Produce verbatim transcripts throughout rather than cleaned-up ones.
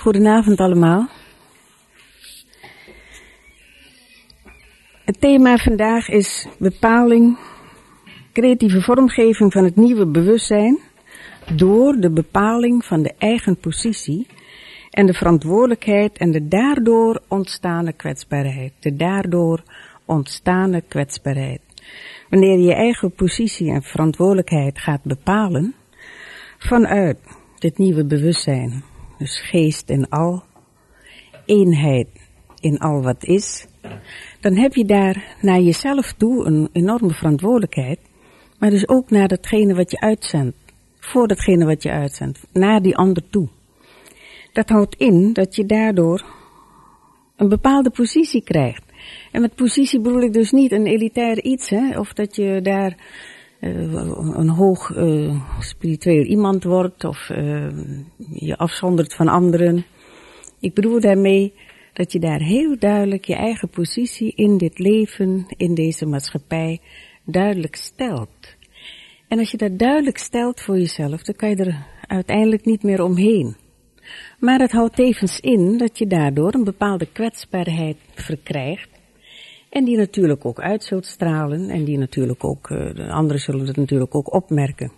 Goedenavond allemaal. Het thema vandaag is bepaling, creatieve vormgeving van het nieuwe bewustzijn door de bepaling van de eigen positie en de verantwoordelijkheid en de daardoor ontstane kwetsbaarheid. De daardoor ontstane kwetsbaarheid. Wanneer je je eigen positie en verantwoordelijkheid gaat bepalen vanuit dit nieuwe bewustzijn, dus geest in al, eenheid in al wat is, dan heb je daar naar jezelf toe een enorme verantwoordelijkheid, maar dus ook naar datgene wat je uitzendt, voor datgene wat je uitzendt, naar die ander toe. Dat houdt in dat je daardoor een bepaalde positie krijgt. En met positie bedoel ik dus niet een elitair iets, hè, of dat je daar uh, een hoog uh, spiritueel iemand wordt, of uh, je afzondert van anderen. Ik bedoel daarmee dat je daar heel duidelijk je eigen positie in dit leven, in deze maatschappij, duidelijk stelt. En als je dat duidelijk stelt voor jezelf, dan kan je er uiteindelijk niet meer omheen. Maar het houdt tevens in dat je daardoor een bepaalde kwetsbaarheid verkrijgt. En die natuurlijk ook uit zult stralen en die natuurlijk ook, uh, de anderen zullen het natuurlijk ook opmerken.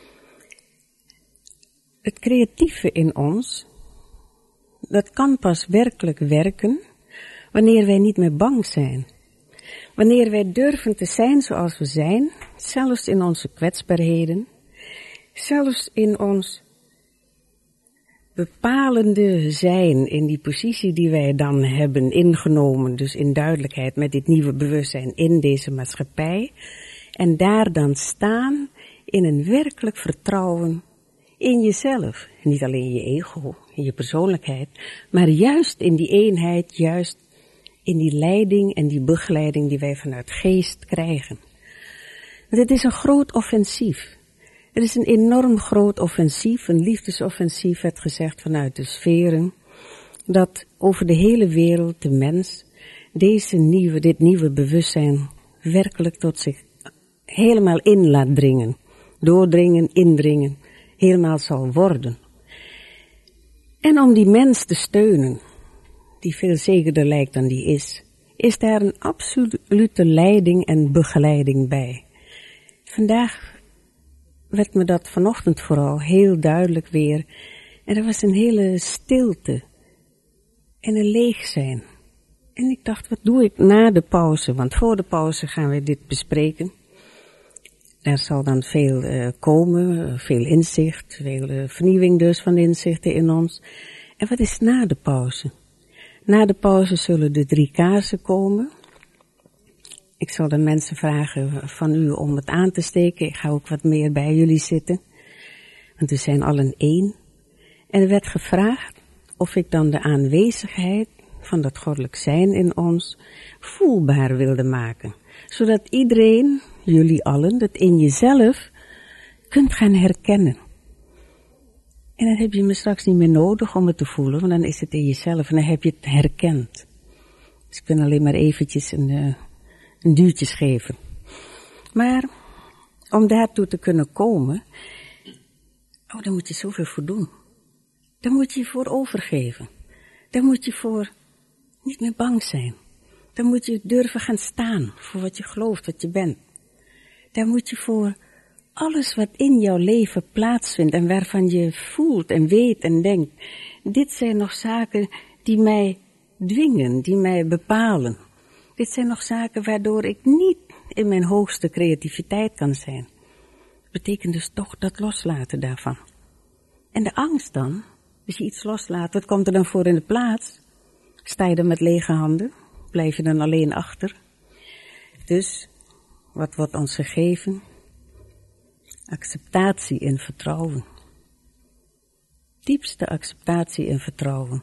Het creatieve in ons, dat kan pas werkelijk werken wanneer wij niet meer bang zijn. Wanneer wij durven te zijn zoals we zijn, zelfs in onze kwetsbaarheden, zelfs in ons bepalende zijn, in die positie die wij dan hebben ingenomen, dus in duidelijkheid met dit nieuwe bewustzijn in deze maatschappij, en daar dan staan in een werkelijk vertrouwen in jezelf. Niet alleen in je ego, in je persoonlijkheid, maar juist in die eenheid, juist in die leiding en die begeleiding die wij vanuit geest krijgen. Want het is een groot offensief. Het is een enorm groot offensief, een liefdesoffensief, werd gezegd vanuit de sferen, dat over de hele wereld de mens deze nieuwe, dit nieuwe bewustzijn werkelijk tot zich helemaal in laat dringen, doordringen, indringen, helemaal zal worden. En om die mens te steunen, die veel zekerder lijkt dan die is, is daar een absolute leiding en begeleiding bij. Vandaag werd me dat vanochtend vooral heel duidelijk weer. En er was een hele stilte en een leeg zijn. En ik dacht, wat doe ik na de pauze? Want voor de pauze gaan we dit bespreken. Er zal dan veel uh, komen, veel inzicht, veel uh, vernieuwing dus van de inzichten in ons. En wat is na de pauze? Na de pauze zullen de drie kaarsen komen. Ik zal de mensen vragen van u om het aan te steken. Ik ga ook wat meer bij jullie zitten. Want we zijn allen één. En er werd gevraagd of ik dan de aanwezigheid van dat goddelijk zijn in ons voelbaar wilde maken. Zodat iedereen, jullie allen, dat in jezelf kunt gaan herkennen. En dan heb je me straks niet meer nodig om het te voelen, want dan is het in jezelf en dan heb je het herkend. Dus ik kan alleen maar eventjes een... Uh, een duwtjes geven. Maar om daartoe te kunnen komen, oh, daar moet je zoveel voor doen. Daar moet je voor overgeven. Daar moet je voor niet meer bang zijn. Daar moet je durven gaan staan voor wat je gelooft, wat je bent. Daar moet je voor alles wat in jouw leven plaatsvindt en waarvan je voelt en weet en denkt, dit zijn nog zaken die mij dwingen, die mij bepalen. Dit zijn nog zaken waardoor ik niet in mijn hoogste creativiteit kan zijn. Dat betekent dus toch dat loslaten daarvan. En de angst dan, als je iets loslaat, wat komt er dan voor in de plaats? Sta je dan met lege handen? Blijf je dan alleen achter? Dus, wat wordt ons gegeven? Acceptatie en vertrouwen. Diepste acceptatie en vertrouwen.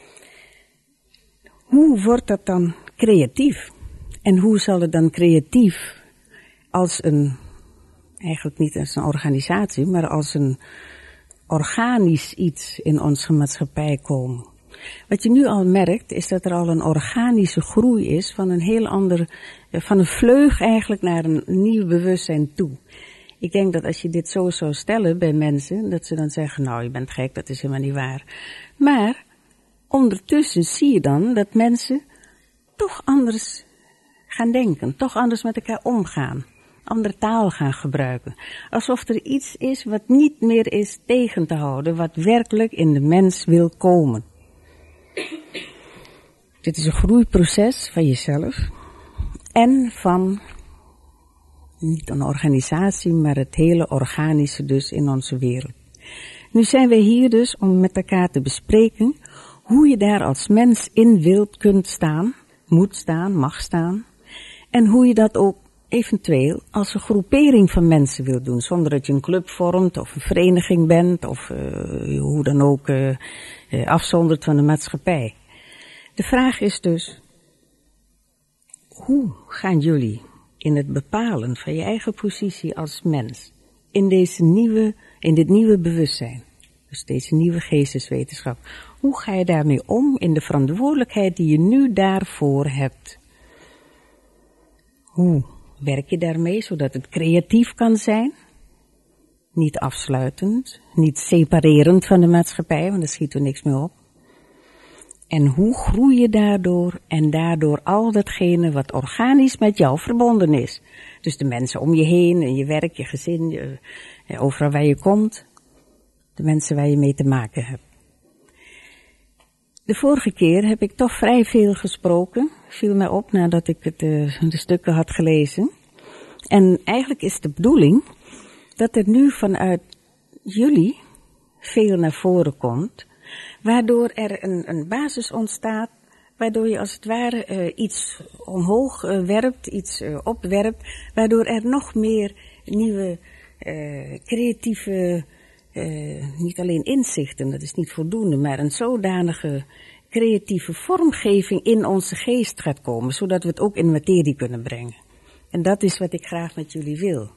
Hoe wordt dat dan creatief? En hoe zal het dan creatief als een, eigenlijk niet als een organisatie, maar als een organisch iets in onze maatschappij komen? Wat je nu al merkt, is dat er al een organische groei is van een heel ander, van een vleug eigenlijk naar een nieuw bewustzijn toe. Ik denk dat als je dit zo zou stellen bij mensen, dat ze dan zeggen, nou je bent gek, dat is helemaal niet waar. Maar ondertussen zie je dan dat mensen toch anders gaan denken, toch anders met elkaar omgaan, andere taal gaan gebruiken. Alsof er iets is wat niet meer is tegen te houden, wat werkelijk in de mens wil komen. Dit is een groeiproces van jezelf en van, niet een organisatie, maar het hele organische dus in onze wereld. Nu zijn we hier dus om met elkaar te bespreken hoe je daar als mens in wilt, kunt staan, moet staan, mag staan. En hoe je dat ook eventueel als een groepering van mensen wilt doen, zonder dat je een club vormt of een vereniging bent of uh, hoe dan ook uh, uh, afzondert van de maatschappij. De vraag is dus, hoe gaan jullie in het bepalen van je eigen positie als mens, in deze nieuwe, in dit nieuwe bewustzijn, dus deze nieuwe geesteswetenschap, hoe ga je daarmee om in de verantwoordelijkheid die je nu daarvoor hebt? Hoe werk je daarmee, zodat het creatief kan zijn? Niet afsluitend, niet separerend van de maatschappij, want daar schieten we niks meer op. En hoe groei je daardoor en daardoor al datgene wat organisch met jou verbonden is. Dus de mensen om je heen, en je werk, je gezin, je, overal waar je komt. De mensen waar je mee te maken hebt. De vorige keer heb ik toch vrij veel gesproken, viel mij op nadat ik het, uh, de stukken had gelezen. En eigenlijk is de bedoeling dat er nu vanuit jullie veel naar voren komt, waardoor er een, een basis ontstaat, waardoor je als het ware uh, iets omhoog uh, werpt, iets uh, opwerpt, waardoor er nog meer nieuwe uh, creatieve, uh, niet alleen inzichten, dat is niet voldoende, maar een zodanige creatieve vormgeving in onze geest gaat komen, zodat we het ook in materie kunnen brengen. En dat is wat ik graag met jullie wil.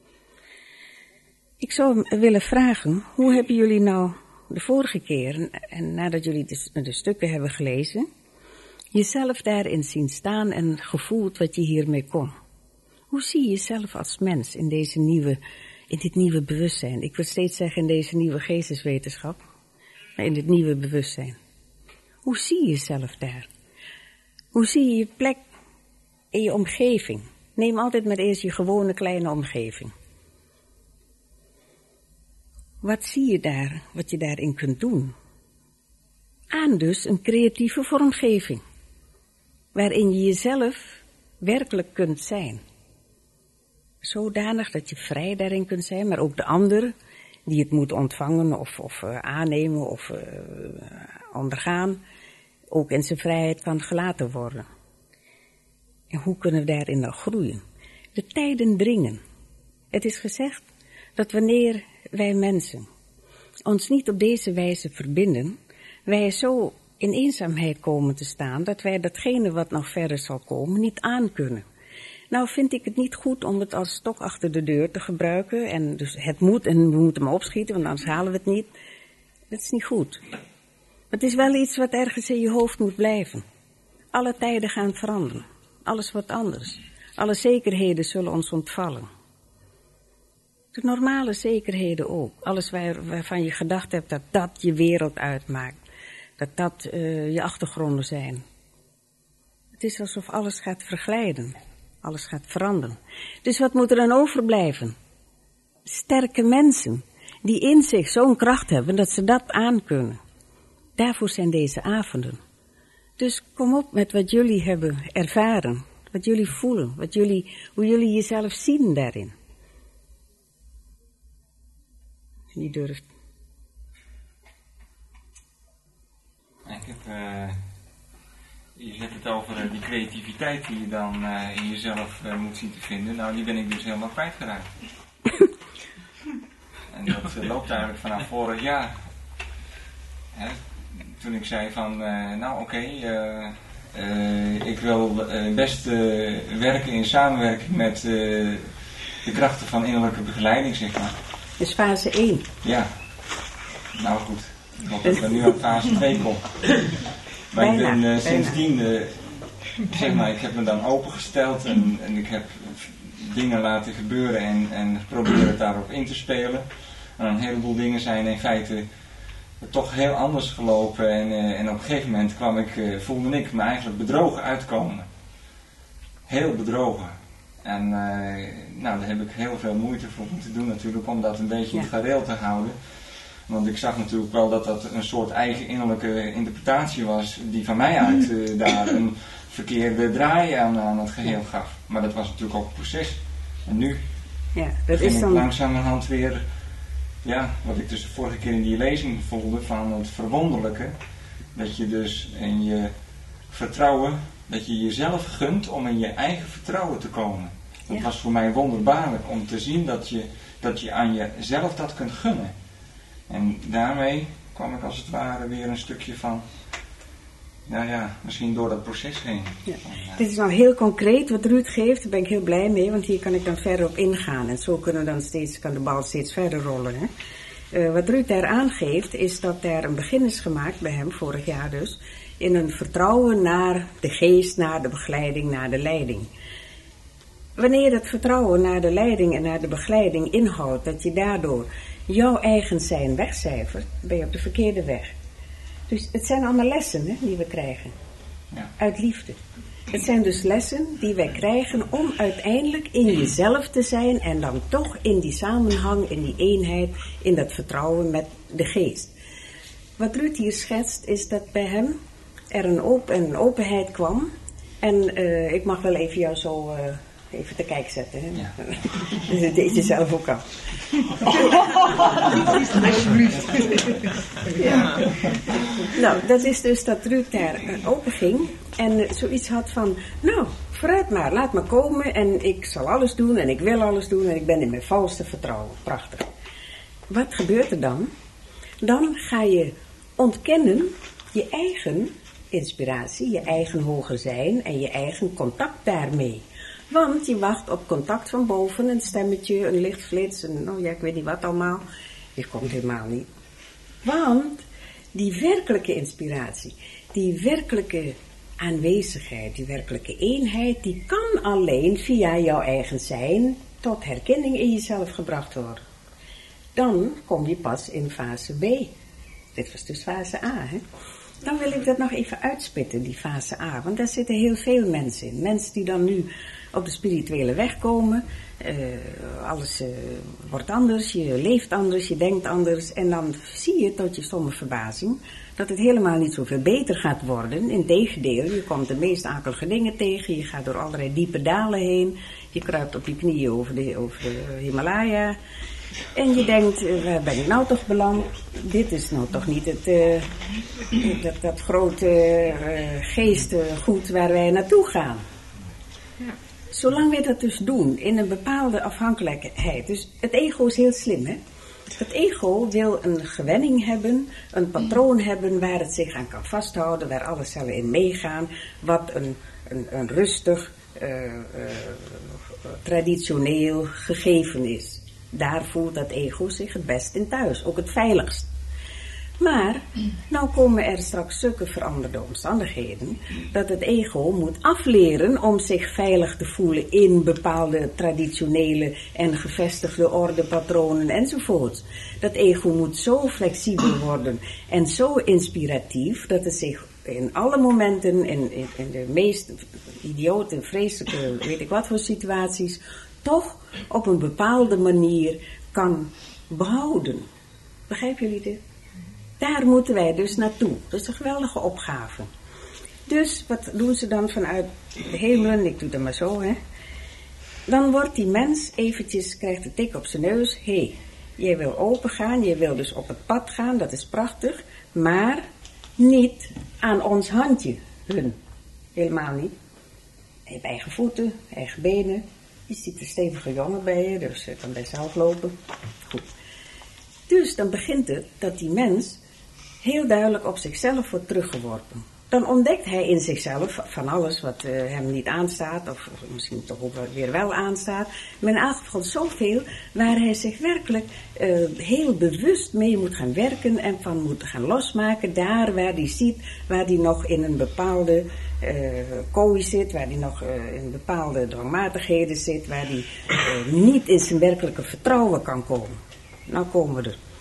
Ik zou willen vragen, hoe hebben jullie nou de vorige keer, en nadat jullie de, de stukken hebben gelezen, jezelf daarin zien staan en gevoeld wat je hiermee kon? Hoe zie je jezelf als mens in deze nieuwe, in dit nieuwe bewustzijn? Ik wil steeds zeggen in deze nieuwe geesteswetenschap, maar in dit nieuwe bewustzijn. Hoe zie je jezelf daar? Hoe zie je je plek in je omgeving? Neem altijd maar eerst je gewone kleine omgeving. Wat zie je daar, wat je daarin kunt doen? Aan dus een creatieve vormgeving, waarin je jezelf werkelijk kunt zijn. Zodanig dat je vrij daarin kunt zijn, maar ook de ander die het moet ontvangen of, of uh, aannemen of uh, ondergaan, ook in zijn vrijheid kan gelaten worden. En hoe kunnen we daarin nou groeien? De tijden dringen. Het is gezegd dat wanneer wij mensen ons niet op deze wijze verbinden, wij zo in eenzaamheid komen te staan, dat wij datgene wat nog verder zal komen niet aankunnen. Nou vind ik het niet goed om het als stok achter de deur te gebruiken, en dus het moet en we moeten maar opschieten, want anders halen we het niet. Dat is niet goed. Maar het is wel iets wat ergens in je hoofd moet blijven. Alle tijden gaan veranderen. Alles wordt anders. Alle zekerheden zullen ons ontvallen. De normale zekerheden ook. Alles waar, waarvan je gedacht hebt dat dat je wereld uitmaakt. Dat dat uh, je achtergronden zijn. Het is alsof alles gaat verglijden. Alles gaat veranderen. Dus wat moet er dan overblijven? Sterke mensen. Die in zich zo'n kracht hebben dat ze dat aankunnen. Daarvoor zijn deze avonden. Dus kom op met wat jullie hebben ervaren. Wat jullie voelen. Wat jullie, hoe jullie jezelf zien daarin. Wie durft? Ik heb, uh, je hebt het over uh, die creativiteit die je dan uh, in jezelf uh, moet zien te vinden. Nou, die ben ik dus helemaal kwijtgeraakt. En dat uh, loopt eigenlijk vanaf vorig jaar. Hè? Toen ik zei van, uh, nou oké, okay, uh, uh, ik wil uh, best uh, werken in samenwerking met uh, de krachten van innerlijke begeleiding, zeg maar. Dus fase één. Ja, nou goed. Ik hoop dat we nu aan fase twee komen. Maar bijna, ik ben uh, sindsdien, uh, zeg maar, ik heb me dan opengesteld en, en ik heb dingen laten gebeuren en, en geprobeerd daarop in te spelen. En een heleboel dingen zijn in feite toch heel anders gelopen. En, uh, en op een gegeven moment kwam ik, uh, voelde ik me eigenlijk bedrogen uitkomen. Heel bedrogen. En uh, nou, daar heb ik heel veel moeite voor moeten doen natuurlijk, om dat een beetje in het gareel te houden. Want ik zag natuurlijk wel dat dat een soort eigen innerlijke interpretatie was, die van mij uit uh, daar een verkeerde draai aan, aan het geheel gaf. Maar dat was natuurlijk ook een proces. En nu ja, dat ging is dan... ik langzamerhand weer, ja, wat ik dus de vorige keer in die lezing voelde, van het verwonderlijke. Dat je dus in je vertrouwen, dat je jezelf gunt om in je eigen vertrouwen te komen. Dat ja. was voor mij wonderbaarlijk om te zien dat je, dat je aan jezelf dat kunt gunnen. En daarmee kwam ik als het ware weer een stukje van, nou ja, misschien door dat proces heen. Ja. Dit is nou heel concreet wat Ruud geeft, daar ben ik heel blij mee, want hier kan ik dan verder op ingaan. En zo kunnen we dan steeds, kan de bal steeds verder rollen. Hè? Uh, wat Ruud daar aangeeft, is dat er een begin is gemaakt bij hem, vorig jaar dus, in een vertrouwen naar de geest, naar de begeleiding, naar de leiding. Wanneer dat vertrouwen naar de leiding en naar de begeleiding inhoudt, dat je daardoor jouw eigen zijn wegcijfert, ben je op de verkeerde weg. Dus het zijn allemaal lessen hè, die we krijgen. Ja. Uit liefde. Het zijn dus lessen die wij krijgen om uiteindelijk in jezelf te zijn en dan toch in die samenhang, in die eenheid, in dat vertrouwen met de geest. Wat Ruud hier schetst is dat bij hem er een, open, een openheid kwam. En uh, ik mag wel even jou zo uh, even te kijk zetten. Hè? Ja. Dus dat deed je zelf ook al. Ja. Nou, dat is dus dat Ruud daar open ging en zoiets had van, nou, vooruit maar, laat me komen en ik zal alles doen en ik wil alles doen en ik ben in mijn volste vertrouwen. Prachtig. Wat gebeurt er dan? Dan ga je ontkennen je eigen inspiratie, je eigen hoger zijn en je eigen contact daarmee. Want je wacht op contact van boven, een stemmetje, een lichtflits, een, oh ja, ik weet niet wat allemaal. Die komt helemaal niet. Want die werkelijke inspiratie, die werkelijke aanwezigheid, die werkelijke eenheid, die kan alleen via jouw eigen zijn tot herkenning in jezelf gebracht worden. Dan kom je pas in fase B. Dit was dus fase A, hè? Dan wil ik dat nog even uitspitten, die fase A. Want daar zitten heel veel mensen in. Mensen die dan nu op de spirituele weg komen. Uh, alles uh, wordt anders, je leeft anders, je denkt anders. En dan zie je tot je stomme verbazing dat het helemaal niet zoveel beter gaat worden. Integendeel, je komt de meest akelige dingen tegen. Je gaat door allerlei diepe dalen heen. Je kruipt op je knieën over de, over de Himalaya. En je denkt, uh, waar ben ik nou toch beland? Dit is nou toch niet het, uh, dat, dat grote uh, geestgoed waar wij naartoe gaan. Ja. Zolang we dat dus doen, in een bepaalde afhankelijkheid. Dus het ego is heel slim, hè? Het ego wil een gewenning hebben, een patroon hebben waar het zich aan kan vasthouden, waar alle cellen in meegaan, wat een, een, een rustig, uh, uh, traditioneel gegeven is. Daar voelt dat ego zich het best in thuis, ook het veiligst. Maar, nou komen er straks zulke veranderde omstandigheden, dat het ego moet afleren om zich veilig te voelen in bepaalde traditionele en gevestigde ordepatronen enzovoort. Dat ego moet zo flexibel worden en zo inspiratief, dat het zich in alle momenten, in, in, in de meest idiote, vreselijke, weet ik wat voor situaties, toch op een bepaalde manier kan behouden. Begrijpen jullie dit? Daar moeten wij dus naartoe. Dat is een geweldige opgave. Dus wat doen ze dan vanuit de hemelen? Ik doe dat maar zo, hè. Dan wordt die mens eventjes, krijgt een tik op zijn neus. Hé, hey, jij wil open gaan, je wil dus op het pad gaan, dat is prachtig. Maar niet aan ons handje, hun. Helemaal niet. Je hebt eigen voeten, eigen benen. Je ziet een stevige jongen bij je, dus je kan bij zelf lopen. Goed. Dus dan begint het dat die mens heel duidelijk op zichzelf wordt teruggeworpen. Dan ontdekt hij in zichzelf van alles wat uh, hem niet aanstaat, of, of misschien toch ook weer wel aanstaat. Maar in elk geval zoveel waar hij zich werkelijk uh, heel bewust mee moet gaan werken en van moet gaan losmaken. Daar waar hij ziet, waar hij nog in een bepaalde uh, kooi zit, waar hij nog uh, in bepaalde dwangmatigheden zit, waar hij uh, niet in zijn werkelijke vertrouwen kan komen. Nou komen we er.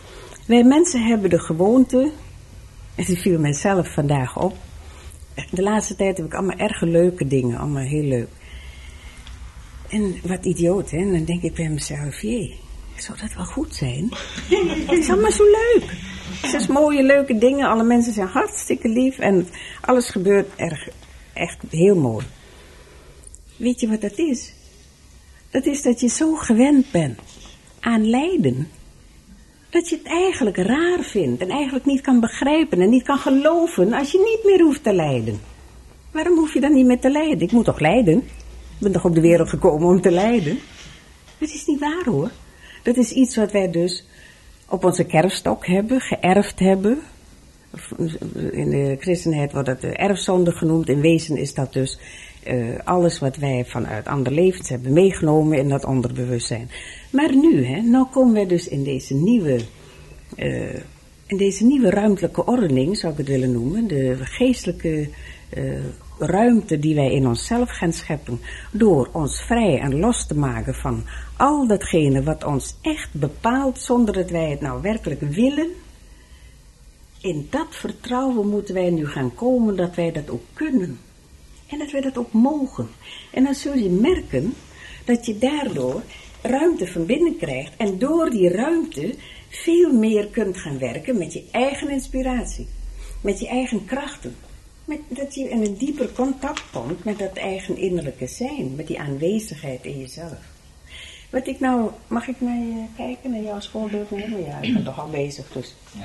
Wij mensen hebben de gewoonte, en het viel mijzelf vandaag op. De laatste tijd heb ik allemaal erg leuke dingen, allemaal heel leuk. En wat idioot, hè. En dan denk ik bij mezelf, jee, zou dat wel goed zijn? Het is allemaal zo leuk. Het is mooie, leuke dingen. Alle mensen zijn hartstikke lief. En alles gebeurt erg, echt heel mooi. Weet je wat dat is? Dat is dat je zo gewend bent aan lijden. Dat je het eigenlijk raar vindt. En eigenlijk niet kan begrijpen. En niet kan geloven als je niet meer hoeft te lijden. Waarom hoef je dan niet meer te lijden? Ik moet toch lijden? Ik ben toch op de wereld gekomen om te lijden? Dat is niet waar, hoor. Dat is iets wat wij dus op onze kerfstok hebben, geërfd hebben. In de christenheid wordt dat de erfzonde genoemd. In wezen is dat dus uh, alles wat wij vanuit andere levens hebben meegenomen in dat onderbewustzijn. Maar nu, hè, nou komen wij dus in deze nieuwe, uh, in deze nieuwe ruimtelijke ordening, zou ik het willen noemen. De geestelijke uh, ruimte die wij in onszelf gaan scheppen. Door ons vrij en los te maken van al datgene wat ons echt bepaalt, zonder dat wij het nou werkelijk willen. In dat vertrouwen moeten wij nu gaan komen dat wij dat ook kunnen. En dat wij dat ook mogen. En dan zul je merken dat je daardoor ruimte van binnen krijgt. En door die ruimte veel meer kunt gaan werken met je eigen inspiratie. Met je eigen krachten. Met, dat je in een dieper contact komt met dat eigen innerlijke zijn. Met die aanwezigheid in jezelf. Wat ik nou, mag ik naar je kijken, naar jouw schoolbeeld nemen? Ja, ik ben toch al bezig, dus. Ja.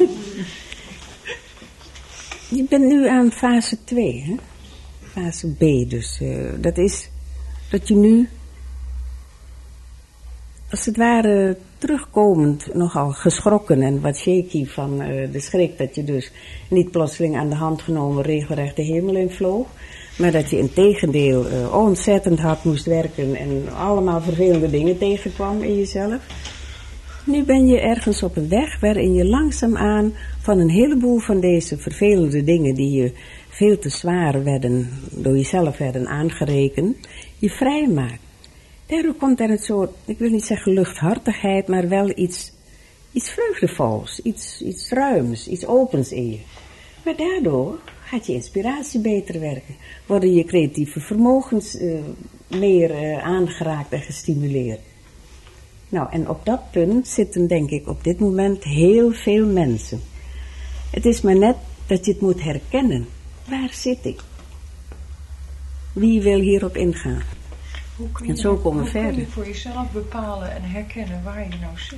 Je bent nu aan fase twee, hè? Fase B, dus uh, dat is dat je nu, als het ware terugkomend, nogal geschrokken en wat shaky van uh, de schrik, dat je dus niet plotseling aan de hand genomen regelrecht de hemel in vloog. Maar dat je in tegendeel uh, ontzettend hard moest werken en allemaal vervelende dingen tegenkwam in jezelf. Nu ben je ergens op een weg waarin je langzaamaan van een heleboel van deze vervelende dingen die je veel te zwaar werden, door jezelf werden aangerekend, je vrij maakt. Daardoor komt er een soort, ik wil niet zeggen luchthartigheid, maar wel iets, iets vreugdevols, iets, iets ruims, iets opens in je. Maar daardoor gaat je inspiratie beter werken. Worden je creatieve vermogens uh, meer uh, aangeraakt en gestimuleerd. Nou, en op dat punt zitten denk ik op dit moment heel veel mensen. Het is maar net dat je het moet herkennen. Waar zit ik? Wie wil hierop ingaan? Hoe kun je, en zo komen we hoe verder. kun je voor jezelf bepalen en herkennen waar je nou zit?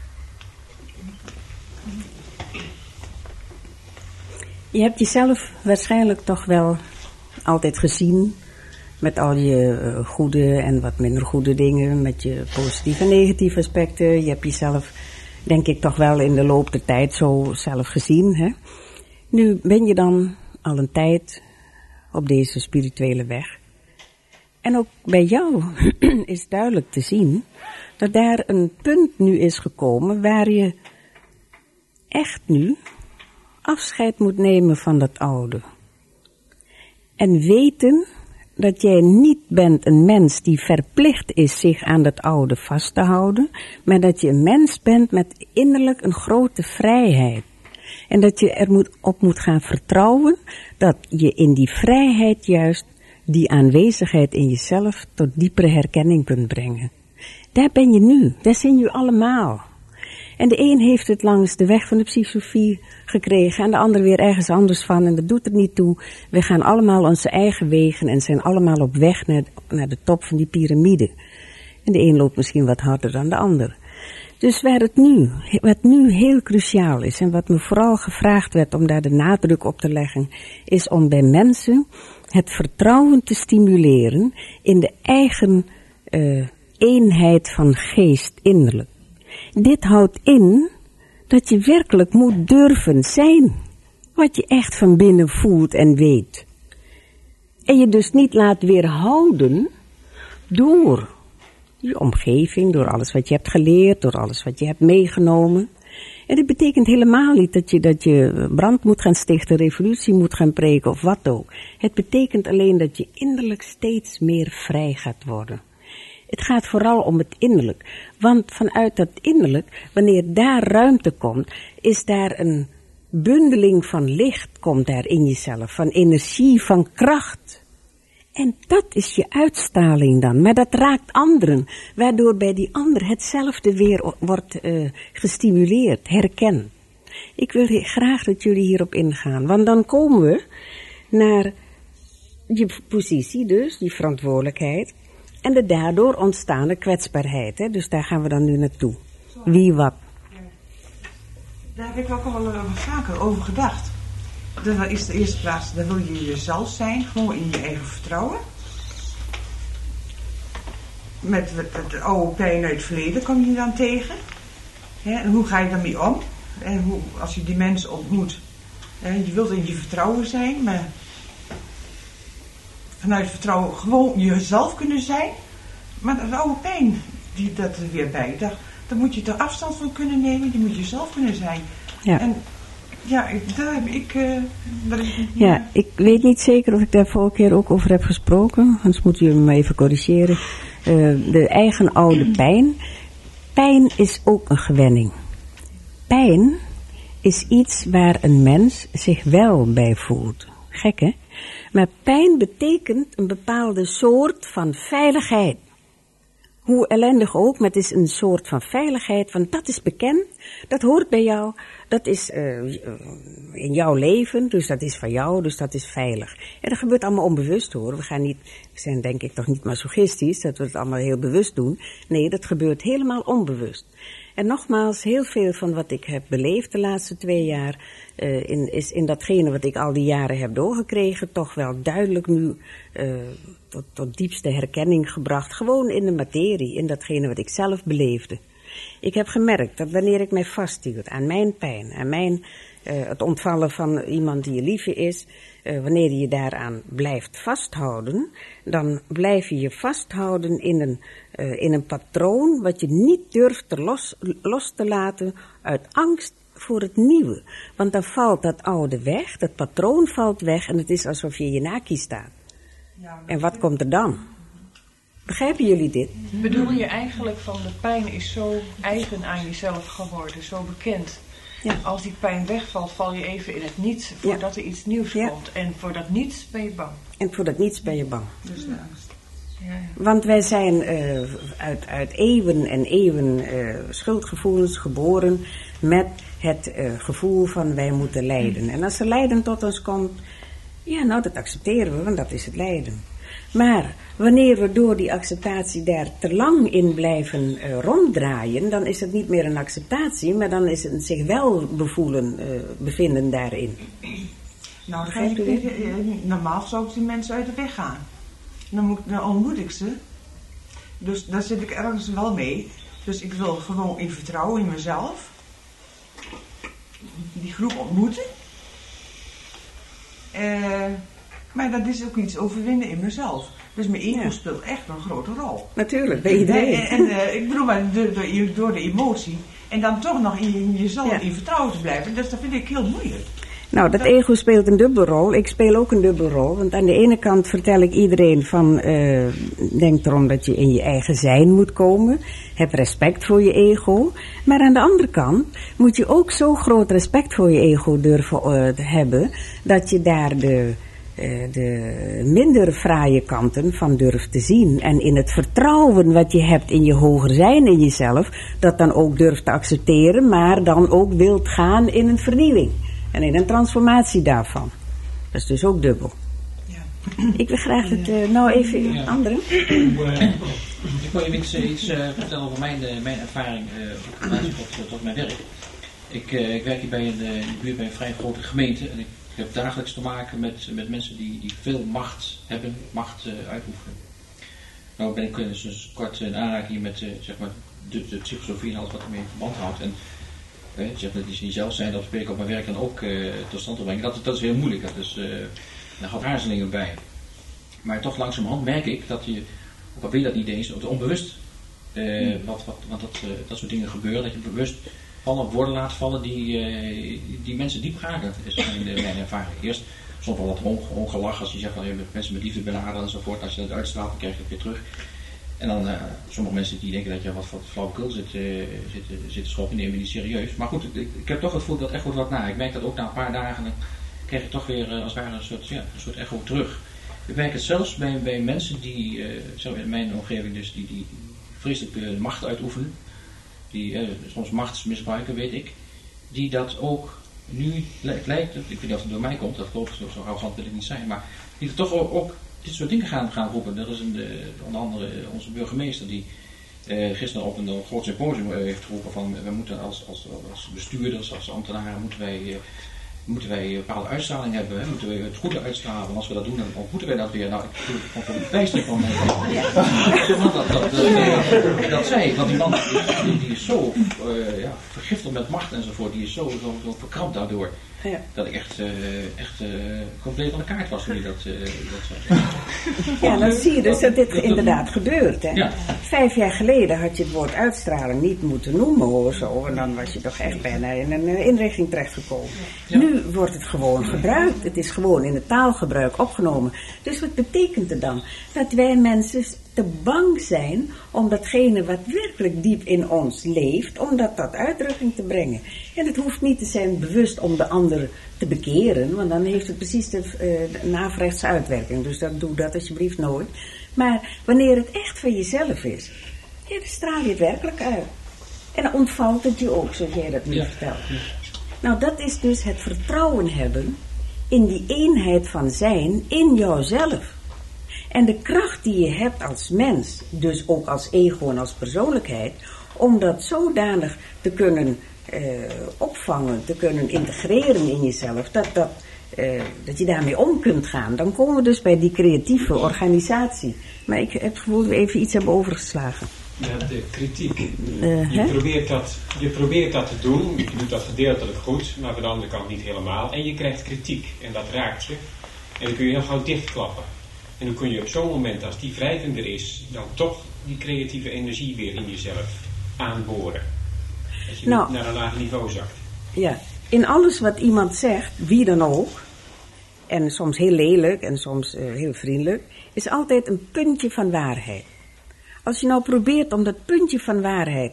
Je hebt jezelf waarschijnlijk toch wel altijd gezien met al je uh, goede en wat minder goede dingen, met je positieve en negatieve aspecten. Je hebt jezelf, denk ik, toch wel in de loop der tijd zo zelf gezien. Hè? Nu ben je dan al een tijd op deze spirituele weg. En ook bij jou is duidelijk te zien dat daar een punt nu is gekomen waar je echt nu afscheid moet nemen van dat oude. En weten dat jij niet bent een mens die verplicht is zich aan dat oude vast te houden, maar dat je een mens bent met innerlijk een grote vrijheid. En dat je er moet, op moet gaan vertrouwen dat je in die vrijheid juist die aanwezigheid in jezelf tot diepere herkenning kunt brengen. Daar ben je nu, daar zijn jullie allemaal. En de een heeft het langs de weg van de psychosofie gekregen en de ander weer ergens anders van en dat doet er niet toe. We gaan allemaal onze eigen wegen en zijn allemaal op weg naar, naar de top van die piramide. En de een loopt misschien wat harder dan de ander. Dus waar het nu, wat nu heel cruciaal is en wat me vooral gevraagd werd om daar de nadruk op te leggen, is om bij mensen het vertrouwen te stimuleren in de eigen uh, eenheid van geest innerlijk. Dit houdt in dat je werkelijk moet durven zijn wat je echt van binnen voelt en weet. En je dus niet laat weerhouden door je omgeving, door alles wat je hebt geleerd, door alles wat je hebt meegenomen. En dit betekent helemaal niet dat je, dat je brand moet gaan stichten, revolutie moet gaan preken of wat ook. Het betekent alleen dat je innerlijk steeds meer vrij gaat worden. Het gaat vooral om het innerlijk. Want vanuit dat innerlijk, wanneer daar ruimte komt, is daar een bundeling van licht, komt daar in jezelf, van energie, van kracht. En dat is je uitstraling dan, maar dat raakt anderen, waardoor bij die ander hetzelfde weer wordt uh, gestimuleerd, herken. Ik wil graag dat jullie hierop ingaan, want dan komen we naar je positie dus, die verantwoordelijkheid, en de daardoor ontstaande kwetsbaarheid. Hè? Dus daar gaan we dan nu naartoe. Wie wat. Daar heb ik ook al uh, vaker over gedacht. Dat is de eerste plaats, dan wil je jezelf zijn, gewoon in je eigen vertrouwen. Met het, het oude pijn uit het verleden kom je dan tegen. Hè? En hoe ga je daarmee om? En hoe, als je die mensen ontmoet, hè? Je wilt in je vertrouwen zijn, maar vanuit vertrouwen gewoon jezelf kunnen zijn. Maar dat oude pijn, die, dat er weer bij, daar, daar moet je er afstand van kunnen nemen, die moet je zelf kunnen zijn. Ja. En ja, daar heb ik... Uh, daar heb ik ja, ja, ik weet niet zeker of ik daar vorige keer ook over heb gesproken, anders moeten jullie me even corrigeren. Uh, de eigen oude pijn. Pijn is ook een gewenning. Pijn is iets waar een mens zich wel bij voelt. Gek, hè? Maar pijn betekent een bepaalde soort van veiligheid. Hoe ellendig ook, maar het is een soort van veiligheid, want dat is bekend, dat hoort bij jou, dat is uh, in jouw leven, dus dat is van jou, dus dat is veilig. En dat gebeurt allemaal onbewust hoor, we gaan niet, we zijn denk ik toch niet masochistisch, dat we het allemaal heel bewust doen. Nee, dat gebeurt helemaal onbewust. En nogmaals, heel veel van wat ik heb beleefd de laatste twee jaar, uh, in, is in datgene wat ik al die jaren heb doorgekregen, toch wel duidelijk nu uh, tot, tot diepste herkenning gebracht. Gewoon in de materie, in datgene wat ik zelf beleefde. Ik heb gemerkt dat wanneer ik mij vasthield aan mijn pijn, aan mijn, uh, het ontvallen van iemand die je lief is, uh, wanneer je je daaraan blijft vasthouden, dan blijf je je vasthouden in een, uh, in een patroon wat je niet durft te los, los te laten uit angst voor het nieuwe. Want dan valt dat oude weg, dat patroon valt weg en het is alsof je in je naki staat. Ja, en wat komt er dan? Begrijpen jullie dit? Bedoel je eigenlijk van de pijn is zo eigen aan jezelf geworden, zo bekend. Ja. Als die pijn wegvalt, val je even in het niets voordat ja. er iets nieuws ja. komt. En voor dat niets ben je bang. En voor dat niets ben je bang. Dus de angst. Ja, ja. Want wij zijn uh, uit, uit eeuwen en eeuwen uh, schuldgevoelens geboren met het uh, gevoel van wij moeten lijden. En als er lijden tot ons komt, ja nou dat accepteren we, want dat is het lijden. Maar wanneer we door die acceptatie daar te lang in blijven uh, ronddraaien, dan is het niet meer een acceptatie, maar dan is het zich wel bevoelen, uh, bevinden daarin. Nou, dan ga ik, normaal zou ik die mensen uit de weg gaan. Dan, moet, dan ontmoet ik ze. Dus daar zit ik ergens wel mee. Dus ik wil gewoon in vertrouwen in mezelf die groep ontmoeten. Uh, maar dat is ook iets overwinnen in mezelf. Dus mijn ego ja. speelt echt een grote rol. Natuurlijk, bij iedereen. En, en uh, ik bedoel maar door, door, door de emotie. En dan toch nog in, in jezelf ja. in vertrouwen te blijven. Dus dat vind ik heel moeilijk. Nou, dat ego speelt een dubbelrol. Ik speel ook een dubbelrol. Want aan de ene kant vertel ik iedereen van, uh, denk erom dat je in je eigen zijn moet komen. Heb respect voor je ego. Maar aan de andere kant moet je ook zo groot respect voor je ego durven uh, hebben, dat je daar de, uh, de minder fraaie kanten van durft te zien. En in het vertrouwen wat je hebt in je hoger zijn in jezelf, dat dan ook durft te accepteren, maar dan ook wilt gaan in een vernieuwing. En in een transformatie daarvan. Dat is dus ook dubbel. Ja. Ik wil graag het, uh, nou even ja. anderen. Uh, ik wil je iets, iets uh, vertellen over mijn, uh, mijn ervaring uh, tot, tot mijn werk. Ik, uh, ik werk hier bij een, uh, in de buurt bij een vrij grote gemeente. En ik heb dagelijks te maken met, met mensen die, die veel macht hebben, macht uh, uitoefenen. Nou ben ik dus, dus kort in aanraking met uh, zeg maar de, de psychosofie en alles wat ermee in verband houdt. En He, zeg dat die niet zelf zijn, dat probeer ik op mijn werk dan ook uh, tot stand te brengen. Dat, dat is heel moeilijk, dat is, uh, daar gaat aarzelingen bij. Maar toch langzamerhand merk ik dat je, ook al wil je dat niet eens, ook onbewust, uh, wat, wat, wat dat, uh, dat soort dingen gebeuren, dat je bewust vallen op woorden laat vallen die, uh, die mensen diep raken, is mijn, mijn ervaring. Eerst soms wel wat ongelach als je zegt van je met mensen met liefde benaderen enzovoort, als je dat uitstraalt dan krijg je het weer terug. En dan, uh, sommige mensen die denken dat je wat, wat flauwekul zit, uh, zit, zit te schoppen, nemen die serieus. Maar goed, ik, ik heb toch het gevoel dat echt goed wat na. Ik merk dat ook na een paar dagen, dan krijg ik toch weer uh, als het ware een soort, ja, een soort echo terug. Ik merk het zelfs bij, bij mensen die, uh, zo in mijn omgeving dus, die, die vreselijk uh, macht uitoefenen. Die uh, soms machtsmisbruiken, weet ik. Die dat ook nu, het lijkt, ik weet niet of het door mij komt, dat klopt, zo, zo arrogant wil ik niet zijn. Maar die er toch ook, ook dit soort dingen gaan, gaan roepen. Er is een, uh, onder andere onze burgemeester die uh, gisteren op een groot symposium uh, heeft geroepen van we moeten als, als, als bestuurders, als ambtenaren, moeten wij, uh, moeten wij een bepaalde uitstraling hebben. Hè? Moeten we het goede uitstralen. En als we dat doen, dan ontmoeten wij dat weer. Nou, ik vond het een bijster van mij. Dat, dat, dat, uh, dat zei ik, want die man die, die is zo uh, ja, vergiftigd met macht enzovoort. Die is zo, zo, zo verkrampt daardoor. Ja. Dat ik echt, uh, echt uh, compleet aan de kaart was toen hij dat, uh, dat zei. Ja, dan zie je dus dat dit dat, inderdaad dat, gebeurt. Hè? Ja. Vijf jaar geleden had je het woord uitstraling niet moeten noemen hoor zo. En dan was je toch echt bijna in een uh, inrichting terechtgekomen. Ja. Nu wordt het gewoon gebruikt. Het is gewoon in het taalgebruik opgenomen. Dus wat betekent het dan? Dat wij mensen te bang zijn om datgene wat werkelijk diep in ons leeft, om dat tot uitdrukking te brengen. En het hoeft niet te zijn bewust om de ander te bekeren, want dan heeft het precies de, uh, de navrechtse uitwerking. Dus dat, doe dat alsjeblieft nooit. Maar wanneer het echt van jezelf is, ja, dan straal je het werkelijk uit. En dan ontvalt het je ook, zoals jij dat nu ja. vertelt. Ja. Nou, dat is dus het vertrouwen hebben in die eenheid van zijn in jouzelf. En de kracht die je hebt als mens, dus ook als ego en als persoonlijkheid, om dat zodanig te kunnen uh, opvangen, te kunnen integreren in jezelf, dat, dat, uh, dat je daarmee om kunt gaan. Dan komen we dus bij die creatieve organisatie. Maar ik heb het gevoel dat we even iets hebben overgeslagen. Ja, de kritiek. Uh, je, probeert dat, je probeert dat te doen, je doet dat gedeeltelijk goed, maar aan de andere kant niet helemaal. En je krijgt kritiek en dat raakt je. En dan kun je heel gauw dichtklappen. En dan kun je op zo'n moment, als die wrijving er is, dan toch die creatieve energie weer in jezelf aanboren. Als je nou, naar een laag niveau zakt. Ja, in alles wat iemand zegt, wie dan ook, en soms heel lelijk en soms uh, heel vriendelijk, is altijd een puntje van waarheid. Als je nou probeert om dat puntje van waarheid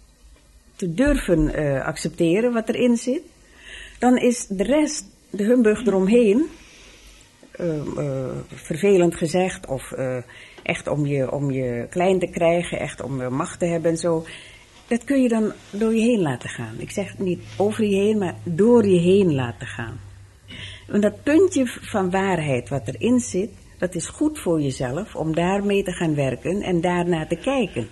te durven uh, accepteren wat erin zit, dan is de rest, de humbug eromheen, Uh, uh, vervelend gezegd of uh, echt om je, om je klein te krijgen, echt om uh, macht te hebben en zo. Dat kun je dan door je heen laten gaan. Ik zeg niet over je heen, maar door je heen laten gaan. Want dat puntje van waarheid wat erin zit, dat is goed voor jezelf om daarmee te gaan werken en daarna te kijken.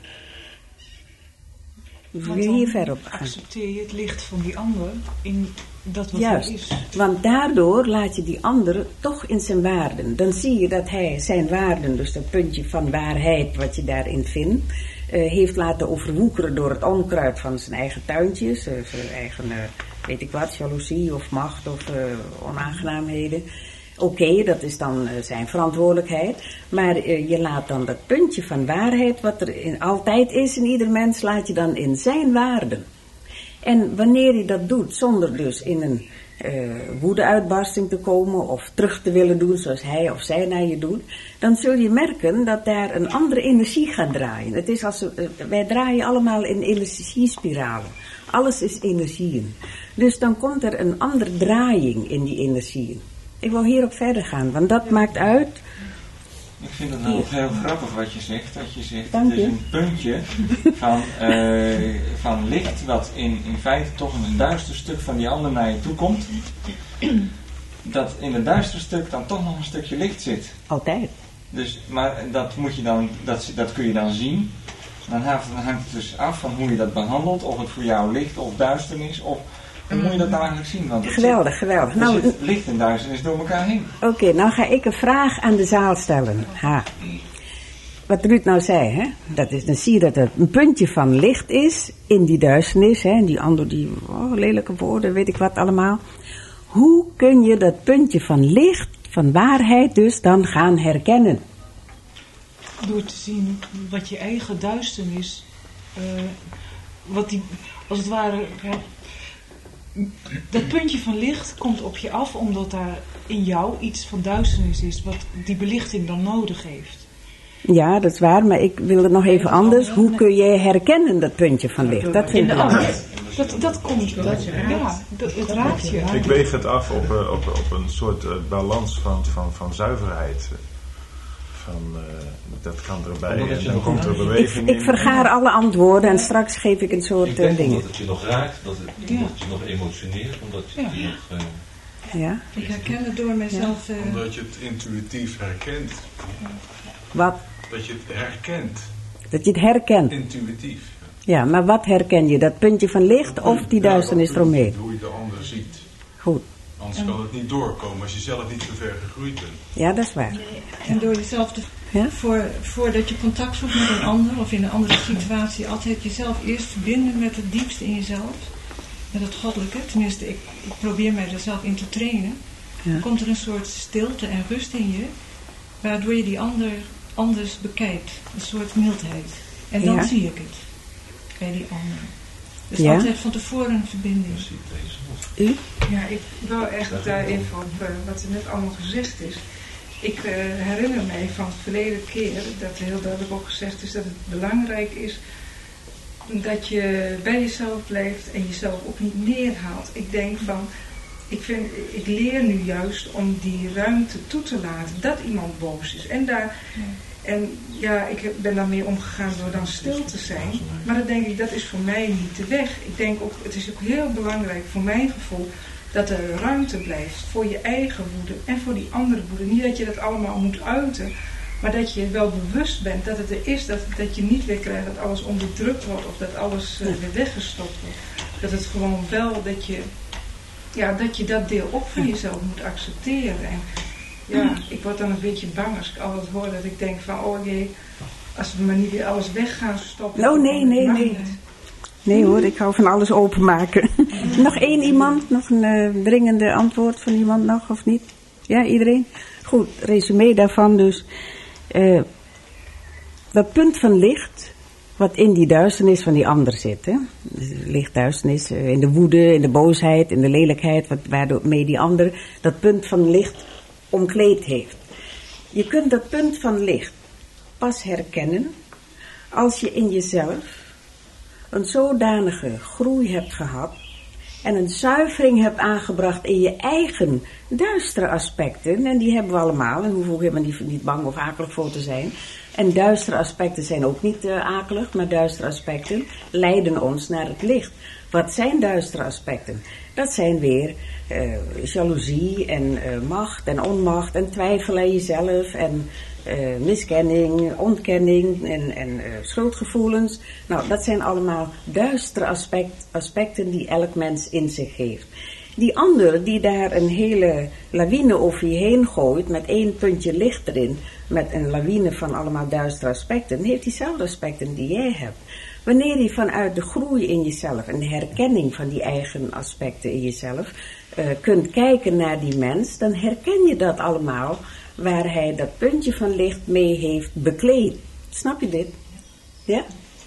Wil je hier verder op gaan? Accepteer je het licht van die ander in dat wat Juist, er is. Want daardoor laat je die ander toch in zijn waarden. Dan zie je dat hij zijn waarden, dus dat puntje van waarheid wat je daarin vindt, uh, heeft laten overwoekeren door het onkruid van zijn eigen tuintjes, uh, zijn eigen, uh, weet ik wat, jaloezie of macht of uh, onaangenaamheden. Oké, okay, dat is dan uh, zijn verantwoordelijkheid, maar uh, je laat dan dat puntje van waarheid, wat er in, altijd is in ieder mens, laat je dan in zijn waarden. En wanneer je dat doet, zonder dus in een uh, woede-uitbarsting te komen of terug te willen doen zoals hij of zij naar je doet, dan zul je merken dat daar een andere energie gaat draaien. Het is als, uh, wij draaien allemaal in energiespiralen. Alles is energieën. Dus dan komt er een andere draaiing in die energieën. Ik wil hierop verder gaan, want dat maakt uit. Ik vind het nou heel grappig wat je zegt. Dat je zegt, Dank het is je. een puntje van, uh, van licht wat in, in feite toch een duister stuk van die ander naar je toe komt. Dat in het duister stuk dan toch nog een stukje licht zit. Altijd. Dus, maar dat, moet je dan, dat, dat kun je dan zien. Dan hangt, dan hangt het dus af van hoe je dat behandelt. Of het voor jou licht of duisternis of... Hoe moet je dat nou eigenlijk zien? Want geweldig, zit, geweldig. Er nou, zit licht en duisternis door elkaar heen. Oké, okay, nou ga ik een vraag aan de zaal stellen. Ha. Wat Ruud nou zei, hè? Dat is, dan zie je dat het een puntje van licht is in die duisternis. Hè? En die ander, die oh, lelijke woorden, weet ik wat allemaal. Hoe kun je dat puntje van licht, van waarheid dus, dan gaan herkennen? Door te zien wat je eigen duisternis, uh, wat die, als het ware... Ja, dat puntje van licht komt op je af omdat daar in jou iets van duisternis is wat die belichting dan nodig heeft. Ja, dat is waar, maar ik wil het nog even anders. Hoe kun je herkennen dat puntje van licht? Dat vind ik belangrijk. Dat, dat komt, dat, ja, dat, het raakt je. Ik weeg het af op, uh, op, op een soort uh, balans van, van, van zuiverheid. Van, uh, dat kan erbij en dan komt er beweging ik, in. Ik vergaar alle antwoorden en straks geef ik een soort ik denk uh, dingen. omdat het je nog raakt, dat het, Ja. dat het je nog emotioneert, omdat je Ja. je nog... Uh, Ja? Ik herken het door mezelf. Uh, Omdat je het intuïtief herkent. Wat? Dat je het herkent. Dat je het herkent. Intuïtief. Ja, maar wat herken je? Dat puntje van licht of die duisternis eromheen? Hoe je de ander ziet. Goed. Anders kan het niet doorkomen als je zelf niet zo ver gegroeid bent. Ja, dat is waar. en door jezelf te, Ja? voor, voordat je contact zoekt met een ander of in een andere situatie, altijd jezelf eerst verbinden met het diepste in jezelf. Met het goddelijke. Tenminste, ik, ik probeer mij er zelf in te trainen. Ja. Dan komt er een soort stilte en rust in je, waardoor je die ander anders bekijkt. Een soort mildheid. En dan Ja. zie ik het. Bij die ander. Dus Ja. altijd van tevoren een verbinding. U? Ja, ik wil echt daar even op uh, wat er net allemaal gezegd is. Ik uh, herinner mij van het verleden keer dat er heel duidelijk ook gezegd is dat het belangrijk is dat je bij jezelf blijft en jezelf ook niet neerhaalt. Ik denk van, ik, vind, ik leer nu juist om die ruimte toe te laten dat iemand boos is. En daar... Ja. En ja, ik heb, ben daarmee omgegaan door dan stil te zijn. Maar dan denk ik, dat is voor mij niet de weg. Ik denk ook, het is ook heel belangrijk voor mijn gevoel dat er ruimte blijft voor je eigen woede en voor die andere woede. Niet dat je dat allemaal moet uiten, maar dat je wel bewust bent dat het er is. Dat, dat je niet weer krijgt dat alles onderdrukt wordt of dat alles uh, weer weggestopt wordt. Dat het gewoon wel, dat je, ja, dat je dat deel ook van jezelf moet accepteren. En, ja, ik word dan een beetje bang als ik altijd hoor dat ik denk van, oh jee, als we maar niet weer alles weg gaan stoppen. Oh nee, nee, nee. Nee hoor, ik hou van alles openmaken. Nog één iemand, nog een uh, dringende antwoord van iemand nog, of niet? Ja, iedereen? Goed, resume daarvan dus. Uh, dat punt van licht, wat in die duisternis van die ander zit. Hè? Licht, duisternis, uh, in de woede, in de boosheid, in de lelijkheid, wat, waardoor mee die ander dat punt van licht omkleed heeft. Je kunt dat punt van licht pas herkennen als je in jezelf een zodanige groei hebt gehad en een zuivering hebt aangebracht in je eigen duistere aspecten. En die hebben we allemaal, en we hoeven helemaal niet, niet bang of akelig voor te zijn. En duistere aspecten zijn ook niet uh, akelig, maar duistere aspecten leiden ons naar het licht. Wat zijn duistere aspecten? Dat zijn weer uh, jaloezie en uh, macht en onmacht en twijfel aan jezelf en uh, miskenning, ontkenning en, en uh, schuldgevoelens. Nou, dat zijn allemaal duistere aspect, aspecten die elk mens in zich heeft. Die ander die daar een hele lawine over je heen gooit met één puntje licht erin, met een lawine van allemaal duistere aspecten, heeft diezelfde aspecten die jij hebt. Wanneer je vanuit de groei in jezelf en de herkenning van die eigen aspecten in jezelf uh, kunt kijken naar die mens, dan herken je dat allemaal waar hij dat puntje van licht mee heeft bekleed. Snap je dit? Ja?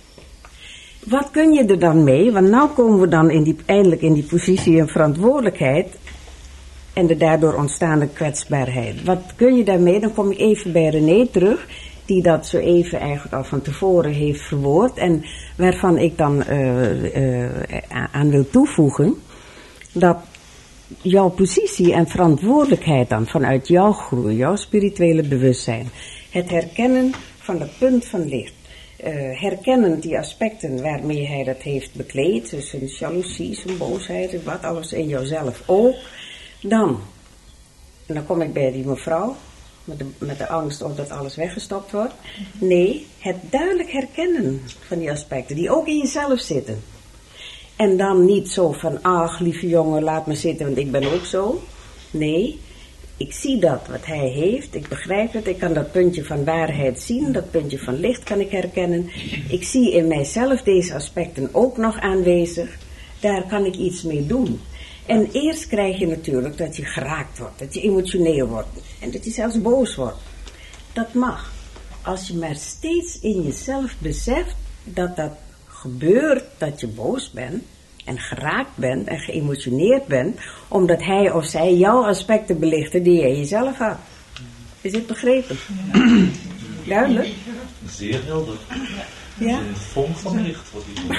Wat kun je er dan mee? Want nou komen we dan in die, eindelijk in die positie en verantwoordelijkheid en de daardoor ontstaande kwetsbaarheid. Wat kun je daarmee? Dan kom ik even bij René terug, die dat zo even eigenlijk al van tevoren heeft verwoord en waarvan ik dan uh, uh, aan wil toevoegen dat jouw positie en verantwoordelijkheid dan vanuit jouw groei, jouw spirituele bewustzijn, het herkennen van het punt van licht, uh, herkennen die aspecten waarmee hij dat heeft bekleed, dus zijn jaloezie, zijn boosheid, wat alles in jouzelf ook, dan, en dan kom ik bij die mevrouw, Met de, met de angst of dat alles weggestopt wordt. Nee, het duidelijk herkennen van die aspecten die ook in jezelf zitten. En dan niet zo van, ach lieve jongen, laat me zitten, want ik ben ook zo. Nee, ik zie dat wat hij heeft, ik begrijp het, ik kan dat puntje van waarheid zien, dat puntje van licht kan ik herkennen. Ik zie in mijzelf deze aspecten ook nog aanwezig, daar kan ik iets mee doen. En eerst krijg je natuurlijk dat je geraakt wordt, dat je emotioneel wordt en dat je zelfs boos wordt. Dat mag. Als je maar steeds in jezelf beseft dat dat gebeurt, dat je boos bent en geraakt bent en geëmotioneerd bent, omdat hij of zij jouw aspecten belichten die jij jezelf had. Is dit begrepen? Ja. Duidelijk? Zeer helder. Ja? Een vonk van licht wat hij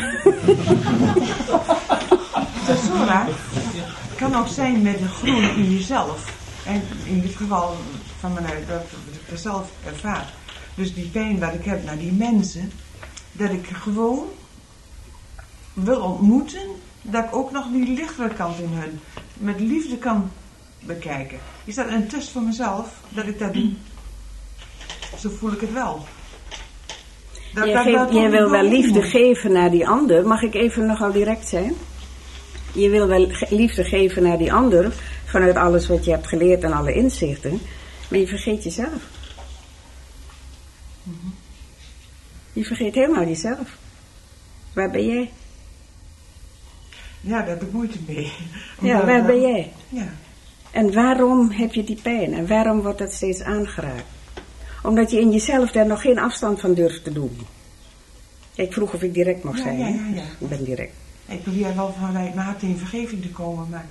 Dat is zo raar. Het kan ook zijn met de groen in jezelf. En in dit geval van mijn, dat ik het zelf ervaar. Dus die pijn wat ik heb naar die mensen, dat ik gewoon wil ontmoeten, dat ik ook nog die lichtere kant in hun met liefde kan bekijken. Is dat een test voor mezelf, dat ik dat doe? Zo voel ik het wel. Dat, jij dat, geeft, dat jij wil wel liefde moet. geven naar die ander. Mag ik even nogal direct zijn? Je wil wel ge- liefde geven naar die ander, vanuit alles wat je hebt geleerd en alle inzichten. Maar je vergeet jezelf. Mm-hmm. Je vergeet helemaal jezelf. Waar ben jij? Ja, daar heb ik moeite mee. Ja, Omdat, waar uh, ben jij? Ja. En waarom heb je die pijn? En waarom wordt dat steeds aangeraakt? Omdat je in jezelf daar nog geen afstand van durft te doen. Ik vroeg of ik direct mag Ja, zijn. ja, hè? ja, ja. Ik ben direct. Ik probeer wel vanuit mijn hart in vergeving te komen, maar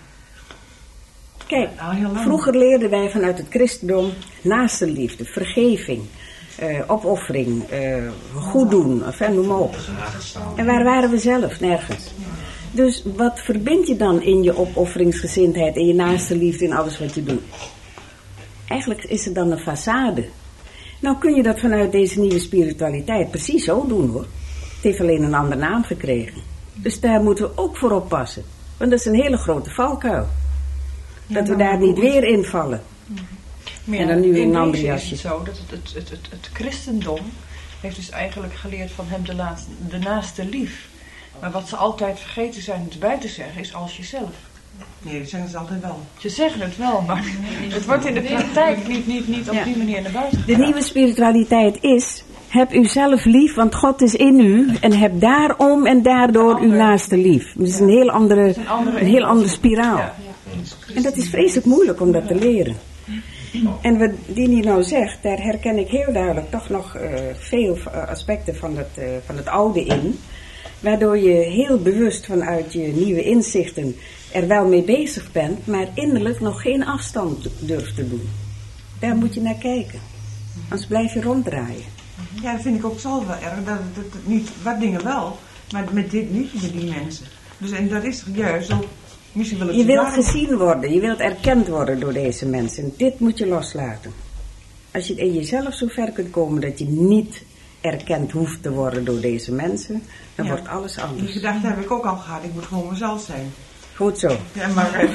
Kijk, al heel lang. vroeger leerden wij vanuit het christendom naaste liefde, vergeving, eh, opoffering, eh, goed doen, of, noem maar op. En waar waren we zelf? Nergens. Dus wat verbind je dan in je opofferingsgezindheid, in je naaste liefde, in alles wat je doet? Eigenlijk is het dan een façade. Nou kun je dat vanuit deze nieuwe spiritualiteit precies zo doen, hoor. Het heeft alleen een andere naam gekregen. Dus daar moeten we ook voor oppassen. Want dat is een hele grote valkuil. Dat we daar niet weer in vallen. Maar En dan nu in een ander deze is jasje. het zo dat het, het, het, het, het christendom heeft dus eigenlijk geleerd van hem de, laatste, de naaste lief. Maar wat ze altijd vergeten zijn het bij te zeggen is als jezelf. Nee, dat zeggen ze altijd wel. Ze zeggen het wel, maar het wordt in de praktijk niet, niet, niet op Ja. die manier naar buiten De gebracht. nieuwe spiritualiteit is, heb u zelf lief, want God is in u. En heb daarom en daardoor uw naaste lief. Dat is een heel andere, een andere een heel andere spiraal. Ja. En dat is vreselijk moeilijk om dat te leren. En wat Dini nou zegt, daar herken ik heel duidelijk toch nog uh, veel uh, aspecten van het, uh, van het oude in. Waardoor je heel bewust vanuit je nieuwe inzichten er wel mee bezig bent, maar innerlijk nog geen afstand durft te doen. Daar moet je naar kijken. Anders blijf je ronddraaien. Ja, dat vind ik ook zelf wel erg. Dat, dat, dat niet, wat dingen wel, maar met dit niet, met die mensen. Dus en dat is juist ook. Misschien wil het Je wilt daarom- gezien worden, je wilt erkend worden door deze mensen. Dit moet je loslaten. Als je in jezelf zo ver kunt komen dat je niet erkend hoeft te worden door deze mensen, dan Ja. wordt alles Die anders. gedachte heb ik ook al gehad. Ik moet gewoon mezelf zijn. Goed zo. Ja, maar. eh,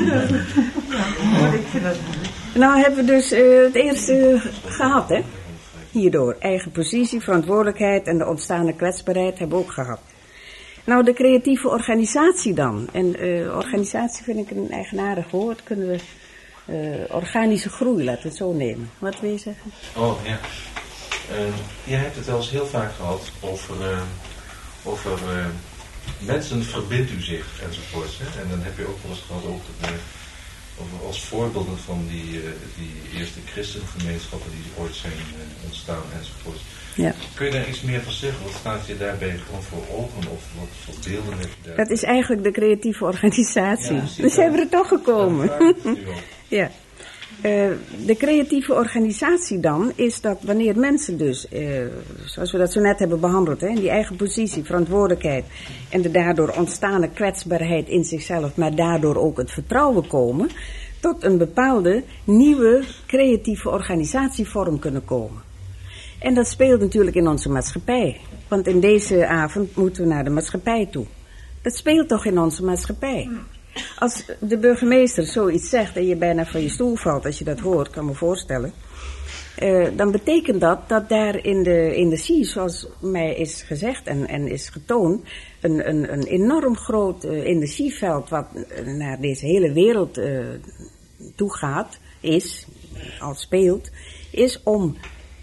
ja, maar ik vind dat. Nou hebben we dus uh, het eerste gehad, hè? Hierdoor. Eigen positie, verantwoordelijkheid en de ontstaande kwetsbaarheid hebben we ook gehad. Nou, de creatieve organisatie dan. En uh, organisatie vind ik een eigenaardig woord. Kunnen we uh, organische groei, laten we het zo nemen. Wat wil je zeggen? Oh ja. Uh, je hebt het wel eens heel vaak gehad over, uh, over uh, mensen verbindt u zich enzovoorts. Hè? En dan heb je ook wel eens gehad over, uh, over als voorbeelden van die, uh, die eerste christengemeenschappen die ooit zijn uh, ontstaan enzovoorts. Ja. Kun je daar iets meer van zeggen? Wat staat je daarbij gewoon voor ogen? Of wat voor beelden heb je daar? Dat is eigenlijk de creatieve organisatie. Ja, dus zijn we er toch gekomen. Ja. Ja. Uh, de creatieve organisatie dan is dat wanneer mensen dus, uh, zoals we dat zo net hebben behandeld, hè, in die eigen positie, verantwoordelijkheid en de daardoor ontstaande kwetsbaarheid in zichzelf, maar daardoor ook het vertrouwen komen, tot een bepaalde nieuwe creatieve organisatievorm kunnen komen. En dat speelt natuurlijk in onze maatschappij. Want in deze avond moeten we naar de maatschappij toe. Dat speelt toch in onze maatschappij. Als de burgemeester zoiets zegt en je bijna van je stoel valt als je dat hoort, kan me voorstellen. Uh, dan betekent dat dat daar in de energie, zoals mij is gezegd en, en is getoond, een, een, een enorm groot uh, energieveld wat naar deze hele wereld uh, toe gaat, is, al speelt, is om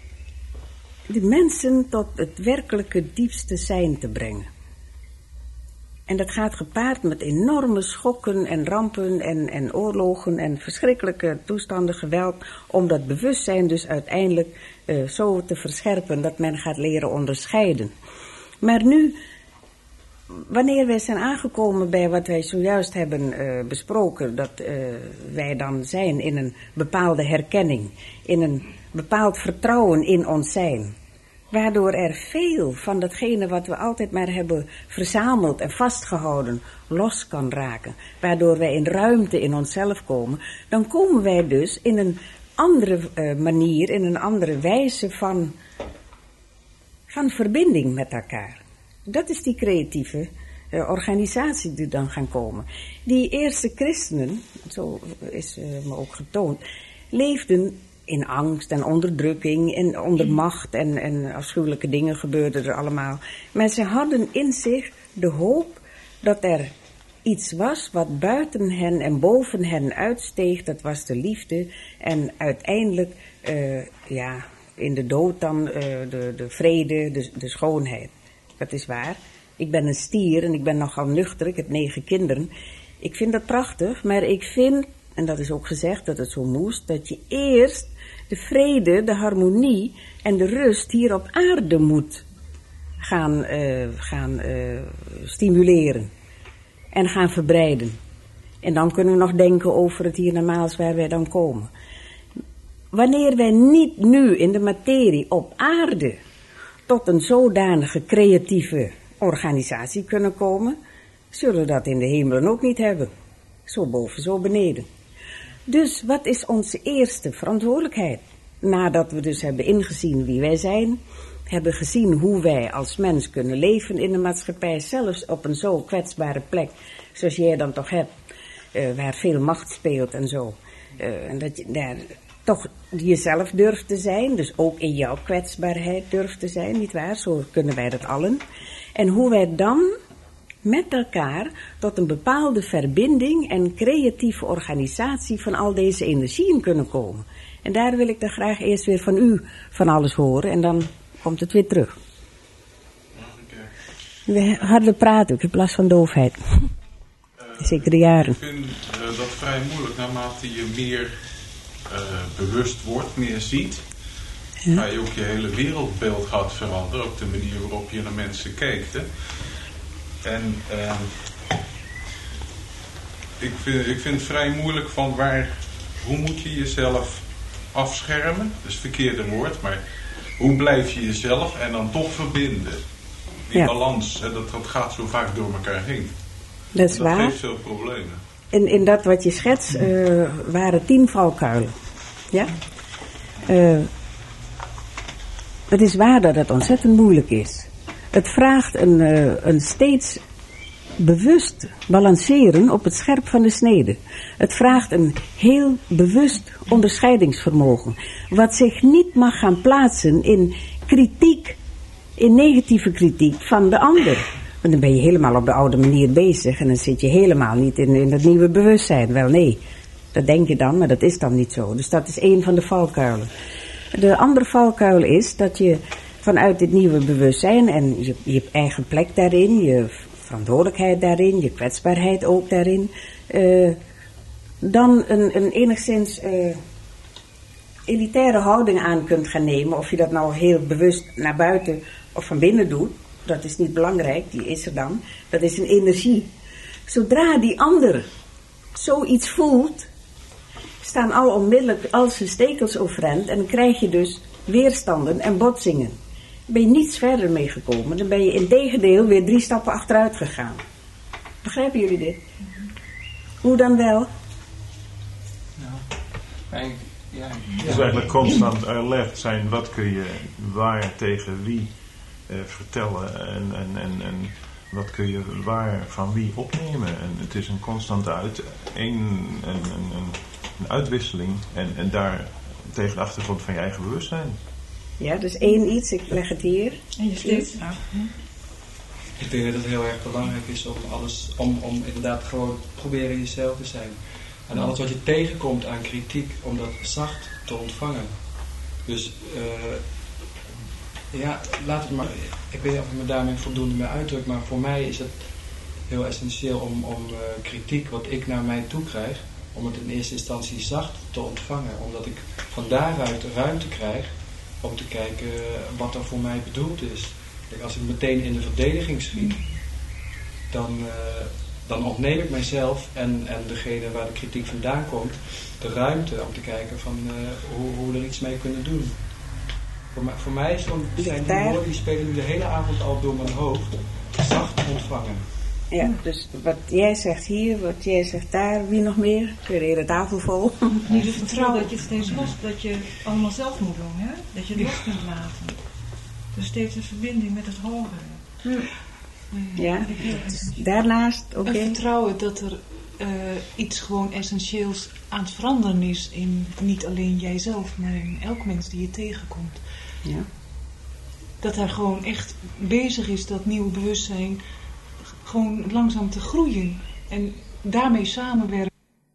de mensen tot het werkelijke diepste zijn te brengen. En dat gaat gepaard met enorme schokken en rampen en, en oorlogen en verschrikkelijke toestanden, geweld, om dat bewustzijn dus uiteindelijk uh, zo te verscherpen dat men gaat leren onderscheiden. Maar nu, wanneer wij zijn aangekomen bij wat wij zojuist hebben uh, besproken, dat uh, wij dan zijn in een bepaalde herkenning, in een bepaald vertrouwen in ons zijn. Waardoor er veel van datgene wat we altijd maar hebben verzameld en vastgehouden los kan raken. Waardoor wij in ruimte in onszelf komen. Dan komen wij dus in een andere uh, manier, in een andere wijze van, van verbinding met elkaar. Dat is die creatieve uh, organisatie die dan gaan komen. Die eerste christenen, zo is uh, me ook getoond, leefden in angst en onderdrukking en onder macht en, en afschuwelijke dingen gebeurden er allemaal. Maar ze hadden in zich de hoop dat er iets was wat buiten hen en boven hen uitsteeg. Dat was de liefde en uiteindelijk uh, ja, in de dood dan uh, de, de vrede, de, de schoonheid. Dat is waar. Ik ben een stier en ik ben nogal nuchter. Ik heb negen kinderen. Ik vind dat prachtig, maar ik vind, en dat is ook gezegd dat het zo moest, dat je eerst de vrede, de harmonie en de rust hier op aarde moet gaan, uh, gaan uh, stimuleren en gaan verbreiden. En dan kunnen we nog denken over het hiernamaals waar wij dan komen. Wanneer wij niet nu in de materie op aarde tot een zodanige creatieve organisatie kunnen komen, zullen we dat in de hemelen ook niet hebben. Zo boven, zo beneden. Dus wat is onze eerste verantwoordelijkheid? Nadat we dus hebben ingezien wie wij zijn, hebben gezien hoe wij als mens kunnen leven in de maatschappij, zelfs op een zo kwetsbare plek, zoals jij dan toch hebt, uh, waar veel macht speelt en zo. Uh, en dat je daar toch jezelf durft te zijn, dus ook in jouw kwetsbaarheid durft te zijn, nietwaar? Zo kunnen wij dat allen. En hoe wij dan met elkaar tot een bepaalde verbinding en creatieve organisatie van al deze energieën kunnen komen. En daar wil ik dan graag eerst weer van u van alles horen en dan komt het weer terug. We harder praten, ik heb last van doofheid. Uh, Zeker jaren. Ik vind uh, dat vrij moeilijk naarmate je meer uh, bewust wordt, meer ziet. Ja. Waar je ook je hele wereldbeeld gaat veranderen, ook de manier waarop je naar mensen kijkt. Hè. En uh, ik, vind, ik vind het vrij moeilijk van waar, hoe moet je jezelf afschermen, dat is het verkeerde woord, maar hoe blijf je jezelf en dan toch verbinden? Die ja. balans, hè, dat, dat gaat zo vaak door elkaar heen. Dat is en dat waar. geeft veel problemen. In, in dat wat je schetst uh, waren tien valkuilen. Ja? Uh, het is waar dat het ontzettend moeilijk is. Het vraagt een, uh, een steeds bewust balanceren op het scherp van de snede. Het vraagt een heel bewust onderscheidingsvermogen. Wat zich niet mag gaan plaatsen in kritiek, in negatieve kritiek van de ander. Want dan ben je helemaal op de oude manier bezig en dan zit je helemaal niet in, in het nieuwe bewustzijn. Wel nee, dat denk je dan, maar dat is dan niet zo. Dus dat is één van de valkuilen. De andere valkuil is dat je vanuit dit nieuwe bewustzijn en je, je eigen plek daarin, je verantwoordelijkheid daarin, je kwetsbaarheid ook daarin, uh, dan een, een enigszins uh, elitaire houding aan kunt gaan nemen. Of je dat nou heel bewust naar buiten of van binnen doet, dat is niet belangrijk, die is er dan. Dat is een energie. Zodra die ander zoiets voelt, staan al onmiddellijk al zijn stekels overeind en dan krijg je dus weerstanden en botsingen. Ben je niets verder mee gekomen, dan ben je integendeel weer drie stappen achteruit gegaan. Begrijpen jullie dit? Mm-hmm. Hoe dan wel? Nou, ik, ja, Het is eigenlijk constant alert zijn, wat kun je waar tegen wie uh, vertellen en, en, en, en wat kun je waar van wie opnemen. En het is een constante uit, een, een, een, een uitwisseling en, en daar tegen de achtergrond van je eigen bewustzijn. Ja, dus één iets, ik leg het hier. En je steeds. Ja. Ik denk dat het heel erg belangrijk is om alles, om, om inderdaad gewoon proberen jezelf te zijn. En alles wat je tegenkomt aan kritiek, om dat zacht te ontvangen. Dus uh, ja, laat het maar, ik weet niet of ik me daarmee voldoende mee uitdruk, maar voor mij is het heel essentieel om, om uh, kritiek wat ik naar mij toe krijg, om het in eerste instantie zacht te ontvangen. Omdat ik van daaruit ruimte krijg om te kijken wat er voor mij bedoeld is. Kijk, als ik meteen in de verdediging schiet, dan, uh, dan ontneem ik mijzelf en, en degene waar de kritiek vandaan komt, de ruimte om te kijken van uh, hoe, hoe we er iets mee kunnen doen. Voor mij, voor mij zijn die woorden die spelen nu de hele avond al door mijn hoofd. Zacht ontvangen. Ja, dus wat jij zegt hier, wat jij zegt daar, wie nog meer? Ik weer de hele tafel vol. Niet het vertrouwen dat je het steeds los, dat je allemaal zelf moet doen, hè? Dat je het los kunt laten. Dus steeds een verbinding met het hogere. Ja, daarnaast ook okay. Een vertrouwen dat er uh, iets gewoon essentieels aan het veranderen is in niet alleen jijzelf, maar in elk mens die je tegenkomt. Ja. Dat er gewoon echt bezig is dat nieuwe bewustzijn gewoon langzaam te groeien en daarmee samenwerken.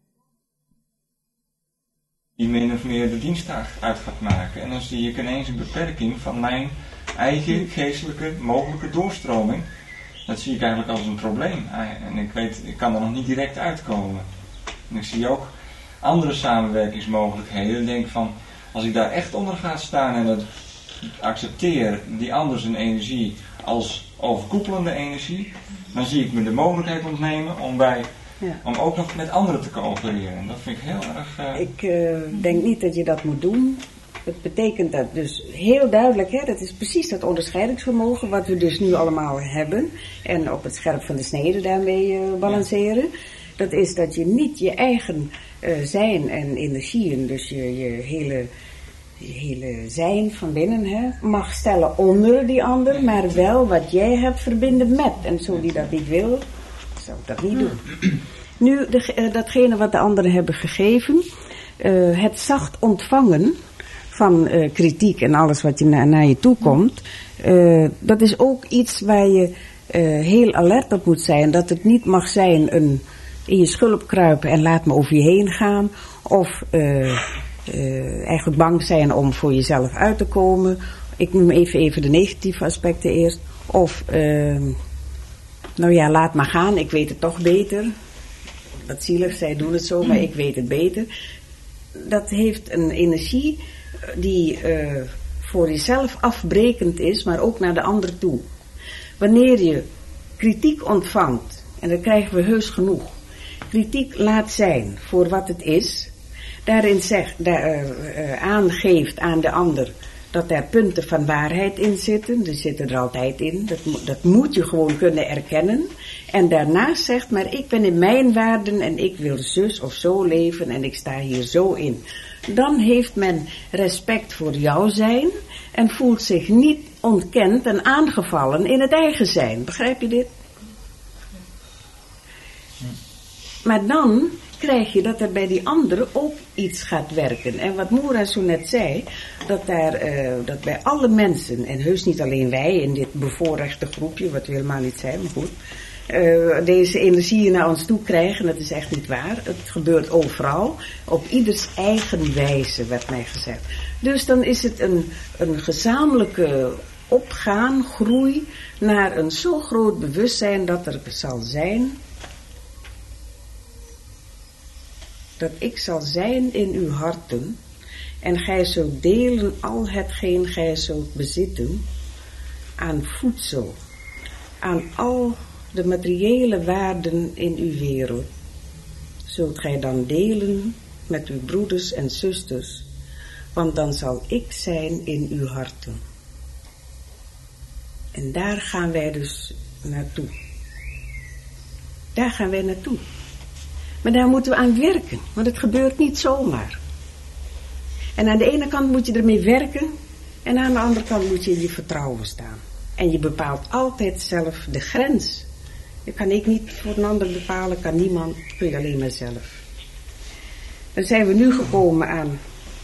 Die min of meer de dienst uit gaat maken. En dan zie ik ineens een beperking van mijn eigen geestelijke mogelijke doorstroming. Dat zie ik eigenlijk als een probleem. En ik weet, ik kan er nog niet direct uitkomen. En ik zie ook andere samenwerkingsmogelijkheden. Ik denk van, als ik daar echt onder ga staan en dat accepteer die ander zijn energie als overkoepelende energie, dan zie ik me de mogelijkheid ontnemen om, bij, ja. om ook nog met anderen te coöpereren. En dat vind ik heel erg... Uh... Ik uh, denk niet dat je dat moet doen. Het betekent dat dus heel duidelijk, hè, dat is precies dat onderscheidingsvermogen wat we dus nu allemaal hebben en op het scherp van de snede daarmee uh, balanceren. Ja. Dat is dat je niet je eigen uh, zijn en energieën, dus je, je hele... je hele zijn van binnen hè, mag stellen onder die ander, maar wel wat jij hebt verbinden met. En zo die dat niet wil, zou ik dat niet doen. Nu, de, uh, datgene wat de anderen hebben gegeven, uh, het zacht ontvangen van uh, kritiek en alles wat je na, naar je toe komt, uh, dat is ook iets waar je uh, heel alert op moet zijn. Dat het niet mag zijn een in je schulp kruipen en laat me over je heen gaan, of... Uh, Uh, eigenlijk bang zijn om voor jezelf uit te komen. Ik noem even, even de negatieve aspecten eerst. Of, uh, nou ja, laat maar gaan, ik weet het toch beter. Wat zielig, zij doen het zo, maar ik weet het beter. Dat heeft een energie die uh, voor jezelf afbrekend is, maar ook naar de ander toe. Wanneer je kritiek ontvangt, en dat krijgen we heus genoeg. Kritiek laat zijn voor wat het is. Daarin zegt, daar, uh, uh, aangeeft aan de ander dat er punten van waarheid in zitten. Die zitten er altijd in. Dat, dat moet je gewoon kunnen erkennen. En daarnaast zegt, maar ik ben in mijn waarden en ik wil zus of zo leven en ik sta hier zo in. Dan heeft men respect voor jouw zijn en voelt zich niet ontkend en aangevallen in het eigen zijn. Begrijp je dit? Maar dan krijg je dat er bij die anderen ook iets gaat werken. En wat Moera zo net zei, dat, daar, uh, dat bij alle mensen, en heus niet alleen wij in dit bevoorrechte groepje, wat we helemaal niet zijn, maar goed, uh, deze energieën naar ons toe krijgen, dat is echt niet waar. Het gebeurt overal, op ieders eigen wijze, werd mij gezegd. Dus dan is het een, een gezamenlijke opgaan, groei, naar een zo groot bewustzijn dat er zal zijn, dat ik zal zijn in uw harten, en gij zult delen al hetgeen gij zult bezitten, aan voedsel, aan al de materiële waarden in uw wereld, zult gij dan delen met uw broeders en zusters, want dan zal ik zijn in uw harten. En daar gaan wij dus naartoe. Daar gaan wij naartoe. Maar daar moeten we aan werken, want het gebeurt niet zomaar. En aan de ene kant moet je ermee werken, en aan de andere kant moet je in je vertrouwen staan. En je bepaalt altijd zelf de grens. Dat kan ik niet voor een ander bepalen, kan niemand, kun je alleen maar zelf. Dan zijn we nu gekomen aan,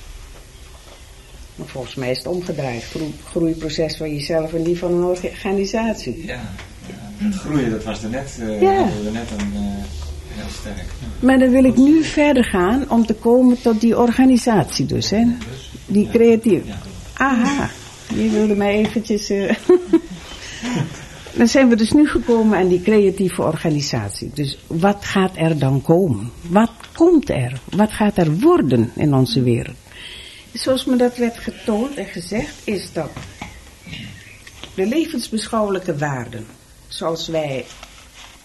maar volgens mij is het omgedraaid, groeiproces van jezelf en die van een organisatie. Ja, ja het groeien, dat was er net, uh, ja. we net een... Uh, heel sterk. Maar dan wil ik nu verder gaan om te komen tot die organisatie dus, hè. Die creatief. Aha, die wilde mij eventjes... Uh dan zijn we dus nu gekomen aan die creatieve organisatie. Dus wat gaat er dan komen? Wat komt er? Wat gaat er worden in onze wereld? Zoals me dat werd getoond en gezegd, is dat de levensbeschouwelijke waarden, zoals wij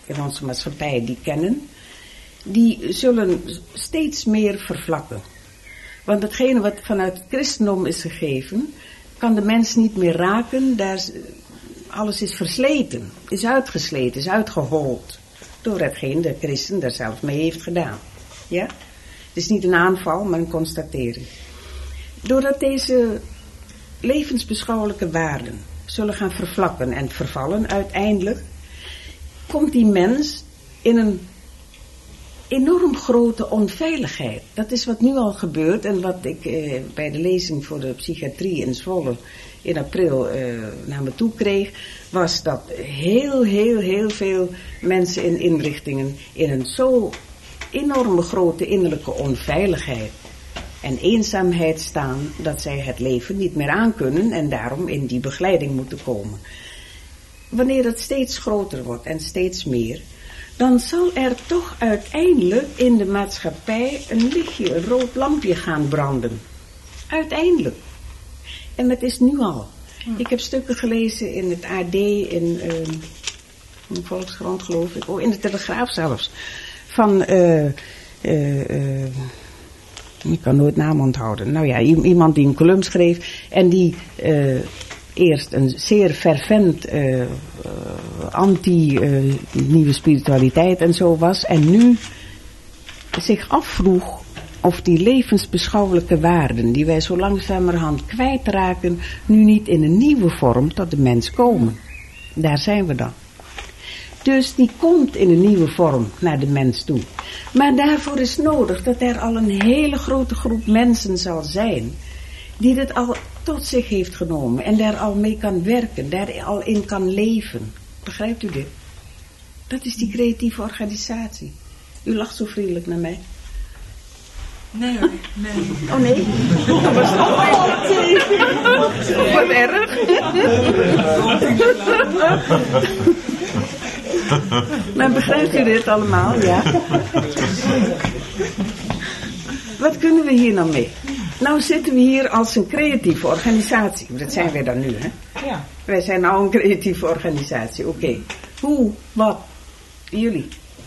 in onze maatschappij die kennen, die zullen steeds meer vervlakken. Want hetgene wat vanuit het christendom is gegeven, kan de mens niet meer raken. Daar, alles is versleten, is uitgesleten, is uitgehold. Door hetgeen de christen daar zelf mee heeft gedaan. Ja? Het is niet een aanval, maar een constatering. Doordat deze levensbeschouwelijke waarden zullen gaan vervlakken en vervallen, uiteindelijk komt die mens in een enorm grote onveiligheid. Dat is wat nu al gebeurt en wat ik eh, bij de lezing voor de psychiatrie in Zwolle in april eh, naar me toe kreeg, was dat heel, heel, heel veel mensen in inrichtingen in een zo enorme grote innerlijke onveiligheid en eenzaamheid staan, dat zij het leven niet meer aankunnen en daarom in die begeleiding moeten komen. Wanneer het steeds groter wordt en steeds meer, dan zal er toch uiteindelijk in de maatschappij een lichtje, een rood lampje gaan branden. Uiteindelijk. En het is nu al. Ik heb stukken gelezen in het A D, in, uh, in de Volkskrant geloof ik, oh, in de Telegraaf zelfs, van, uh, uh, uh, ik kan nooit naam onthouden, nou ja, iemand die een column schreef en die uh, eerst een zeer fervent uh, uh, anti-nieuwe uh, spiritualiteit en zo was en nu zich afvroeg of die levensbeschouwelijke waarden die wij zo langzamerhand kwijtraken nu niet in een nieuwe vorm tot de mens komen. Daar zijn we dan. Dus die komt in een nieuwe vorm naar de mens toe. Maar daarvoor is nodig dat er al een hele grote groep mensen zal zijn die dit al tot zich heeft genomen en daar al mee kan werken, daar al in kan leven. Begrijpt u dit? Dat is die creatieve organisatie. U lacht zo vriendelijk naar mij. Nee hoor, nee. Oh nee? Dat was oh, wat erg. Maar begrijpt u dit allemaal? Ja. Wat kunnen we hier nou mee? Nou zitten we hier als een creatieve organisatie. Dat zijn wij dan nu, hè? Ja. Wij zijn nou een creatieve organisatie. Oké. Okay. Hoe? Wat? Jullie?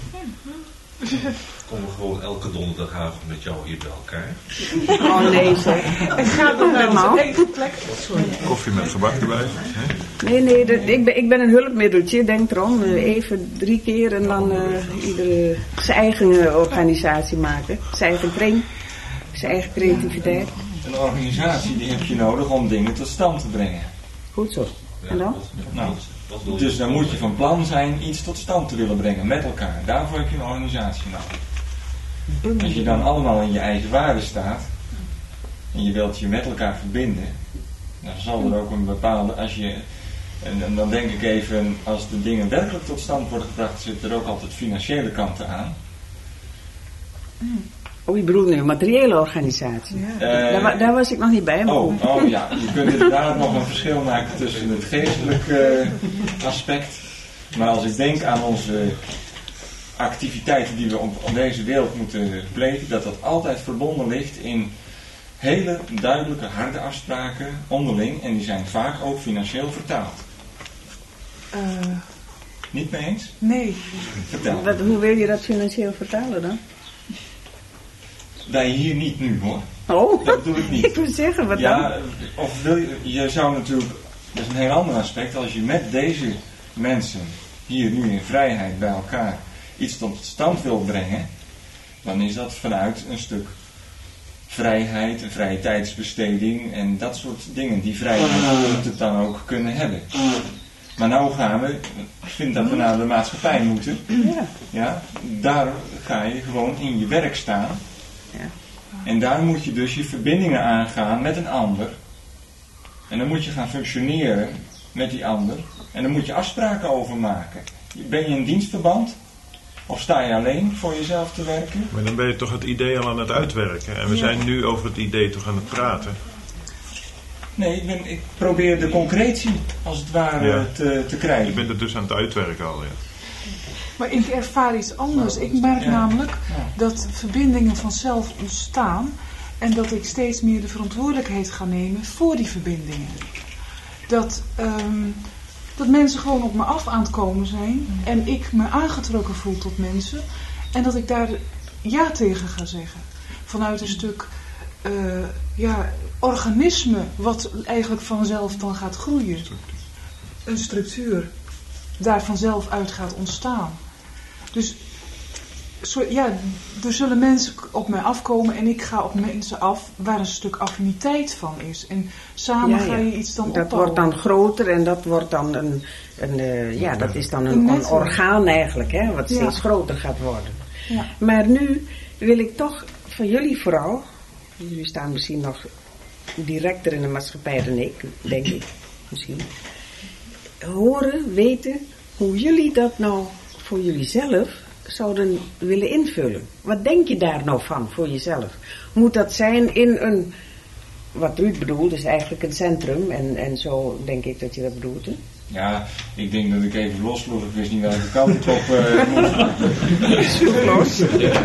Komen we gewoon elke donderdagavond met jou hier bij elkaar? Oh nee, zeg. Het gaat om naar eigen plek. Koffie met gebak erbij. Hè? Nee, nee, dat, ik, ben, ik ben een hulpmiddeltje, denk erom. Even drie keer en dan uh, iedere zijn eigen organisatie maken. Zijn eigen kring, zijn eigen creativiteit. Een organisatie die heb je nodig om dingen tot stand te brengen. Goed zo. En dan? Nou, dus dan moet je van plan zijn iets tot stand te willen brengen met elkaar. Daarvoor heb je een organisatie nodig. Als je dan allemaal in je eigen waarde staat en je wilt je met elkaar verbinden, dan zal er ook een bepaalde, als je, en, en dan denk ik even, als de dingen werkelijk tot stand worden gebracht, zit er ook altijd financiële kanten aan. Oh, je bedoelt nu een materiële organisatie. Ja. Uh, daar, daar was ik nog niet bij. Maar oh, oh ja, je kunt inderdaad nog een verschil maken tussen het geestelijke uh, aspect. Maar als ik denk aan onze activiteiten die we op, op deze wereld moeten plegen, dat dat altijd verbonden ligt in hele duidelijke, harde afspraken onderling. En die zijn vaak ook financieel vertaald. Uh, niet mee eens? Nee. Vertel. Wat, hoe wil je dat financieel vertalen dan? Wij hier niet nu hoor. Oh, dat bedoel ik niet. Ik wil zeggen, wat ja, dan? Of wil je, je zou natuurlijk, dat is een heel ander aspect, als je met deze mensen hier nu in vrijheid bij elkaar iets tot stand wil brengen, dan is dat vanuit een stuk vrijheid, een vrije tijdsbesteding en dat soort dingen. Die vrijheid moet het dan ook kunnen hebben. Maar nou gaan we, ik vind dat we naar de maatschappij moeten. Ja. Ja, daar ga je gewoon in je werk staan. Ja. En daar moet je dus je verbindingen aangaan met een ander. En dan moet je gaan functioneren met die ander. En dan moet je afspraken over maken. Ben je in dienstverband? Of sta je alleen voor jezelf te werken? Maar dan ben je toch het idee al aan het uitwerken. En we ja. zijn nu over het idee toch aan het praten. Nee, ik, ben, ik probeer de concretie als het ware ja. te, te krijgen. Je bent het dus aan het uitwerken al, ja. Maar ik ervaar iets anders. Ik merk ja. namelijk ja. dat verbindingen vanzelf ontstaan en dat ik steeds meer de verantwoordelijkheid ga nemen voor die verbindingen. Dat, um, dat mensen gewoon op me af aan het komen zijn. En ik me aangetrokken voel tot mensen. En dat ik daar ja tegen ga zeggen. Vanuit een stuk uh, ja, organisme wat eigenlijk vanzelf dan gaat groeien. Een structuur daar vanzelf uit gaat ontstaan. Dus zo, ja, er zullen mensen op mij afkomen en ik ga op mensen af waar een stuk affiniteit van is. En samen ja, ja. ga je iets dan dat opbouwen. Dat wordt dan groter en dat wordt dan een, een uh, ja, dat is dan een, een orgaan eigenlijk, hè, wat steeds ja. groter gaat worden. Ja. Maar nu wil ik toch van jullie vooral, jullie staan misschien nog directer in de maatschappij dan ik, denk ik, misschien, horen, weten hoe jullie dat nou voor jullie zelf zouden willen invullen. Wat denk je daar nou van voor jezelf? Moet dat zijn in een, wat Ruud bedoelt, is eigenlijk een centrum en, en zo denk ik dat je dat bedoelt, hè? Ja, ik denk dat ik even losloop. Ik wist niet welke kant ik op uh, los.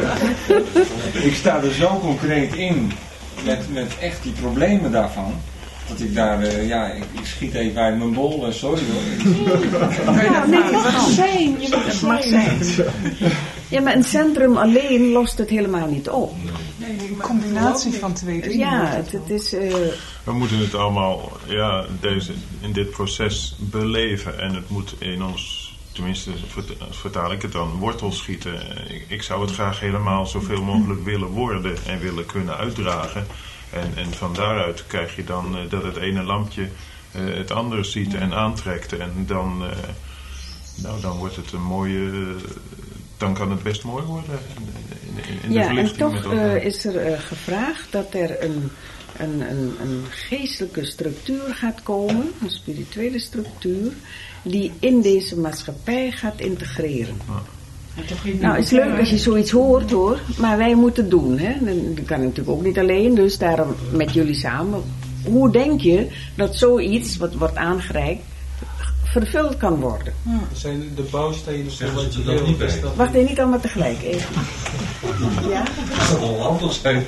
Ik sta er zo concreet in met, met echt die problemen daarvan. Dat ik daar, uh, ja, ik, ik schiet even uit mijn bol, uh, sorry hoor. Ja, nee, het mag zijn. Je het mag zijn. Ja, maar een centrum alleen lost het helemaal niet op. Nee, een combinatie van twee dingen. Ja, het, het is... Uh... We moeten het allemaal, ja, deze, in dit proces beleven. En het moet in ons, tenminste vertaal ik het dan, wortel schieten. Ik, ik zou het graag helemaal zoveel mogelijk willen worden en willen kunnen uitdragen. En, en van daaruit krijg je dan uh, dat het ene lampje uh, het andere ziet en aantrekt. En dan, uh, nou, dan wordt het een mooie... Uh, dan kan het best mooi worden in, in, in de ja, verlichting. En toch uh, is er uh, gevraagd dat er een, een, een, een geestelijke structuur gaat komen, een spirituele structuur, die in deze maatschappij gaat integreren. Ja. Nou, het is leuk als je zoiets hoort hoor, maar wij moeten het doen. Hè? Dat kan natuurlijk ook niet alleen, dus daarom met jullie samen. Hoe denk je dat zoiets, wat wordt aangereikt, vervuld kan worden? Ja. Dat zijn de bouwstenen voor wat je wil. Dat Wacht even, niet allemaal tegelijk even. Ja? Dat zou wel handig zijn.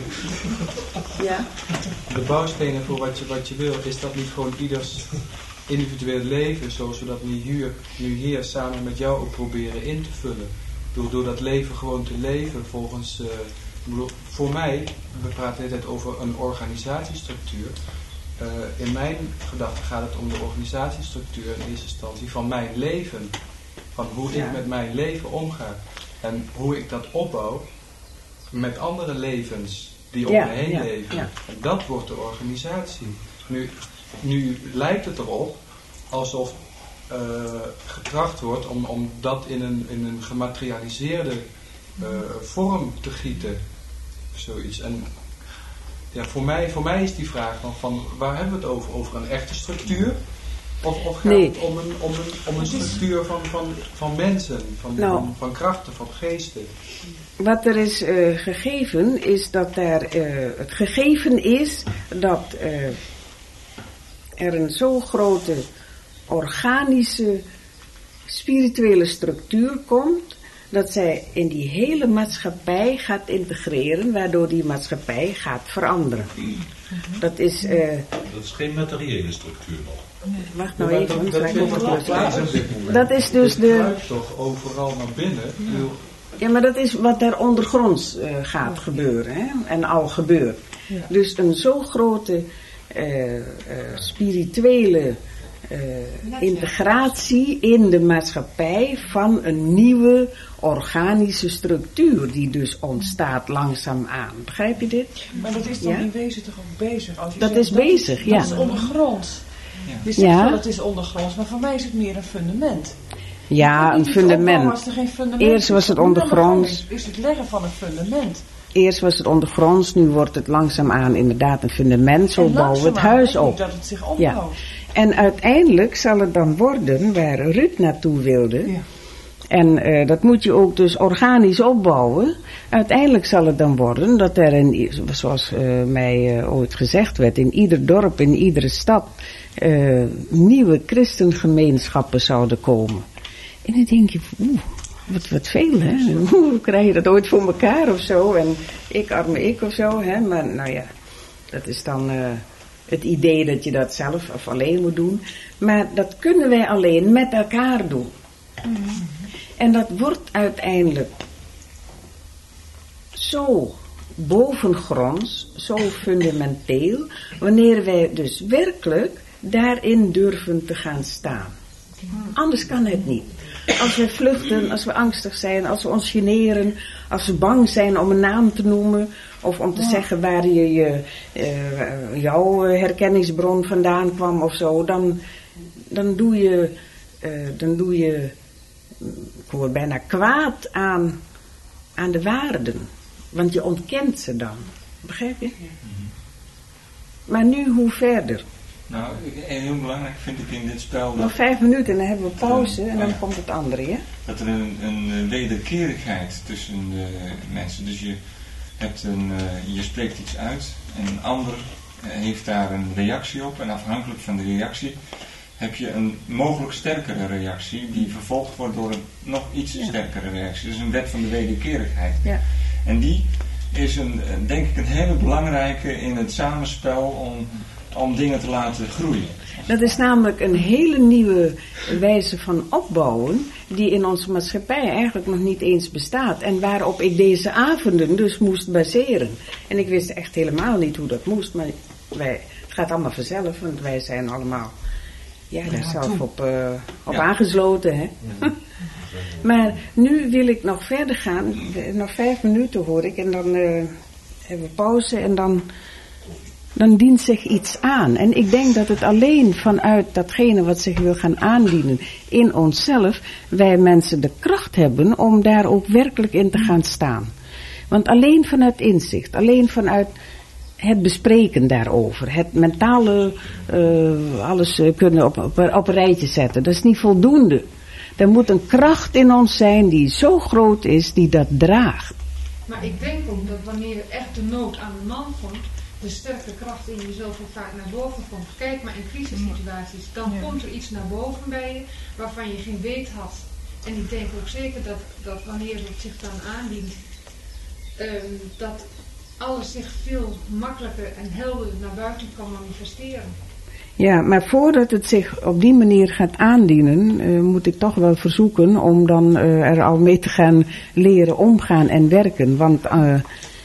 Ja? De bouwstenen voor wat je, wat je wil, is dat niet gewoon ieders individueel leven, zoals we dat nu hier, nu hier samen met jou ook proberen in te vullen. Door, door dat leven gewoon te leven volgens, uh, bedoel, voor mij, we praten de hele tijd over een organisatiestructuur. Uh, in mijn gedachten gaat het om de organisatiestructuur in eerste instantie van mijn leven. Van hoe ja. ik met mijn leven omga. En hoe ik dat opbouw met andere levens die om ja, me heen ja, leven. Ja. En dat wordt de organisatie. Nu, nu lijkt het erop alsof uh, getracht wordt om, om dat in een, in een gematerialiseerde uh, vorm te gieten. Zoiets. En ja, voor mij, voor mij is die vraag dan van, waar hebben we het over? Over een echte structuur? Of, of gaat nee. het om een, om een, om een structuur van, van, van mensen, van, nou, van, van krachten, van geesten? Wat er is uh, gegeven, is dat er, uh, het gegeven is dat uh, er een zo grote organische spirituele structuur komt, dat zij in die hele maatschappij gaat integreren, waardoor die maatschappij gaat veranderen. Dat is... Uh, dat is geen materiële structuur nog. Wacht nou even, want wij komen terug. Dat is dus de... Het toch overal naar binnen. Ja. ja, maar dat is wat daar ondergronds uh, gaat ja. gebeuren, hè? En al gebeurt. Ja. Dus een zo grote uh, uh, spirituele uh, integratie in de maatschappij van een nieuwe organische structuur die dus ontstaat langzaamaan. Begrijp je dit? Maar dat is dan ja? in wezen toch ook bezig? Als je dat zegt, is bezig, dat ja. Dat is ondergronds. Ja. Je zegt ja. wel, het is ondergronds, maar voor mij is het meer een fundament. Ja, een fundament. Als er geen fundament Eerst was het ondergronds. Is het leggen van een fundament. Eerst was het ondergronds, nu wordt het langzaamaan inderdaad een fundament. Zo bouwen we het huis op. Dat het zich opbouwt. Ja. En uiteindelijk zal het dan worden waar Ruud naartoe wilde. Ja. En uh, dat moet je ook dus organisch opbouwen. Uiteindelijk zal het dan worden dat er, in, zoals uh, mij uh, ooit gezegd werd, in ieder dorp, in iedere stad, uh, nieuwe christengemeenschappen zouden komen. En dan denk je, oeh, wat, wat veel, hè? Hoe krijg je dat ooit voor elkaar of zo? En ik, arme ik of zo, hè? Maar nou ja, dat is dan... Uh, het idee dat je dat zelf of alleen moet doen. Maar dat kunnen wij alleen met elkaar doen. Mm-hmm. En dat wordt uiteindelijk zo bovengronds, zo fundamenteel, wanneer wij dus werkelijk daarin durven te gaan staan. Anders kan het niet. Als we vluchten, als we angstig zijn, als we ons generen, als we bang zijn om een naam te noemen, of om te ja. zeggen waar je, je uh, jouw herkenningsbron vandaan kwam of zo, dan, dan doe je, uh, dan doe je, ik hoor bijna kwaad aan, aan de waarden. Want je ontkent ze dan. Begrijp je? Maar nu, hoe verder? Nou, heel belangrijk vind ik in dit spel... Nog vijf minuten en dan hebben we pauze en dan ja. komt het andere, ja? Dat er een, een wederkerigheid tussen de mensen. Dus je, hebt een, uh, je spreekt iets uit en een ander uh, heeft daar een reactie op. En afhankelijk van de reactie heb je een mogelijk sterkere reactie die vervolgd wordt door een nog iets ja. sterkere reactie. Dus een wet van de wederkerigheid. Ja. En die is een, denk ik een hele belangrijke in het samenspel om, om dingen te laten groeien. Dat is namelijk een hele nieuwe wijze van opbouwen die in onze maatschappij eigenlijk nog niet eens bestaat. En waarop ik deze avonden dus moest baseren. En ik wist echt helemaal niet hoe dat moest, maar wij, het gaat allemaal vanzelf, want wij zijn allemaal ja, daar ja, zelf op, uh, op ja. aangesloten. Hè? Ja. Maar nu wil ik nog verder gaan. Nog vijf minuten hoor ik. En dan uh, hebben we pauze. En dan, dan dient zich iets aan. En ik denk dat het alleen vanuit datgene wat zich wil gaan aandienen in onszelf, wij mensen de kracht hebben om daar ook werkelijk in te gaan staan. Want alleen vanuit inzicht, alleen vanuit het bespreken daarover, het mentale uh, alles kunnen op, op, op een rijtje zetten, dat is niet voldoende. Er moet een kracht in ons zijn die zo groot is, die dat draagt. Maar ik denk ook dat wanneer echt de nood aan de man komt, de sterke kracht in jezelf ook vaak naar boven komt. Kijk maar in crisissituaties, dan ja. komt er iets naar boven bij je waarvan je geen weet had. En ik denk ook zeker dat, dat wanneer het zich dan aandient, um, dat alles zich veel makkelijker en helderder naar buiten kan manifesteren. Ja, maar voordat het zich op die manier gaat aandienen, uh, moet ik toch wel verzoeken om dan uh, er al mee te gaan leren omgaan en werken. Want uh,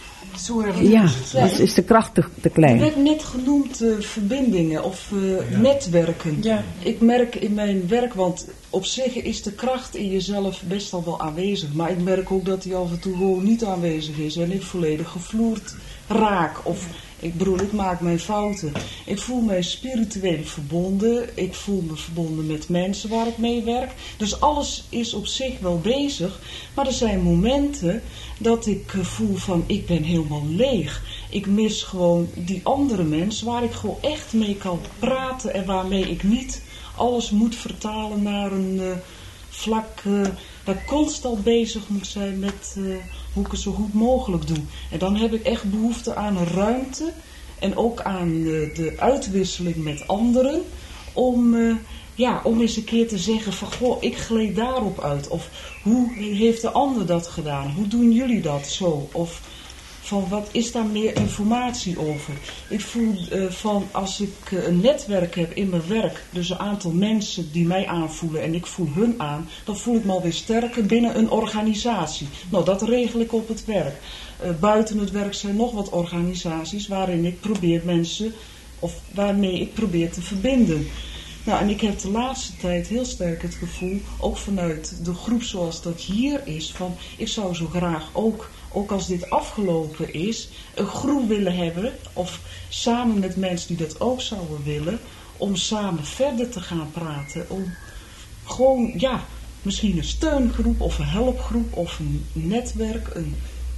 ja, dat is de kracht te, te klein. Je werd net genoemd uh, verbindingen of uh, ja. netwerken. Ja. Ik merk in mijn werk, want op zich is de kracht in jezelf best al wel aanwezig. Maar ik merk ook dat die af en toe gewoon niet aanwezig is en ik volledig gevloerd raak. Of ik bedoel, ik maak mijn fouten. Ik voel mij spiritueel verbonden. Ik voel me verbonden met mensen waar ik mee werk. Dus alles is op zich wel bezig. Maar er zijn momenten dat ik voel van, ik ben helemaal leeg. Ik mis gewoon die andere mensen waar ik gewoon echt mee kan praten. En waarmee ik niet alles moet vertalen naar een uh, vlak uh, dat ik constant bezig moet zijn met uh, hoe ik het zo goed mogelijk doe. En dan heb ik echt behoefte aan ruimte en ook aan uh, de uitwisseling met anderen om, uh, ja, om eens een keer te zeggen van, goh, ik gleed daarop uit. Of hoe heeft de ander dat gedaan? Hoe doen jullie dat zo? Of van, wat is daar meer informatie over? Ik voel uh, van, als ik uh, een netwerk heb in mijn werk, dus een aantal mensen die mij aanvoelen en ik voel hun aan, dan voel ik me alweer sterker binnen een organisatie. Nou, dat regel ik op het werk. Uh, buiten het werk zijn nog wat organisaties waarin ik probeer mensen, of waarmee ik probeer te verbinden. Nou, en ik heb de laatste tijd heel sterk het gevoel, ook vanuit de groep zoals dat hier is, van ik zou zo graag ook, ook als dit afgelopen is, een groep willen hebben, of samen met mensen die dat ook zouden willen, om samen verder te gaan praten, om gewoon, ja, misschien een steungroep of een helpgroep of een netwerk, een,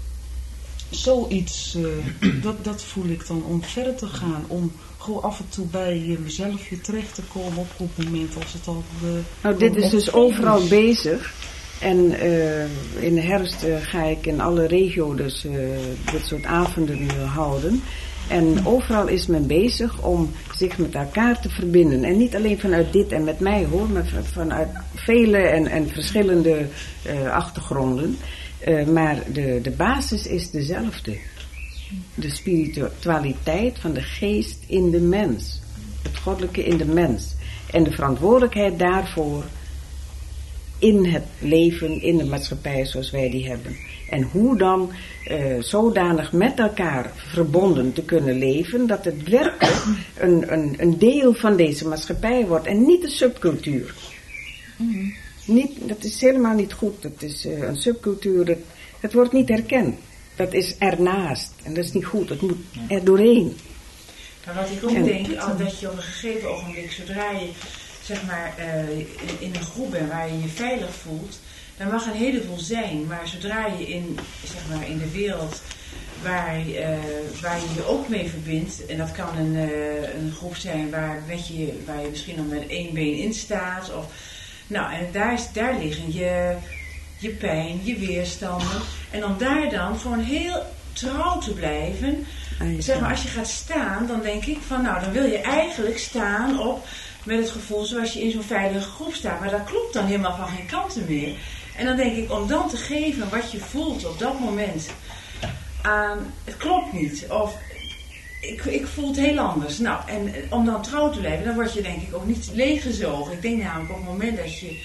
zoiets, uh, dat, dat voel ik dan om verder te gaan, om gewoon af en toe bij uh, mezelf weer terecht te komen op het moment als het al... Uh, nou, dit is dus overal is. bezig. En uh, in de herfst uh, ga ik in alle regio's dus, uh, dit soort avonden uh, houden. En overal is men bezig om zich met elkaar te verbinden. En niet alleen vanuit dit en met mij hoor, maar vanuit vele en, en verschillende uh, achtergronden. Uh, maar de, de basis is dezelfde. de spiritualiteit van de geest in de mens. Het goddelijke in de mens. En de verantwoordelijkheid daarvoor in het leven, in de maatschappij zoals wij die hebben. En hoe dan uh, zodanig met elkaar verbonden te kunnen leven, dat het werkelijk een, een, een deel van deze maatschappij wordt en niet een subcultuur. Mm. Niet, dat is helemaal niet goed. Het is uh, een subcultuur, dat, het wordt niet erkend. Dat is ernaast en dat is niet goed, het moet er doorheen. Maar wat ik ook en, denk, al dat je op een gegeven ogenblik, zodra je zeg maar uh, in, in een groep bent waar je je veilig voelt, dan mag een heleboel zijn, maar zodra je in, zeg maar, in de wereld waar, uh, waar je je ook mee verbindt, en dat kan een, uh, een groep zijn waar, met je, waar je misschien nog met één been in staat, of, nou, en daar, is, daar liggen je, je pijn, je weerstanden, en om daar dan gewoon heel trouw te blijven, zeg maar, als je gaat staan, dan denk ik van, nou, dan wil je eigenlijk staan op met het gevoel zoals je in zo'n veilige groep staat, maar dat klopt dan helemaal van geen kanten meer. En dan denk ik, om dan te geven wat je voelt op dat moment aan, het klopt niet, of ik, ik voel het heel anders. Nou, en om dan trouw te blijven, dan word je denk ik ook niet leeggezogen. Ik denk namelijk op het moment dat je